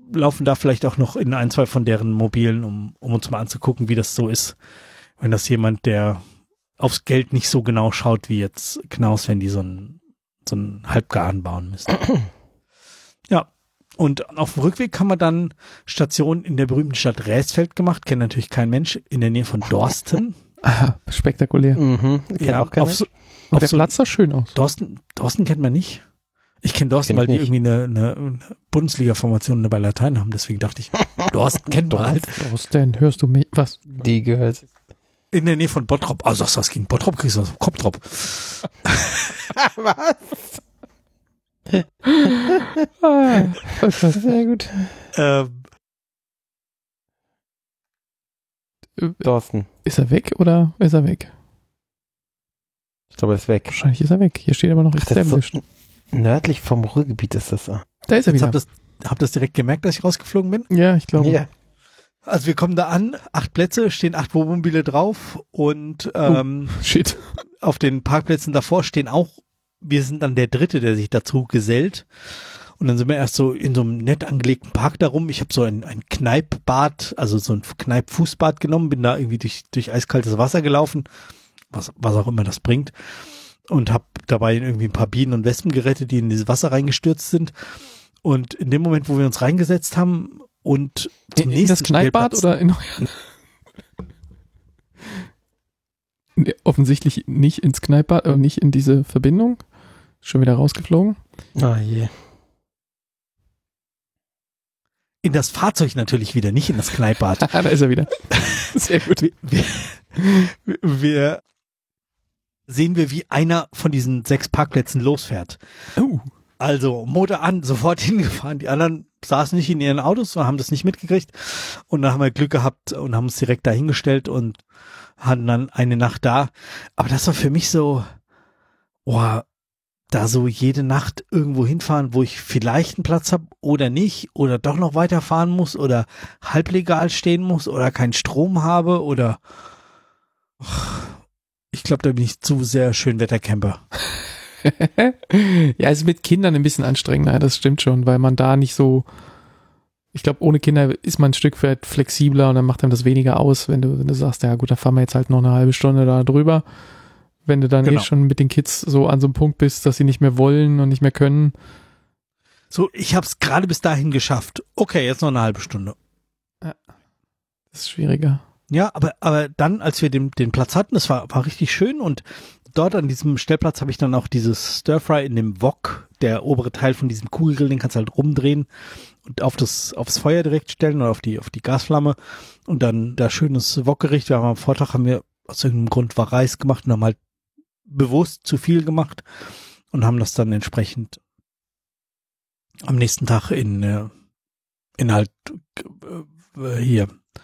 laufen da vielleicht auch noch in 1, 2 von deren Mobilen, um uns mal anzugucken, wie das so ist, wenn das jemand, der aufs Geld nicht so genau schaut wie jetzt Knaus, wenn die so einen Halbgaren bauen müssen. Ja, und auf dem Rückweg haben wir dann Station in der berühmten Stadt Räsfeld gemacht, kennt natürlich kein Mensch, in der Nähe von Dorsten. Aha, spektakulär. Ja, auch kein Mensch. Der Platz sah schön aus. Dorsten kennt man nicht. Ich kenne Dorsten, weil die irgendwie eine Bundesliga-Formation bei Latein haben, deswegen dachte ich, Dorsten kennt man halt. Dorsten, hörst du mich? Was? Die gehört. In der Nähe von Bottrop. Also sagst du was gegen Bottrop, kriegst du was Kopfdrop. Was? Sehr gut. Dorsten. Ist er weg oder ist er weg? Ich glaube, er ist weg. Wahrscheinlich ist er weg. Hier steht aber noch established. So nördlich vom Ruhrgebiet ist das so. Da ist er wieder. Hab das direkt gemerkt, dass ich rausgeflogen bin? Ja, ich glaube. Ja. Also wir kommen da an, 8 Plätze, stehen 8 Wohnmobile drauf und Shit. auf den Parkplätzen davor stehen auch, wir sind dann der Dritte, der sich dazu gesellt. Und dann sind wir erst so in so einem nett angelegten Park darum. Ich habe so ein Kneippbad, also so ein Kneipp-Fußbad genommen, bin da irgendwie durch eiskaltes Wasser gelaufen, was auch immer das bringt. Und habe dabei irgendwie ein paar Bienen und Wespen gerettet, die in dieses Wasser reingestürzt sind. Und in dem Moment, wo wir uns reingesetzt haben und zum nächsten das Kneippbad oder in nee, offensichtlich nicht ins Kneippbad oder nicht in diese Verbindung. Schon wieder rausgeflogen. Ah je. In das Fahrzeug natürlich wieder, nicht in das Kneippbad. Da ist er wieder. Sehr gut. Wir sehen wir, wie einer von diesen 6 Parkplätzen losfährt. Also Motor an, sofort hingefahren. Die anderen saßen nicht in ihren Autos und haben das nicht mitgekriegt. Und dann haben wir Glück gehabt und haben uns direkt da hingestellt und hatten dann eine Nacht da. Aber das war für mich so, da so jede Nacht irgendwo hinfahren, wo ich vielleicht einen Platz habe oder nicht oder doch noch weiterfahren muss oder halblegal stehen muss oder keinen Strom habe oder ich glaube, da bin ich zu sehr Schönwettercamper. Ja, es ist mit Kindern ein bisschen anstrengender, das stimmt schon, weil man da nicht so, ich glaube, ohne Kinder ist man ein Stück weit flexibler und dann macht einem das weniger aus, wenn du sagst, ja gut, dann fahren wir jetzt halt noch eine halbe Stunde da drüber. Wenn du dann schon mit den Kids so an so einem Punkt bist, dass sie nicht mehr wollen und nicht mehr können. So, ich habe es gerade bis dahin geschafft. Okay, jetzt noch eine halbe Stunde. Ja, das ist schwieriger. Ja, aber dann, als wir den Platz hatten, das war richtig schön und dort an diesem Stellplatz habe ich dann auch dieses Stir-Fry in dem Wok, der obere Teil von diesem Kugelgrill, den kannst du halt rumdrehen und aufs Feuer direkt stellen oder auf die Gasflamme und dann da schönes Wokgericht. Am Vortag haben wir aus irgendeinem Grund war Reis gemacht und haben halt bewusst zu viel gemacht und haben das dann entsprechend am nächsten Tag in halt hier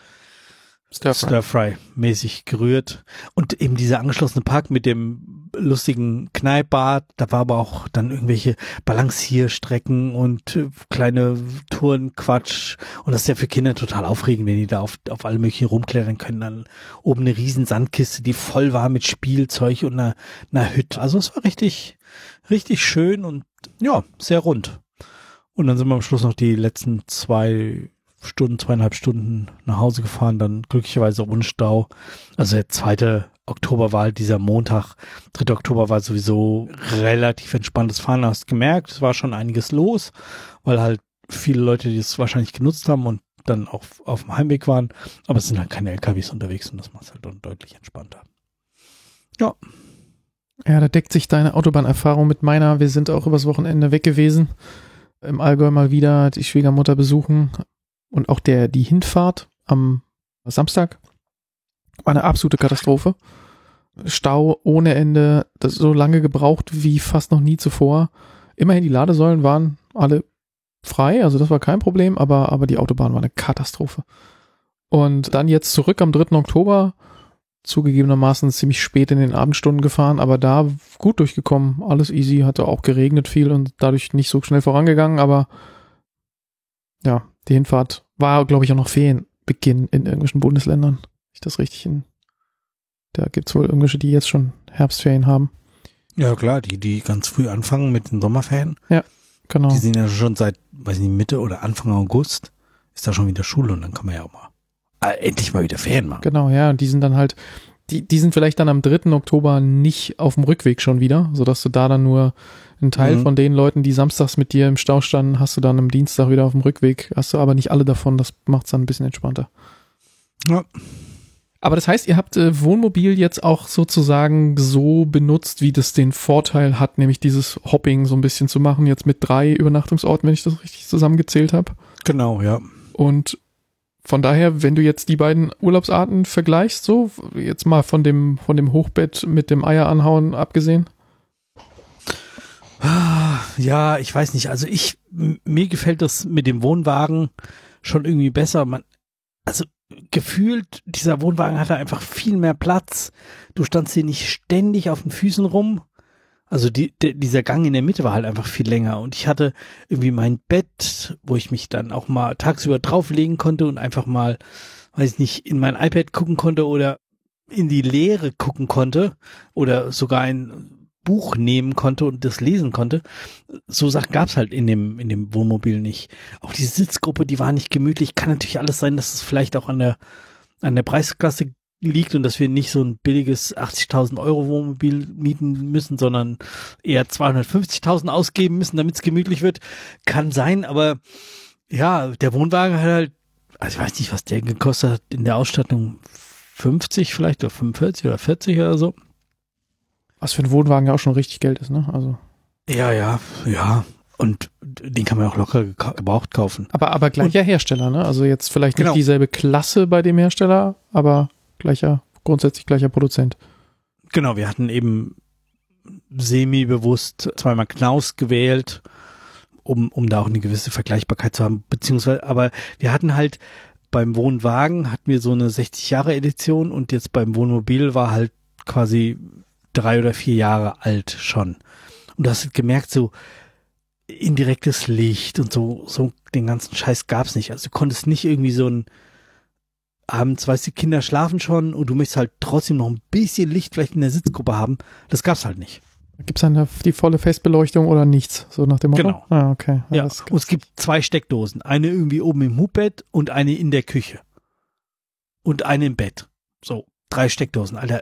Stir-Fry mäßig gerührt und eben dieser angeschlossene Park mit dem lustigen Kneippbad, da war aber auch dann irgendwelche Balancierstrecken und kleine Tourenquatsch und das ist ja für Kinder total aufregend, wenn die da auf alle möglichen rumklettern können, dann oben eine riesen Sandkiste, die voll war mit Spielzeug und einer Hütte, also es war richtig, richtig schön und ja, sehr rund. Und dann sind wir am Schluss noch die letzten 2,5 Stunden nach Hause gefahren, dann glücklicherweise ohne Stau. Also der 2. Oktober war halt dieser Montag, 3. Oktober war sowieso relativ entspanntes Fahren, hast gemerkt, es war schon einiges los, weil halt viele Leute, die es wahrscheinlich genutzt haben und dann auch auf dem Heimweg waren, aber es sind halt keine LKWs unterwegs und das macht es halt dann deutlich entspannter. Ja. Ja, da deckt sich deine Autobahnerfahrung mit meiner. Wir sind auch übers Wochenende weg gewesen, im Allgäu mal wieder die Schwiegermutter besuchen. Und auch die Hinfahrt am Samstag war eine absolute Katastrophe. Stau ohne Ende, das so lange gebraucht wie fast noch nie zuvor. Immerhin die Ladesäulen waren alle frei, also das war kein Problem, aber die Autobahn war eine Katastrophe. Und dann jetzt zurück am 3. Oktober, zugegebenermaßen ziemlich spät in den Abendstunden gefahren, aber da gut durchgekommen, alles easy, hatte auch geregnet viel und dadurch nicht so schnell vorangegangen, aber ja, die Hinfahrt war, glaube ich, auch noch Ferienbeginn in irgendwelchen Bundesländern. Ich das richtig da gibt's wohl irgendwelche, die jetzt schon Herbstferien haben. Ja klar, die ganz früh anfangen mit den Sommerferien. Ja, genau. Die sind ja schon seit, weiß nicht, Mitte oder Anfang August. ist da schon wieder Schule und dann kann man ja auch mal endlich mal wieder Ferien machen. Genau, ja, und die sind dann halt, die sind vielleicht dann am 3. Oktober nicht auf dem Rückweg schon wieder, sodass du da dann nur einen Teil von den Leuten, die samstags mit dir im Stau standen, hast du dann am Dienstag wieder auf dem Rückweg, hast du aber nicht alle davon, das macht es dann ein bisschen entspannter. Ja. Aber das heißt, ihr habt Wohnmobil jetzt auch sozusagen so benutzt, wie das den Vorteil hat, nämlich dieses Hopping so ein bisschen zu machen, jetzt mit 3 Übernachtungsorten, wenn ich das richtig zusammengezählt habe. Genau, ja. Und von daher, wenn du jetzt die beiden Urlaubsarten vergleichst, so, jetzt mal von dem Hochbett mit dem Eier anhauen abgesehen. Ja, ich weiß nicht. Also mir gefällt das mit dem Wohnwagen schon irgendwie besser. Also gefühlt, dieser Wohnwagen hatte einfach viel mehr Platz. Du standst hier nicht ständig auf den Füßen rum. Also dieser Gang in der Mitte war halt einfach viel länger und ich hatte irgendwie mein Bett, wo ich mich dann auch mal tagsüber drauflegen konnte und einfach mal, weiß ich nicht, in mein iPad gucken konnte oder in die Leere gucken konnte oder sogar ein Buch nehmen konnte und das lesen konnte. So Sachen gab's halt in dem Wohnmobil nicht. Auch die Sitzgruppe, die war nicht gemütlich. Kann natürlich alles sein, dass es vielleicht auch an der Preisklasse liegt und dass wir nicht so ein billiges 80.000 Euro Wohnmobil mieten müssen, sondern eher 250.000 ausgeben müssen, damit es gemütlich wird. Kann sein, aber ja, der Wohnwagen hat halt, also ich weiß nicht, was der gekostet hat in der Ausstattung, 50 vielleicht oder 45 oder 40 oder so. Was für ein Wohnwagen ja auch schon richtig Geld ist, ne? Also. Ja. Und den kann man auch locker gebraucht kaufen. Aber gleicher Hersteller, ne? Also jetzt vielleicht nicht dieselbe Klasse bei dem Hersteller, aber grundsätzlich gleicher Produzent. Genau, wir hatten eben semi-bewusst zweimal Knaus gewählt, um da auch eine gewisse Vergleichbarkeit zu haben, beziehungsweise, aber wir hatten halt beim Wohnwagen hatten wir so eine 60-Jahre-Edition und jetzt beim Wohnmobil war halt quasi 3 oder 4 Jahre alt schon. Und du hast gemerkt, so indirektes Licht und so den ganzen Scheiß gab's nicht. Also du konntest nicht irgendwie so ein abends, weißt du, die Kinder schlafen schon und du möchtest halt trotzdem noch ein bisschen Licht vielleicht in der Sitzgruppe haben. Das gab's halt nicht. Gibt's dann die volle Festbeleuchtung oder nichts? So nach dem Motto? Genau. Ah, okay. Ja, und es gibt 2 Steckdosen. Eine irgendwie oben im Hubbett und eine in der Küche. Und eine im Bett. So, 3 Steckdosen. Alter,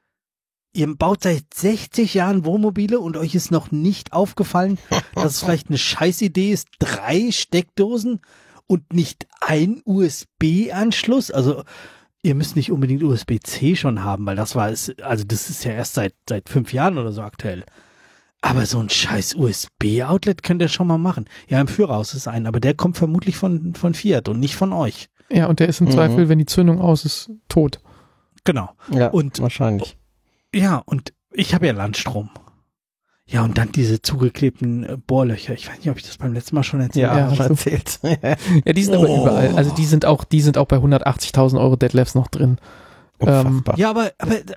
ihr baut seit 60 Jahren Wohnmobile und euch ist noch nicht aufgefallen, dass es vielleicht eine Scheißidee ist, 3 Steckdosen und nicht ein USB-Anschluss. Also ihr müsst nicht unbedingt USB-C schon haben, weil das ist ja erst seit 5 Jahren oder so aktuell. Aber so ein scheiß USB-Outlet könnt ihr schon mal machen. Ja, im Führerhaus ist ein, aber der kommt vermutlich von Fiat und nicht von euch. Ja, und der ist im Zweifel, wenn die Zündung aus ist, tot. Genau. Ja, und wahrscheinlich. Ja, und ich habe ja Landstrom. Ja, und dann diese zugeklebten Bohrlöcher. Ich weiß nicht, ob ich das beim letzten Mal schon erzählt habe. Ja, schon erzählt. Ja, die sind aber überall. Also die sind auch bei 180.000 Euro Detlefs noch drin. Ja, aber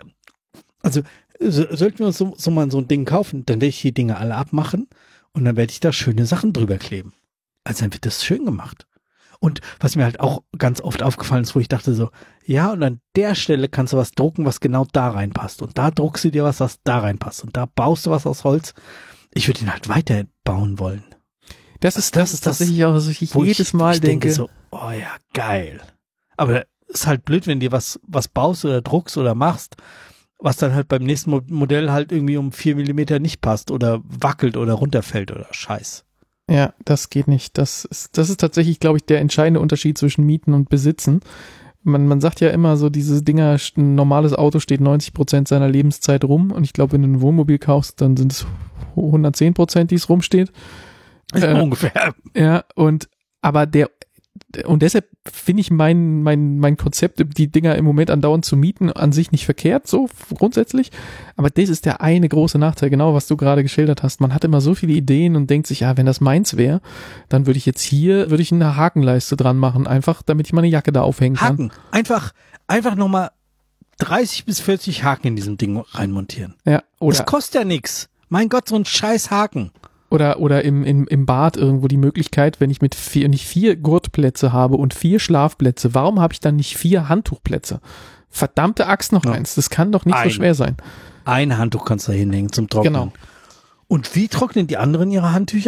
also sollten wir uns so mal so ein Ding kaufen, dann werde ich die Dinge alle abmachen und dann werde ich da schöne Sachen drüber kleben. Also dann wird das schön gemacht. Und was mir halt auch ganz oft aufgefallen ist, wo ich dachte so, ja, und an der Stelle kannst du was drucken, was genau da reinpasst. Und da druckst du dir was da reinpasst. Und da baust du was aus Holz. Ich würde ihn halt weiter bauen wollen. Das ist tatsächlich auch, was ich jedes Mal denke. So, oh ja, geil. Aber ist halt blöd, wenn dir was baust oder druckst oder machst, was dann halt beim nächsten Modell halt irgendwie um 4 Millimeter nicht passt oder wackelt oder runterfällt oder Scheiß. Ja, das geht nicht. Das ist tatsächlich, glaube ich, der entscheidende Unterschied zwischen Mieten und Besitzen. Man sagt ja immer so, diese Dinger, ein normales Auto steht 90% seiner Lebenszeit rum und ich glaube, wenn du ein Wohnmobil kaufst, dann sind es 110%, die es rumsteht. Ungefähr. Ja, aber deshalb finde ich mein Konzept, die Dinger im Moment andauernd zu mieten, an sich nicht verkehrt, so grundsätzlich. Aber das ist der eine große Nachteil, genau was du gerade geschildert hast. Man hat immer so viele Ideen und denkt sich, ja, wenn das meins wäre, dann würde ich eine Hakenleiste dran machen, einfach, damit ich meine Jacke da aufhängen kann. Haken. Einfach nochmal 30 bis 40 Haken in diesem Ding reinmontieren. Ja, oder. Das kostet ja nichts. Mein Gott, so ein scheiß Haken. Oder im Bad irgendwo die Möglichkeit, wenn ich nicht 4 Gurtplätze habe und 4 Schlafplätze, warum habe ich dann nicht 4 Handtuchplätze? Verdammte Axt noch eins, das kann doch nicht so schwer sein. Ein Handtuch kannst du da hinlegen zum Trocknen. Genau. Und wie trocknen die anderen ihre Handtücher?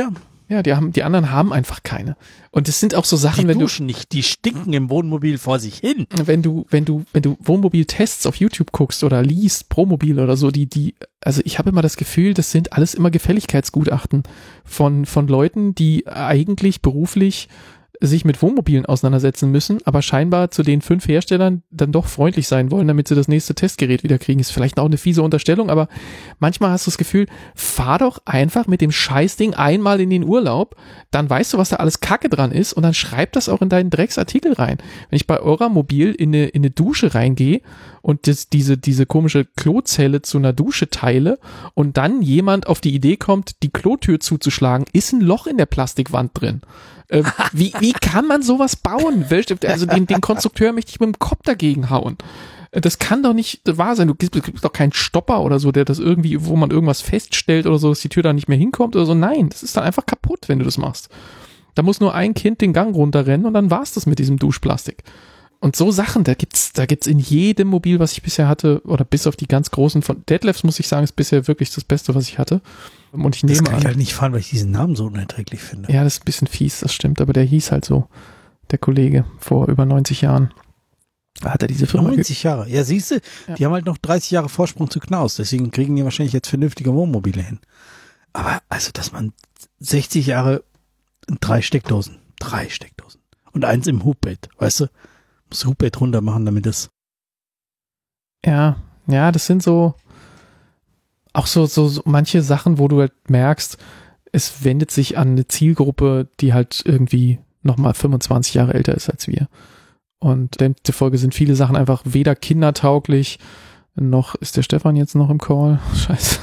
Ja, die anderen haben einfach keine. Und es sind auch so Sachen, die duschen nicht, die stinken im Wohnmobil vor sich hin. Wenn du Wohnmobil-Tests auf YouTube guckst oder liest, Promobil oder so, also ich habe immer das Gefühl, das sind alles immer Gefälligkeitsgutachten von Leuten, die eigentlich beruflich sich mit Wohnmobilen auseinandersetzen müssen, aber scheinbar zu den 5 Herstellern dann doch freundlich sein wollen, damit sie das nächste Testgerät wieder kriegen. Ist vielleicht auch eine fiese Unterstellung, aber manchmal hast du das Gefühl, fahr doch einfach mit dem Scheißding einmal in den Urlaub, dann weißt du, was da alles Kacke dran ist und dann schreib das auch in deinen Drecksartikel rein. Wenn ich bei Euramobil in eine Dusche reingehe und diese komische Klozelle zu einer Dusche teile und dann jemand auf die Idee kommt, die Klotür zuzuschlagen, ist ein Loch in der Plastikwand drin. Wie kann man sowas bauen? Also den Konstrukteur möchte ich mit dem Kopf dagegen hauen. Das kann doch nicht wahr sein. Du gibst doch keinen Stopper oder so, der das irgendwie, wo man irgendwas feststellt oder so, dass die Tür da nicht mehr hinkommt oder so. Nein, das ist dann einfach kaputt, wenn du das machst. Da muss nur ein Kind den Gang runterrennen und dann war's das mit diesem Duschplastik. Und so Sachen, da gibt's in jedem Mobil, was ich bisher hatte, oder bis auf die ganz großen von Detlefs, muss ich sagen, ist bisher wirklich das Beste, was ich hatte. Und ich nehme das kann ich halt nicht fahren, weil ich diesen Namen so unerträglich finde. Ja, das ist ein bisschen fies, das stimmt, aber der hieß halt so, der Kollege, vor über 90 Jahren. Hat er diese Firma 90 Jahre. Ja, siehst du, ja. Die haben halt noch 30 Jahre Vorsprung zu Knaus, deswegen kriegen die wahrscheinlich jetzt vernünftige Wohnmobile hin. Aber also, dass man 60 Jahre 3 Steckdosen und eins im Hubbett, weißt du? Muss Hubbett runter machen, damit das. Ja, das sind so auch so manche Sachen, wo du halt merkst, es wendet sich an eine Zielgruppe, die halt irgendwie nochmal 25 Jahre älter ist als wir. Und demzufolge sind viele Sachen einfach weder kindertauglich, noch ist der Stefan jetzt noch im Call. Scheiße.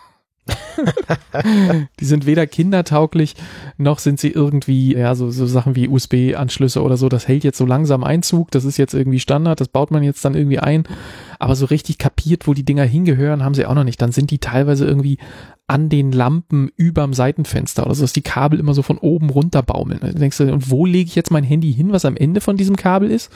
Die sind weder kindertauglich, noch sind sie irgendwie, ja, so Sachen wie USB-Anschlüsse oder so, das hält jetzt so langsam Einzug, das ist jetzt irgendwie Standard, das baut man jetzt dann irgendwie ein, aber so richtig kapiert, wo die Dinger hingehören, haben sie auch noch nicht. Dann sind die teilweise irgendwie an den Lampen überm Seitenfenster oder so, dass die Kabel immer so von oben runter baumeln. Da denkst du, und wo lege ich jetzt mein Handy hin, was am Ende von diesem Kabel ist?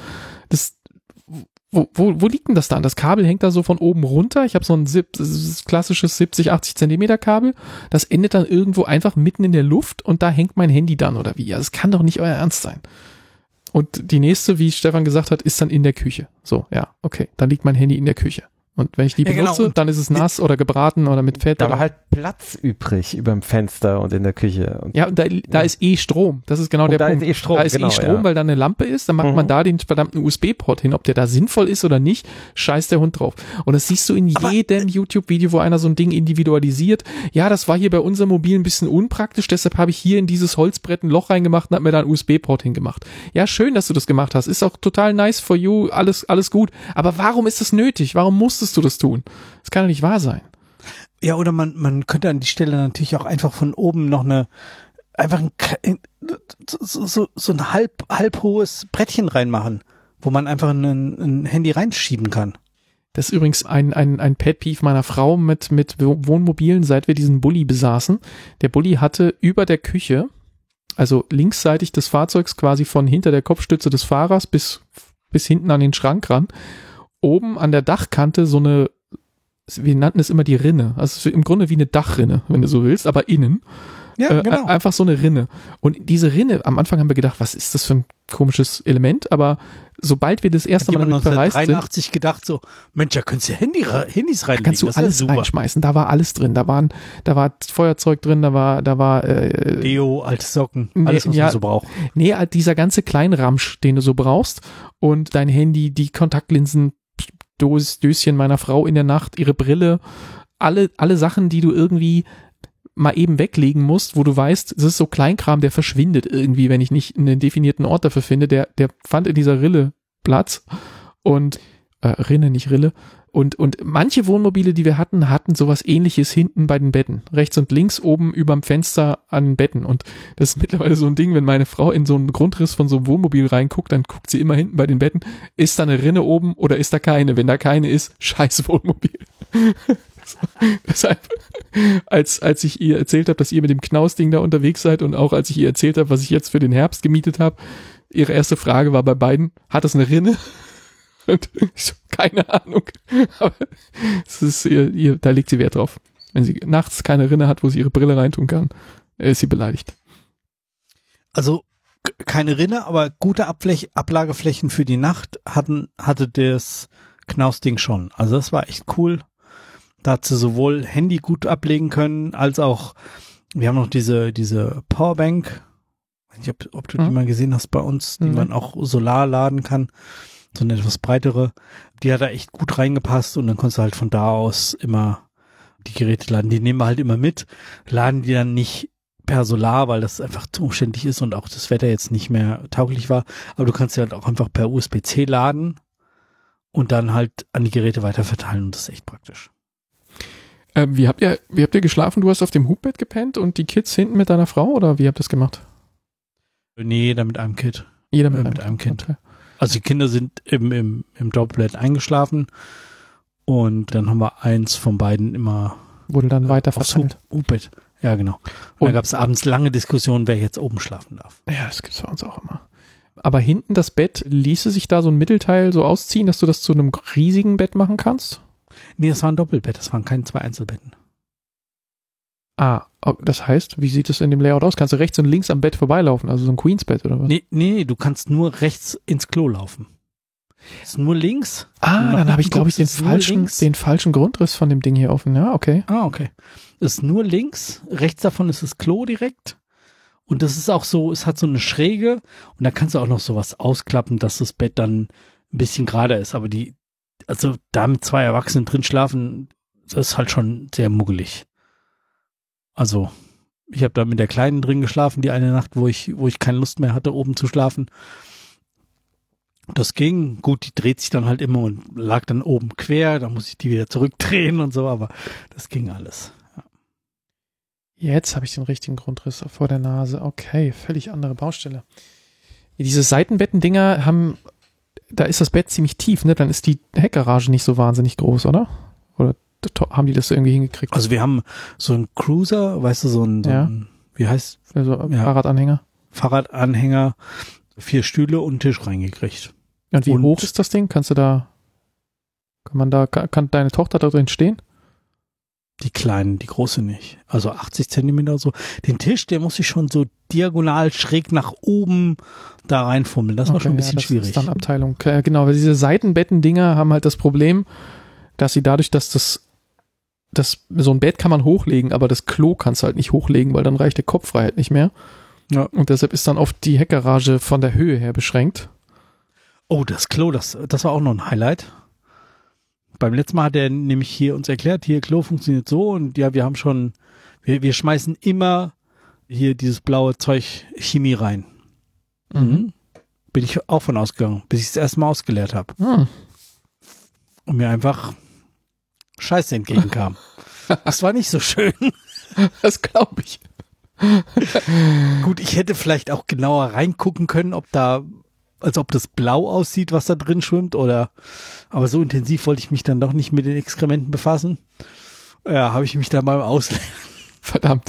Wo liegt denn das da? Das Kabel hängt da so von oben runter. Ich habe so ein klassisches 70, 80 Zentimeter Kabel. Das endet dann irgendwo einfach mitten in der Luft und da hängt mein Handy dann oder wie? Also das kann doch nicht euer Ernst sein. Und die nächste, wie Stefan gesagt hat, ist dann in der Küche. So, ja, okay, dann liegt mein Handy in der Küche. Und wenn ich die benutze, dann ist es nass oder gebraten oder mit Fett. Da war halt Platz übrig über dem Fenster und in der Küche. Und ja, und da ist Strom. Das ist genau der Punkt. Da ist Strom, weil da eine Lampe ist. Dann macht man da den verdammten USB-Port hin. Ob der da sinnvoll ist oder nicht, scheißt der Hund drauf. Und das siehst du in jedem YouTube-Video, wo einer so ein Ding individualisiert. Ja, das war hier bei unserem Mobil ein bisschen unpraktisch, deshalb habe ich hier in dieses Holzbrett ein Loch reingemacht und habe mir da einen USB-Port hingemacht. Ja, schön, dass du das gemacht hast. Ist auch total nice for you, alles gut. Aber warum ist das nötig? Warum musstest du das tun? Das kann doch nicht wahr sein. Ja, oder man könnte an die Stelle natürlich auch einfach von oben noch so ein halb hohes Brettchen reinmachen, wo man einfach ein Handy reinschieben kann. Das ist übrigens ein Pet-Peeve meiner Frau mit Wohnmobilen, seit wir diesen Bulli besaßen. Der Bulli hatte über der Küche, also linksseitig des Fahrzeugs, quasi von hinter der Kopfstütze des Fahrers bis hinten an den Schrank ran, oben an der Dachkante so eine, wir nannten es immer die Rinne, also im Grunde wie eine Dachrinne, wenn du so willst, aber innen. Ja, genau. Einfach so eine Rinne. Und diese Rinne, am Anfang haben wir gedacht, was ist das für ein komisches Element, aber sobald wir das erste Mal damit verreist sind. 1983 gedacht so, Mensch, da könntest du Handys reinlegen. Da kannst du alles reinschmeißen, da war alles drin, da war Feuerzeug drin, da war Deo, alte Socken, alles, was man so braucht. Nee, dieser ganze Kleinramsch, den du so brauchst und dein Handy, die Kontaktlinsen, Döschen meiner Frau in der Nacht, ihre Brille, alle Sachen, die du irgendwie mal eben weglegen musst, wo du weißt, es ist so Kleinkram, der verschwindet irgendwie, wenn ich nicht einen definierten Ort dafür finde, der fand in dieser Rille Platz und Rinne, nicht Rille. Und manche Wohnmobile, die wir hatten sowas Ähnliches hinten bei den Betten. Rechts und links oben überm Fenster an den Betten. Und das ist mittlerweile so ein Ding, wenn meine Frau in so einen Grundriss von so einem Wohnmobil reinguckt, dann guckt sie immer hinten bei den Betten, ist da eine Rinne oben oder ist da keine? Wenn da keine ist, scheiß Wohnmobil. Deshalb, als ich ihr erzählt habe, dass ihr mit dem Knausding da unterwegs seid und auch als ich ihr erzählt habe, was ich jetzt für den Herbst gemietet habe, ihre erste Frage war bei beiden, hat das eine Rinne? Und ich so, keine Ahnung. Aber es ist da legt sie Wert drauf. Wenn sie nachts keine Rinne hat, wo sie ihre Brille reintun kann, ist sie beleidigt. Also keine Rinne, aber gute Ablageflächen für die Nacht hatte das Knaus-Ding schon. Also das war echt cool. Da hat sie sowohl Handy gut ablegen können, als auch, wir haben noch diese Powerbank, ich weiß nicht, ob du die mal gesehen hast bei uns, die man auch solar laden kann, so eine etwas breitere. Die hat da echt gut reingepasst und dann konntest du halt von da aus immer die Geräte laden. Die nehmen wir halt immer mit, laden die dann nicht per Solar, weil das einfach zu umständlich ist und auch das Wetter jetzt nicht mehr tauglich war. Aber du kannst ja halt auch einfach per USB-C laden und dann halt an die Geräte weiterverteilen und das ist echt praktisch. Wie habt ihr geschlafen? Du hast auf dem Hubbett gepennt und die Kids hinten mit deiner Frau oder wie habt ihr das gemacht? Nee, jeder mit einem Kind. Jeder mit einem Kind. Okay. Also die Kinder sind im Doppelbett eingeschlafen und dann haben wir eins von beiden immer wurde dann weiter verteilt. Hubbett. Ja, genau. Und da gab es abends lange Diskussionen, wer jetzt oben schlafen darf. Ja, das gibt's bei uns auch immer. Aber hinten das Bett, ließe sich da so ein Mittelteil so ausziehen, dass du das zu einem riesigen Bett machen kannst? Nee, das war ein Doppelbett, das waren keine 2 Einzelbetten. Ah, das heißt, wie sieht es in dem Layout aus? Kannst du rechts und links am Bett vorbeilaufen, also so ein Queensbett oder was? Nee, du kannst nur rechts ins Klo laufen. Das ist nur links. Dann habe ich, glaube ich, den falschen Grundriss von dem Ding hier offen. Ja, okay. Okay. Das ist nur links. Rechts davon ist das Klo direkt. Und das ist auch so, es hat so eine Schräge. Und da kannst du auch noch sowas ausklappen, dass das Bett dann ein bisschen gerader ist. Aber also da mit 2 Erwachsenen drin schlafen, das ist halt schon sehr muggelig. Also, ich habe da mit der Kleinen drin geschlafen, die eine Nacht, wo ich keine Lust mehr hatte, oben zu schlafen. Das ging, gut, die dreht sich dann halt immer und lag dann oben quer, da muss ich die wieder zurückdrehen und so, aber das ging alles. Ja. Jetzt habe ich den richtigen Grundriss vor der Nase. Okay, völlig andere Baustelle. Diese Seitenbettendinger da ist das Bett ziemlich tief, ne? Dann ist die Heckgarage nicht so wahnsinnig groß, oder? Oder haben die das irgendwie hingekriegt? Also wir haben so einen Cruiser, weißt du, so ein wie heißt? Also Fahrradanhänger. Fahrradanhänger, 4 Stühle und einen Tisch reingekriegt. Und wie hoch ist das Ding? Kann deine Tochter da drin stehen? Die kleinen, die große nicht. Also 80 Zentimeter oder so. Den Tisch, der muss ich schon so diagonal schräg nach oben da reinfummeln. Das war schon ein bisschen schwierig. Das ist dann Abteilung. Genau, weil diese Seitenbettendinger haben halt das Problem, dass sie dadurch, dass so ein Bett kann man hochlegen, aber das Klo kannst du halt nicht hochlegen, weil dann reicht der Kopffreiheit nicht mehr. Ja. Und deshalb ist dann oft die Heckgarage von der Höhe her beschränkt. Oh, das Klo, das war auch noch ein Highlight. Beim letzten Mal hat er nämlich hier uns erklärt, hier Klo funktioniert so und ja, wir haben schon, wir schmeißen immer hier dieses blaue Zeug Chemie rein. Mhm. Bin ich auch von ausgegangen, bis ich es erst mal ausgeleert habe. Und mir einfach Scheiße entgegenkam. Das war nicht so schön. Das glaube ich. Gut, ich hätte vielleicht auch genauer reingucken können, ob das blau aussieht, was da drin schwimmt, aber so intensiv wollte ich mich dann doch nicht mit den Exkrementen befassen. Ja, habe ich mich da mal ausleeren. Verdammt.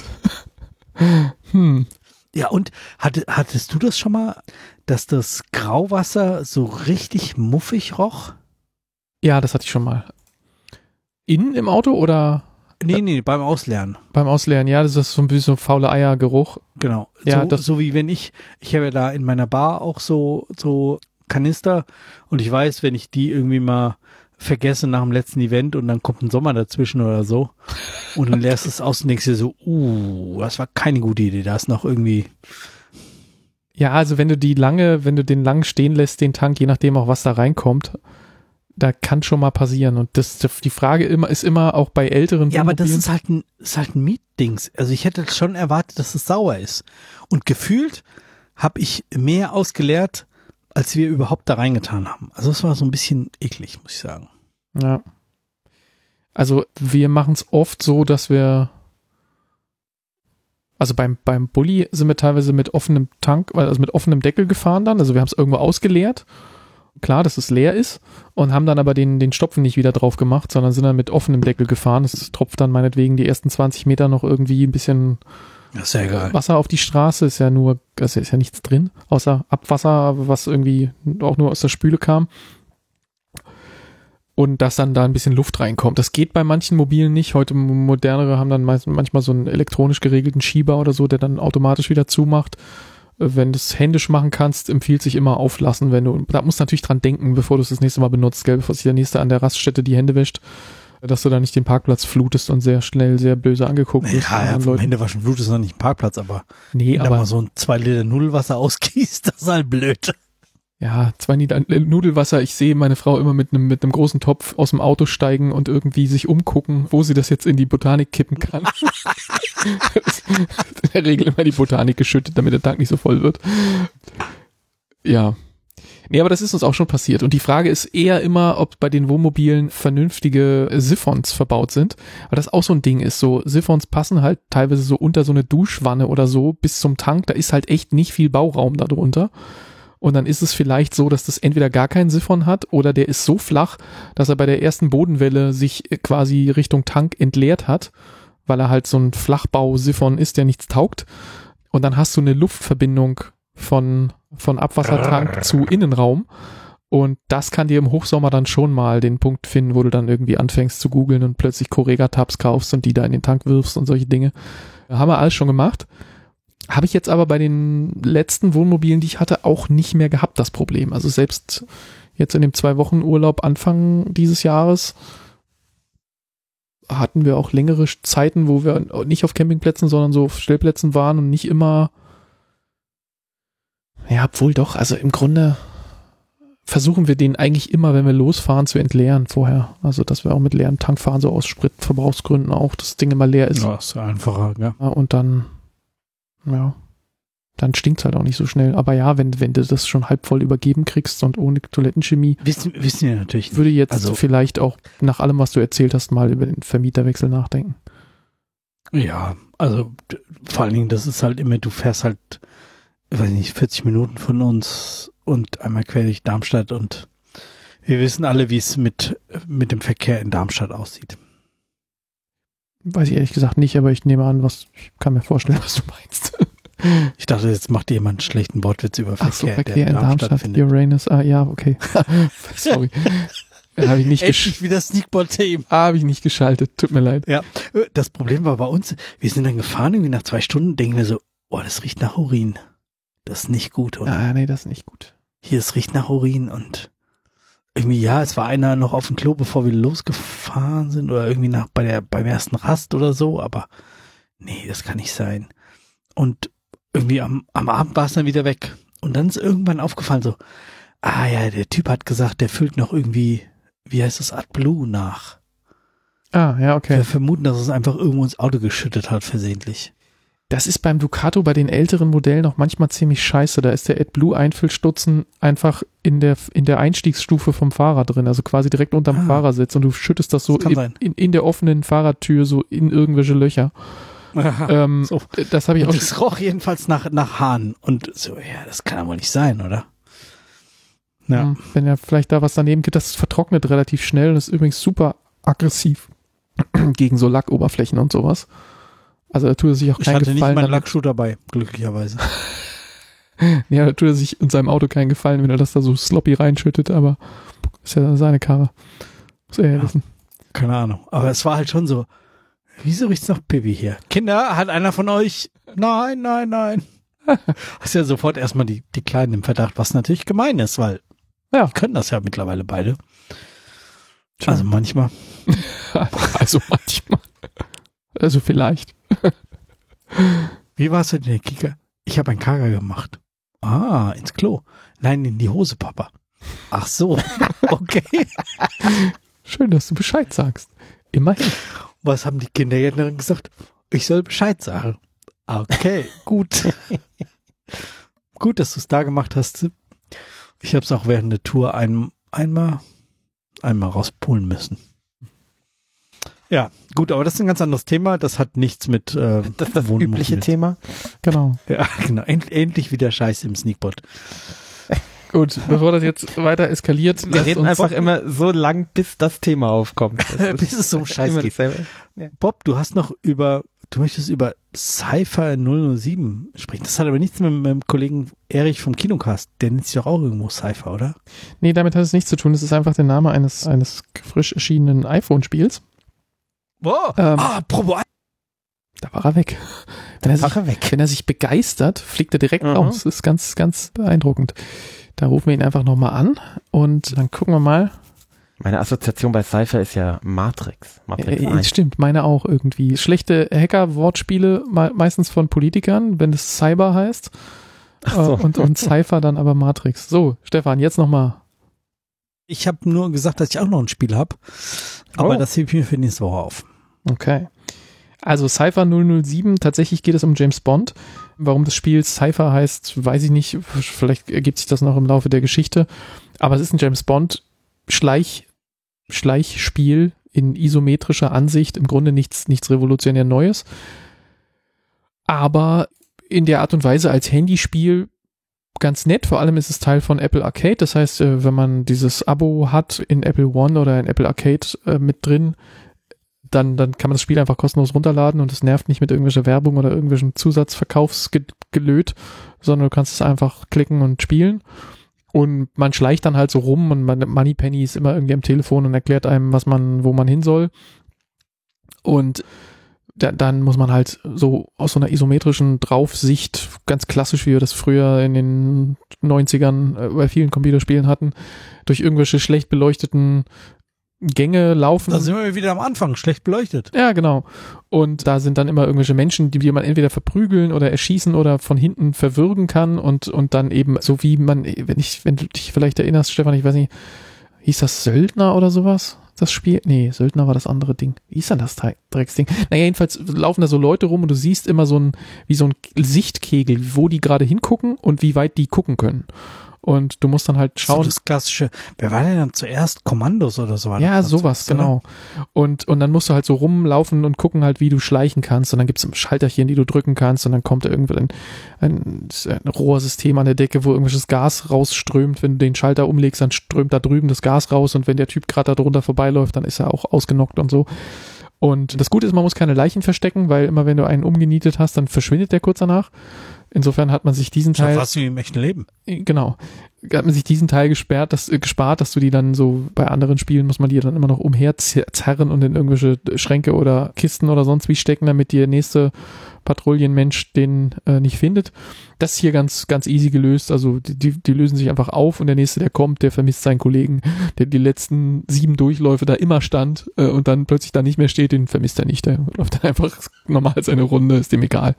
Ja, und hattest du das schon mal, dass das Grauwasser so richtig muffig roch? Ja, das hatte ich schon mal. Innen im Auto oder? Nee, beim Ausleeren. Beim Ausleeren, ja, das ist so ein bisschen so faule Eiergeruch. Genau. Ja, so wie wenn ich habe ja da in meiner Bar auch so Kanister und ich weiß, wenn ich die irgendwie mal vergesse nach dem letzten Event und dann kommt ein Sommer dazwischen oder so und dann leerst du es aus und denkst dir so, das war keine gute Idee, da ist noch irgendwie. Ja, also wenn du den lang stehen lässt, den Tank, je nachdem auch was da reinkommt, da kann schon mal passieren. Und die Frage ist immer auch bei älteren Ja, aber das ist halt ein Mietdings. Also ich hätte schon erwartet, dass es sauer ist. Und gefühlt habe ich mehr ausgeleert, als wir überhaupt da reingetan haben. Also es war so ein bisschen eklig, muss ich sagen. Ja. Also wir machen es oft so, dass wir also beim Bulli sind wir teilweise mit offenem Tank, also mit offenem Deckel gefahren dann. Also wir haben es irgendwo ausgeleert. Klar, dass es leer ist und haben dann aber den Stopfen nicht wieder drauf gemacht, sondern sind dann mit offenem Deckel gefahren. Es tropft dann meinetwegen die ersten 20 Meter noch irgendwie ein bisschen Das ist ja egal. Wasser auf die Straße. Ist ja nichts drin, außer Abwasser, was irgendwie auch nur aus der Spüle kam. Und dass dann da ein bisschen Luft reinkommt. Das geht bei manchen Mobilen nicht. Heute modernere haben dann manchmal so einen elektronisch geregelten Schieber oder so, der dann automatisch wieder zumacht. Wenn du es händisch machen kannst, empfiehlt sich immer auflassen, da musst du natürlich dran denken, bevor du es das nächste Mal benutzt, gell, bevor sich der Nächste an der Raststätte die Hände wäscht, dass du da nicht den Parkplatz flutest und sehr schnell, sehr böse angeguckt wirst. Ja, vom Händewaschen flutest noch nicht ein Parkplatz, aber nee, wenn du mal so ein 2 Liter Nudelwasser ausgießt, das ist halt blöd. Ja, 2 Liter Nudelwasser. Ich sehe meine Frau immer mit einem großen Topf aus dem Auto steigen und irgendwie sich umgucken, wo sie das jetzt in die Botanik kippen kann. In der Regel immer die Botanik geschüttet, damit der Tank nicht so voll wird. Ja. Nee, aber das ist uns auch schon passiert. Und die Frage ist eher immer, ob bei den Wohnmobilen vernünftige Siphons verbaut sind. Weil das auch so ein Ding ist. So Siphons passen halt teilweise so unter so eine Duschwanne oder so bis zum Tank. Da ist halt echt nicht viel Bauraum da drunter. Und dann ist es vielleicht so, dass das entweder gar keinen Siphon hat oder der ist so flach, dass er bei der ersten Bodenwelle sich quasi Richtung Tank entleert hat, weil er halt so ein Flachbau-Siphon ist, der nichts taugt. Und dann hast du eine Luftverbindung von Abwassertank zu Innenraum. Und das kann dir im Hochsommer dann schon mal den Punkt finden, wo du dann irgendwie anfängst zu googeln und plötzlich Correga-Tabs kaufst und die da in den Tank wirfst und solche Dinge. Haben wir alles schon gemacht. Habe ich jetzt aber bei den letzten Wohnmobilen, die ich hatte, auch nicht mehr gehabt, das Problem. Also selbst jetzt in dem 2-Wochen-Urlaub Anfang dieses Jahres hatten wir auch längere Zeiten, wo wir nicht auf Campingplätzen, sondern so auf Stellplätzen waren und nicht immer, ja, obwohl doch, also im Grunde versuchen wir den eigentlich immer, wenn wir losfahren, zu entleeren vorher. Also, dass wir auch mit leerem Tank fahren, so aus Spritverbrauchsgründen auch, dass das Ding immer leer ist. Ja, ist einfacher, ja. Und dann stinkt's halt auch nicht so schnell. Aber ja, wenn du das schon halb voll übergeben kriegst und ohne Toilettenchemie, wissen wir natürlich nicht. Würde jetzt vielleicht auch nach allem, was du erzählt hast, mal über den Vermieterwechsel nachdenken. Ja, also vor allen Dingen, das ist halt immer, du fährst halt, ich weiß nicht, 40 Minuten von uns und einmal quer durch Darmstadt und wir wissen alle, wie es mit dem Verkehr in Darmstadt aussieht. Weiß ich ehrlich gesagt nicht, aber ich nehme an, ich kann mir vorstellen, was du meinst. Ich dachte, jetzt macht jemand einen schlechten Wortwitz über Verkehr. Ach so, Verkehr in Darmstadt, Uranus, ja, okay. Sorry. Habe ich nicht Endlich wieder Sneakbot-Team. Habe ich nicht geschaltet, tut mir leid. Ja, das Problem war bei uns, wir sind dann gefahren, irgendwie nach 2 Stunden, denken wir so, oh, das riecht nach Urin. Das ist nicht gut, oder? Ah, nee, das ist nicht gut. Hier, es riecht nach Urin und irgendwie, ja, es war einer noch auf dem Klo, bevor wir losgefahren sind oder irgendwie beim ersten Rast oder so, aber nee, das kann nicht sein. Und irgendwie am Abend war es dann wieder weg. Und dann ist irgendwann aufgefallen so, ja, der Typ hat gesagt, der füllt noch irgendwie, wie heißt das, AdBlue nach. Ah, ja, okay. Wir vermuten, dass es einfach irgendwo ins Auto geschüttet hat, versehentlich. Das ist beim Ducato bei den älteren Modellen auch manchmal ziemlich scheiße. Da ist der AdBlue-Einfüllstutzen einfach in der Einstiegsstufe vom Fahrer drin, also quasi direkt unterm Fahrersitz und du schüttest das so in der offenen Fahrertür so in irgendwelche Löcher. So. Das habe ich auch. Das roch jedenfalls nach Hahn und so, ja, das kann ja wohl nicht sein, oder? Ja. Wenn ja vielleicht da was daneben gibt, das vertrocknet relativ schnell und ist übrigens super aggressiv gegen so Lackoberflächen und sowas. Also da tut er sich auch keinen Gefallen. Ich hatte nicht meinen Lackschuh dabei, glücklicherweise. Ja, da tut er sich in seinem Auto keinen Gefallen, wenn er das da so sloppy reinschüttet, aber ist ja seine Karre. Muss er ja wissen. Keine Ahnung. Aber es war halt schon so, wieso riecht's nach Pipi hier? Kinder, hat einer von euch? Nein. Hast ja sofort erstmal die Kleinen im Verdacht, was natürlich gemein ist, weil die können das ja mittlerweile beide. Also manchmal. Also vielleicht. Wie war's denn, der Kika? Ich habe ein Kager gemacht. Ins Klo. Nein, in die Hose, Papa. Ach so, okay. Schön, dass du Bescheid sagst. Immerhin. Was haben die Kindergärtnerin gesagt? Ich soll Bescheid sagen. Okay, gut. Gut, dass du es da gemacht hast. Ich habe es auch während der Tour einmal rauspulen müssen. Ja, gut, aber das ist ein ganz anderes Thema. Das hat nichts mit das übliche Thema. Genau. Ja, genau. Endlich wieder Scheiße im Sneakbot. Gut, bevor das jetzt weiter eskaliert. Wir reden einfach immer so lang, bis das Thema aufkommt. Bis es so um Scheiß geht. Ja. Bob, du möchtest über Cypher 007 sprechen. Das hat aber nichts mit meinem Kollegen Erich vom Kinocast. Der nennt sich doch auch irgendwo Cypher, oder? Nee, damit hat es nichts zu tun. Es ist einfach der Name eines frisch erschienenen iPhone-Spiels. Wow. Da war er weg. Wenn er sich begeistert, fliegt er direkt raus. Das ist ganz, ganz beeindruckend. Da rufen wir ihn einfach nochmal an und dann gucken wir mal. Meine Assoziation bei Cypher ist ja Matrix. Stimmt, meine auch irgendwie. Schlechte Hacker-Wortspiele, meistens von Politikern, wenn es Cyber heißt. So. Und Cypher dann aber Matrix. So, Stefan, jetzt nochmal. Ich habe nur gesagt, dass ich auch noch ein Spiel habe, aber das hebe ich mir für nächste Woche auf. Okay. Also Cypher 007, tatsächlich geht es um James Bond. Warum das Spiel Cypher heißt, weiß ich nicht. Vielleicht ergibt sich das noch im Laufe der Geschichte. Aber es ist ein James Bond Schleichspiel in isometrischer Ansicht. Im Grunde nichts revolutionär Neues. Aber in der Art und Weise als Handyspiel ganz nett. Vor allem ist es Teil von Apple Arcade. Das heißt, wenn man dieses Abo hat in Apple One oder in Apple Arcade mit drin, dann kann man das Spiel einfach kostenlos runterladen und es nervt nicht mit irgendwelcher Werbung oder irgendwelchen Zusatzverkaufsgelöt, sondern du kannst es einfach klicken und spielen. Und man schleicht dann halt so rum und Moneypenny ist immer irgendwie am Telefon und erklärt einem, wo man hin soll. Und dann muss man halt so aus so einer isometrischen Draufsicht, ganz klassisch, wie wir das früher in den 90ern bei vielen Computerspielen hatten, durch irgendwelche schlecht beleuchteten Gänge laufen. Da sind wir wieder am Anfang, schlecht beleuchtet. Ja, genau. Und da sind dann immer irgendwelche Menschen, die man entweder verprügeln oder erschießen oder von hinten verwürgen kann und dann eben, so wie man, wenn du dich vielleicht erinnerst, Stefan, ich weiß nicht, hieß das Söldner oder sowas? Das Spiel? Nee, Söldner war das andere Ding. Wie hieß denn das Drecksding? Naja, jedenfalls laufen da so Leute rum und du siehst immer wie so ein Sichtkegel, wo die gerade hingucken und wie weit die gucken können. Und du musst dann halt schauen. So das klassische, wer war denn dann zuerst? Kommandos oder so? Ja, sowas, genau. Und dann musst du halt so rumlaufen und gucken halt, wie du schleichen kannst. Und dann gibt's Schalterchen, die du drücken kannst. Und dann kommt da irgendwie ein Rohrsystem an der Decke, wo irgendwelches Gas rausströmt. Wenn du den Schalter umlegst, dann strömt da drüben das Gas raus. Und wenn der Typ gerade da drunter vorbeiläuft, dann ist er auch ausgenockt und so. Und das Gute ist, man muss keine Leichen verstecken, weil immer wenn du einen umgenietet hast, dann verschwindet der kurz danach. Insofern hat man sich diesen Teil. Was wie im echten Leben. Genau. Hat man sich diesen Teil gespart, dass du die dann so, bei anderen Spielen muss man die dann immer noch umherzerren und in irgendwelche Schränke oder Kisten oder sonst wie stecken, damit der nächste Patrouillenmensch den nicht findet. Das ist hier ganz, ganz easy gelöst. Also die lösen sich einfach auf und der nächste, der kommt, der vermisst seinen Kollegen, der die letzten 7 Durchläufe da immer stand und dann plötzlich da nicht mehr steht, den vermisst er nicht. Der läuft dann einfach normal seine Runde, ist dem egal.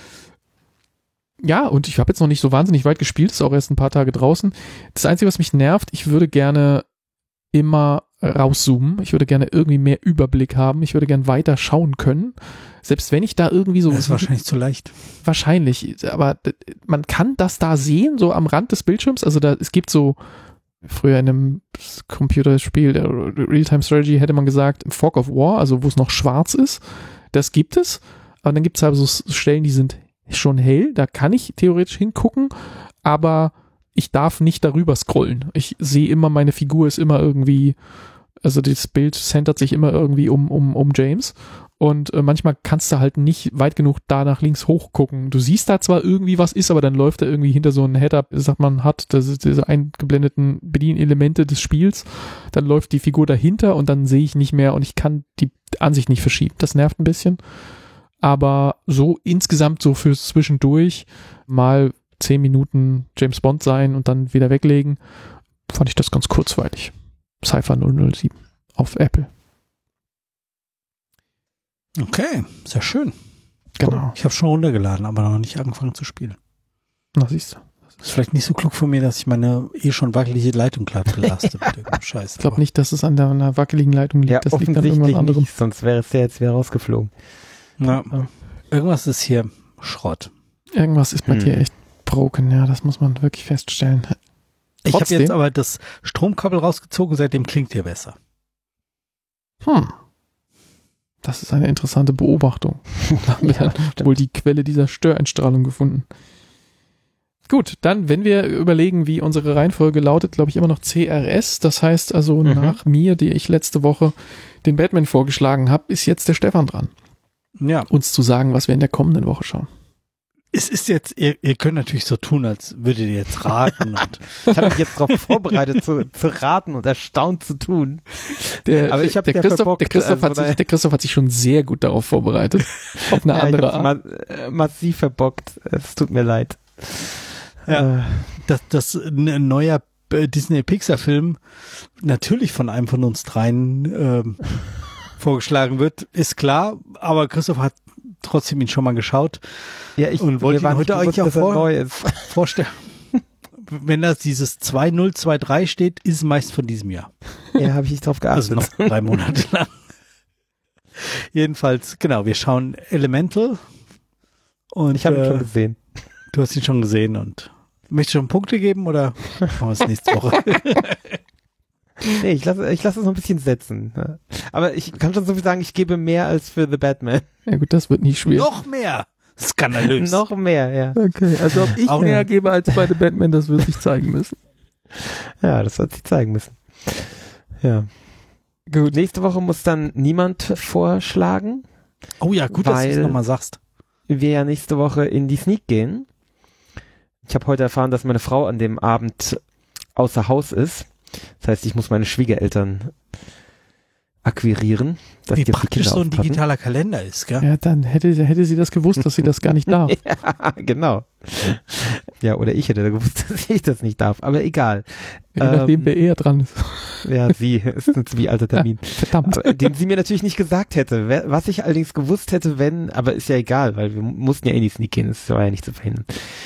Ja, und ich habe jetzt noch nicht so wahnsinnig weit gespielt, ist auch erst ein paar Tage draußen. Das Einzige, was mich nervt, ich würde gerne immer rauszoomen. Ich würde gerne irgendwie mehr Überblick haben. Ich würde gerne weiter schauen können. Selbst wenn ich da irgendwie so... Das ist wahrscheinlich zu leicht. Wahrscheinlich, aber man kann das da sehen, so am Rand des Bildschirms. Also es gibt so, früher in einem Computerspiel, der Real-Time Strategy hätte man gesagt, Fog of War, also wo es noch schwarz ist. Das gibt es. Aber dann gibt es halt so Stellen, die sind schon hell, da kann ich theoretisch hingucken, aber ich darf nicht darüber scrollen. Ich sehe immer, meine Figur ist immer irgendwie, also das Bild centert sich immer irgendwie um James und manchmal kannst du halt nicht weit genug da nach links hochgucken. Du siehst da zwar irgendwie was ist, aber dann läuft er irgendwie hinter so ein Header, sagt man hat, das ist diese eingeblendeten Bedienelemente des Spiels, dann läuft die Figur dahinter und dann sehe ich nicht mehr und ich kann die Ansicht nicht verschieben. Das nervt ein bisschen. Aber so insgesamt so fürs Zwischendurch mal 10 Minuten James Bond sein und dann wieder weglegen, fand ich das ganz kurzweilig. Cypher 007 auf Apple. Okay, sehr schön. Genau. Ich habe schon runtergeladen, aber noch nicht angefangen zu spielen. Na, siehst du. Ist vielleicht nicht so klug von mir, dass ich meine schon wackelige Leitung glatt belaste mit irgendeinem Scheiß. Ich glaube nicht, dass es an einer wackeligen Leitung liegt. Ja, das liegt an irgendwas anderem. Nicht, sonst wäre es ja jetzt wieder rausgeflogen. Ja. Irgendwas ist hier Schrott. Irgendwas ist bei dir echt broken, ja, das muss man wirklich feststellen. Ich habe jetzt aber das Stromkabel rausgezogen, seitdem klingt hier besser. Das ist eine interessante Beobachtung. Da haben wir dann wohl die Quelle dieser Störeinstrahlung gefunden. Gut, dann, wenn wir überlegen, wie unsere Reihenfolge lautet, glaube ich immer noch CRS. Das heißt also, nach mir, die ich letzte Woche den Batman vorgeschlagen habe, ist jetzt der Stefan dran. Ja. Uns zu sagen, was wir in der kommenden Woche schauen. Es ist jetzt, ihr könnt natürlich so tun, als würdet ihr jetzt raten. Und ich habe mich jetzt darauf vorbereitet, zu raten und erstaunt zu tun. Aber ich habe der Christoph hat sich schon sehr gut darauf vorbereitet. Auf eine andere Art. Massiv verbockt. Es tut mir leid. Ja, dass ein neuer Disney-Pixar-Film natürlich von einem von uns dreien vorgeschlagen wird, ist klar, aber Christoph hat trotzdem ihn schon mal geschaut. Ja, und wollte ihn heute eigentlich auch vorstellen. Wenn da dieses 2023 steht, ist es meist von diesem Jahr. Ja, habe ich nicht drauf geachtet. Also noch 3 Monate lang. Jedenfalls, genau, wir schauen Elemental. Und ich habe ihn schon gesehen. Du hast ihn schon gesehen und möchtest du schon Punkte geben oder machen wir es nächste Woche? Nee, ich lasse es noch ein bisschen setzen. Aber ich kann schon so viel sagen, ich gebe mehr als für The Batman. Ja gut, das wird nicht schwierig. Noch mehr! Skandalös. Noch mehr, ja. Okay, also ob ich auch mehr gebe als bei The Batman, das wird sich zeigen müssen. Ja, das wird sich zeigen müssen. Ja. Gut. Nächste Woche muss dann niemand vorschlagen. Oh ja, gut, dass du es nochmal sagst. Wir ja nächste Woche in die Sneak gehen. Ich habe heute erfahren, dass meine Frau an dem Abend außer Haus ist. Das heißt, ich muss meine Schwiegereltern akquirieren. Dass wie die praktisch so ein digitaler Kalender ist, gell? Ja, dann hätte sie das gewusst, dass sie das gar nicht darf. Ja, genau. Ja, oder ich hätte gewusst, dass ich das nicht darf. Aber egal. Je nachdem, wer eher dran ist. Ja, sie ist ein wie alter Termin. Ja, verdammt. Aber, den sie mir natürlich nicht gesagt hätte. Was ich allerdings gewusst hätte, wenn, aber ist ja egal, weil wir mussten ja in die Sneak gehen. Das war ja nicht zu verhindern.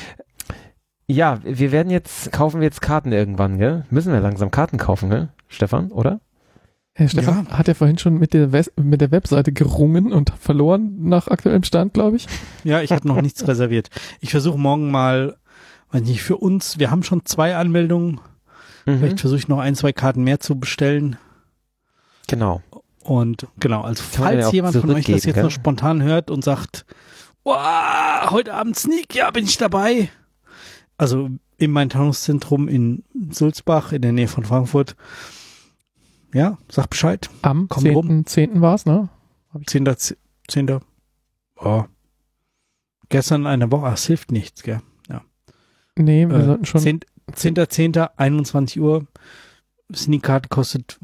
Ja, kaufen wir jetzt Karten irgendwann, gell? Müssen wir langsam Karten kaufen, gell? Stefan, oder? Herr Stefan hat ja vorhin schon mit der Webseite gerungen und verloren nach aktuellem Stand, glaube ich. Ja, ich habe noch nichts reserviert. Ich versuche morgen mal, weiß nicht, für uns, wir haben schon 2 Anmeldungen. Vielleicht versuche ich noch 1, 2 Karten mehr zu bestellen. Genau. Und genau, also falls jemand von euch das jetzt noch spontan hört und sagt, wow, heute Abend Sneak, ja, bin ich dabei. Also im Main-Taunus-Zentrum in Sulzbach in der Nähe von Frankfurt. Ja, sag Bescheid. Am 10. war es, ne? 10. Oh. Gestern eine Woche, es hilft nichts, gell? Ja. Nee, wir sollten schon. 10.10., 21 Uhr. Sneak-Karte kostet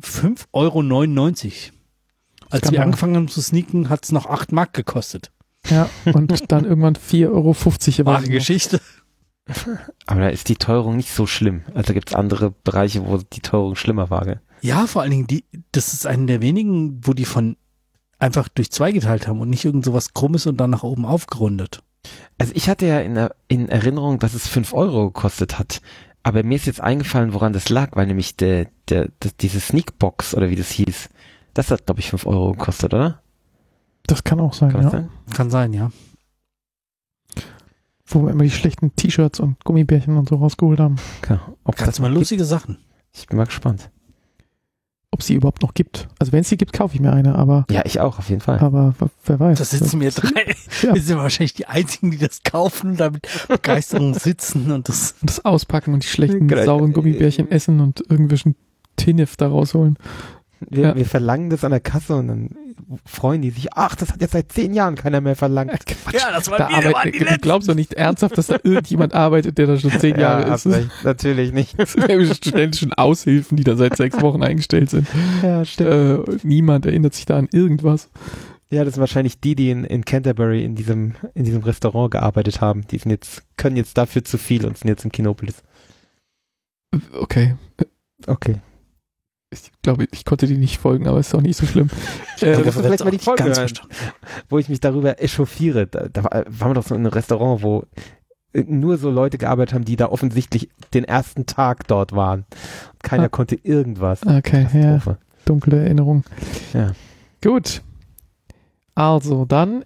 5,99 €. Als wir angefangen haben zu sneaken, hat es noch 8 Mark gekostet. Ja, und dann irgendwann 4,50 €. Wahre Geschichte. Aber da ist die Teuerung nicht so schlimm. Also gibt es andere Bereiche, wo die Teuerung schlimmer war, gell? Ja, vor allen Dingen, das ist eine der wenigen, wo die von einfach durch 2 geteilt haben und nicht irgend so was Krummes und dann nach oben aufgerundet. Also ich hatte ja in Erinnerung, dass es 5 € gekostet hat. Aber mir ist jetzt eingefallen, woran das lag, weil nämlich diese Sneakbox oder wie das hieß, das hat, glaube ich, 5 € gekostet, oder? Das kann auch sein, ja. Kann sein, ja. Wo wir immer die schlechten T-Shirts und Gummibärchen und so rausgeholt haben. Ganz mal lustige Sachen. Ich bin mal gespannt. Ob sie überhaupt noch gibt. Also wenn es sie gibt, kaufe ich mir eine, aber... Ja, ich auch, auf jeden Fall. Aber wer weiß. Da sitzen wir 3. Ja. Wir sind wahrscheinlich die Einzigen, die das kaufen und damit Begeisterung sitzen und das auspacken und die schlechten, sauren Gummibärchen essen und irgendwelchen Tinnef da rausholen. Wir verlangen das an der Kasse und dann freuen die sich, ach, das hat jetzt seit 10 Jahren keiner mehr verlangt. Ja, das war du glaubst doch nicht ernsthaft, dass da irgendjemand arbeitet, der da schon 10 Jahre ist. Natürlich nicht. Das sind studentischen Aushilfen, die da seit 6 Wochen eingestellt sind. Ja, stimmt. Niemand erinnert sich da an irgendwas. Ja, das sind wahrscheinlich die in Canterbury in diesem Restaurant gearbeitet haben. Die können jetzt dafür zu viel und sind jetzt in Kinopolis. Okay. Ich glaube, ich konnte die nicht folgen, aber ist auch nicht so schlimm. Das vielleicht mal die Folge hören, wo ich mich darüber echauffiere. Da waren wir doch so in einem Restaurant, wo nur so Leute gearbeitet haben, die da offensichtlich den ersten Tag dort waren. Keiner konnte irgendwas. Okay, ja. Dunkle Erinnerung. Ja. Gut. Also, dann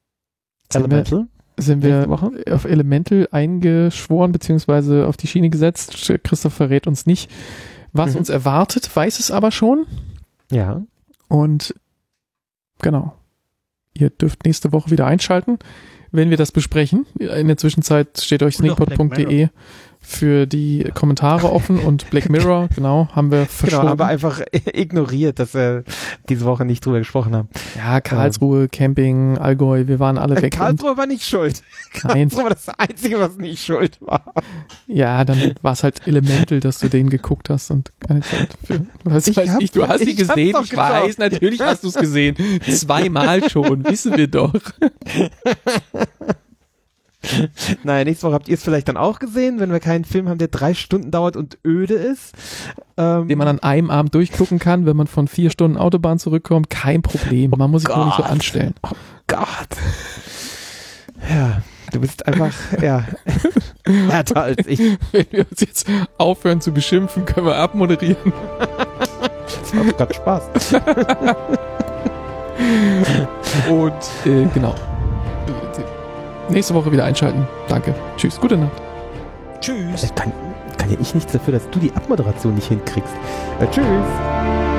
sind wir auf Elemental eingeschworen, beziehungsweise auf die Schiene gesetzt. Christoph verrät uns nicht, was uns erwartet, weiß es aber schon. Ja. Und genau. Ihr dürft nächste Woche wieder einschalten, wenn wir das besprechen. In der Zwischenzeit steht euch sneakpot.de für die Kommentare offen und Black Mirror, genau, haben wir verschoben. Genau, haben wir einfach ignoriert, dass wir diese Woche nicht drüber gesprochen haben. Ja, Karlsruhe, Camping, Allgäu, wir waren alle weg. Karlsruhe war nicht schuld. Nein. Karlsruhe war das Einzige, was nicht schuld war. Ja, dann war es halt Elemental, dass du den geguckt hast und keine Zeit für. Du hast ihn gesehen, ich weiß, natürlich hast du es gesehen. 2-mal schon, wissen wir doch. Naja, nächste Woche habt ihr es vielleicht dann auch gesehen, wenn wir keinen Film haben, der 3 Stunden dauert und öde ist. Den man an einem Abend durchgucken kann, wenn man von 4 Stunden Autobahn zurückkommt, kein Problem. Man muss sich nur nicht so anstellen. Oh Gott. Ja, du bist einfach, härter als ich. Wenn wir uns jetzt aufhören zu beschimpfen, können wir abmoderieren. Das macht gerade Spaß. Und, genau. Nächste Woche wieder einschalten. Danke. Tschüss. Gute Nacht. Tschüss. Kann ja ich nichts dafür, dass du die Abmoderation nicht hinkriegst. Tschüss.